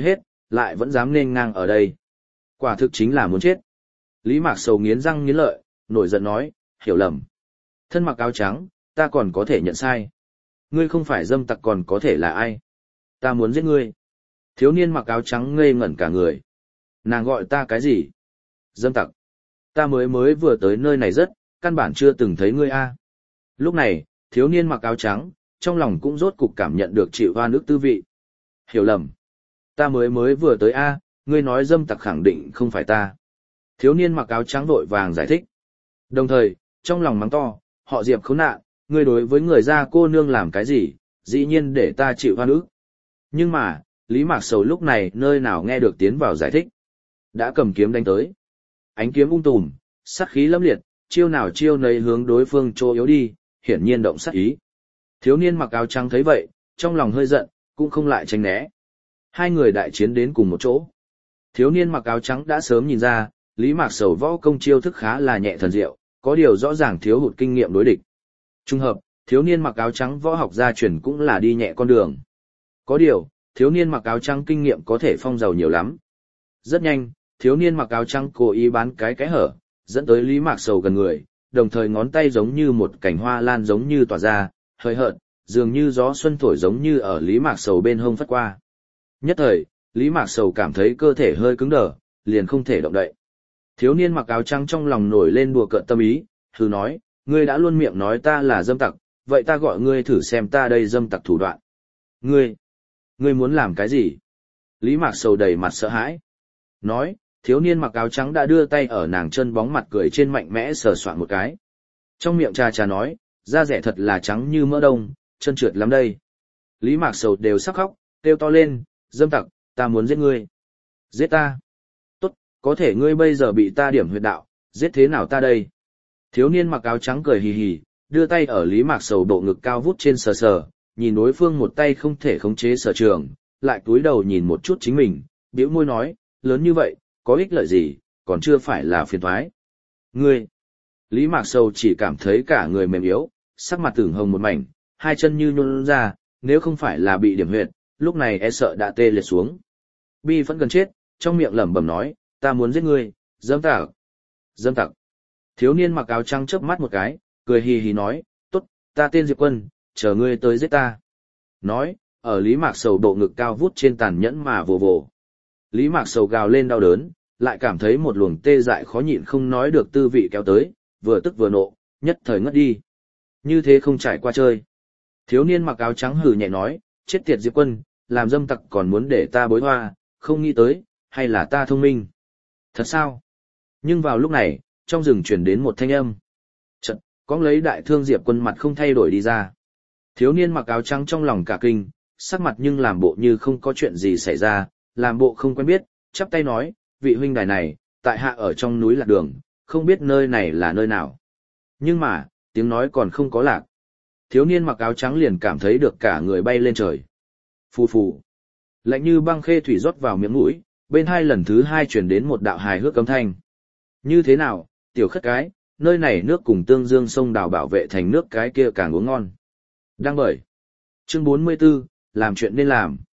lại vẫn dám nên ngang ở đây. Quả thực chính là muốn chết. Lý Mạc Sầu nghiến răng nghiến lợi, nổi giận nói, hiểu lầm. Thân mặc áo trắng, ta còn có thể nhận sai. Ngươi không phải dâm tặc còn có thể là ai? Ta muốn giết ngươi. Thiếu niên mặc áo trắng ngây ngẩn cả người. Nàng gọi ta cái gì? Dâm tặc. Ta mới vừa tới nơi này rất, căn bản chưa từng thấy ngươi a. Lúc này, thiếu niên mặc áo trắng, trong lòng cũng rốt cục cảm nhận được chịu hoa nước tư vị. Hiểu lầm. Ta mới vừa tới a, ngươi nói dâm tặc khẳng định không phải ta. Thiếu niên mặc áo trắng vội vàng giải thích. Đồng thời, trong lòng mắng to, họ Diệp khốn nạn, ngươi đối với người gia cô nương làm cái gì, dĩ nhiên để ta chịu hoa nước. Nhưng mà, Lý Mạc Sầu lúc này nơi nào nghe được tiến vào giải thích. Đã cầm kiếm đánh tới. Ánh kiếm tùm, sát khí lâm liệt, chiêu nào chiêu nấy hướng đối phương chỗ yếu đi, hiển nhiên động sát ý. Thiếu niên mặc áo trắng thấy vậy, trong lòng hơi giận, cũng không lại tránh né. Hai người đại chiến đến cùng một chỗ. Thiếu niên mặc áo trắng đã sớm nhìn ra, Lý Mạc Sầu võ công chiêu thức khá là nhẹ thần diệu, có điều rõ ràng thiếu hụt kinh nghiệm đối địch. Trung hợp, thiếu niên mặc áo trắng võ học gia truyền cũng là đi nhẹ con đường. Có điều, thiếu niên mặc áo trắng kinh nghiệm có thể phong giàu nhiều lắm. Rất nhanh, thiếu niên mặc áo trắng cố ý bán cái hở, dẫn tới Lý Mạc Sầu gần người, đồng thời ngón tay giống như một cành hoa lan giống như tỏa ra, hơi hợt, dường như gió xuân thổi giống như ở Lý Mạc Sầu bên hông phất qua. Nhất thời, Lý Mạc Sầu cảm thấy cơ thể hơi cứng đờ, liền không thể động đậy. Thiếu niên mặc áo trắng trong lòng nổi lên đùa cợt tâm ý, hừ nói, ngươi đã luôn miệng nói ta là dâm tặc, vậy ta gọi ngươi thử xem ta đây dâm tặc thủ đoạn. Ngươi muốn làm cái gì? Lý Mạc Sầu đầy mặt sợ hãi. Nói, thiếu niên mặc áo trắng đã đưa tay ở nàng chân bóng mặt cười trên mạnh mẽ sờ soạn một cái. Trong miệng trà nói, da rẻ thật là trắng như mỡ đông, chân trượt lắm đây. Lý Mạc Sầu đều sắc khóc, kêu to lên, dâm tặc, ta muốn giết ngươi. Giết ta? Tốt, có thể ngươi bây giờ bị ta điểm huyệt đạo, giết thế nào ta đây? Thiếu niên mặc áo trắng cười hì hì, đưa tay ở Lý Mạc Sầu độ ngực cao vút trên sờ sờ, nhìn đối phương một tay không thể khống chế sở trường, lại cúi đầu nhìn một chút chính mình, bĩu môi nói, lớn như vậy, có ích lợi gì, còn chưa phải là phiền toái. Ngươi! Lý Mạc Sầu chỉ cảm thấy cả người mềm yếu, sắc mặt tưởng hồng một mảnh, hai chân như nhũn ra, nếu không phải là bị điểm huyệt, lúc này e sợ đã tê liệt xuống. Bi vẫn gần chết, trong miệng lẩm bẩm nói, ta muốn giết ngươi, dâm tặc. Dâm tặc. Thiếu niên mặc áo trắng chớp mắt một cái, cười hì hì nói, tốt, ta tên Diệp Quân, chờ ngươi tới giết ta. Nói, ở Lý Mạc Sầu độ ngực cao vút trên tàn nhẫn mà vồ vồ. Lý Mạc Sầu gào lên đau đớn, lại cảm thấy một luồng tê dại khó nhịn không nói được tư vị kéo tới, vừa tức vừa nộ, nhất thời ngất đi. Như thế không trải qua chơi. Thiếu niên mặc áo trắng hừ nhẹ nói, chết tiệt Diệp Quân, làm dâm tặc còn muốn để ta bối hoa, không nghĩ tới, hay là ta thông minh. Thật sao? Nhưng vào lúc này, trong rừng truyền đến một thanh âm. Chật, cóng lấy đại thương Diệp Quân mặt không thay đổi đi ra. Thiếu niên mặc áo trắng trong lòng cả kinh, sắc mặt nhưng làm bộ như không có chuyện gì xảy ra, làm bộ không quen biết, chắp tay nói, vị huynh đài này, tại hạ ở trong núi lạc đường, không biết nơi này là nơi nào. Nhưng mà, tiếng nói còn không có lạc. Thiếu niên mặc áo trắng liền cảm thấy được cả người bay lên trời. Phù phù. Lạnh như băng khê thủy rót vào miệng mũi, bên hai lần thứ hai truyền đến một đạo hài hước âm thanh. Như thế nào, tiểu khất cái, nơi này nước cùng tương dương sông đào bảo vệ thành nước cái kia càng uống ngon. Đang bởi. Chương 44, làm chuyện nên làm.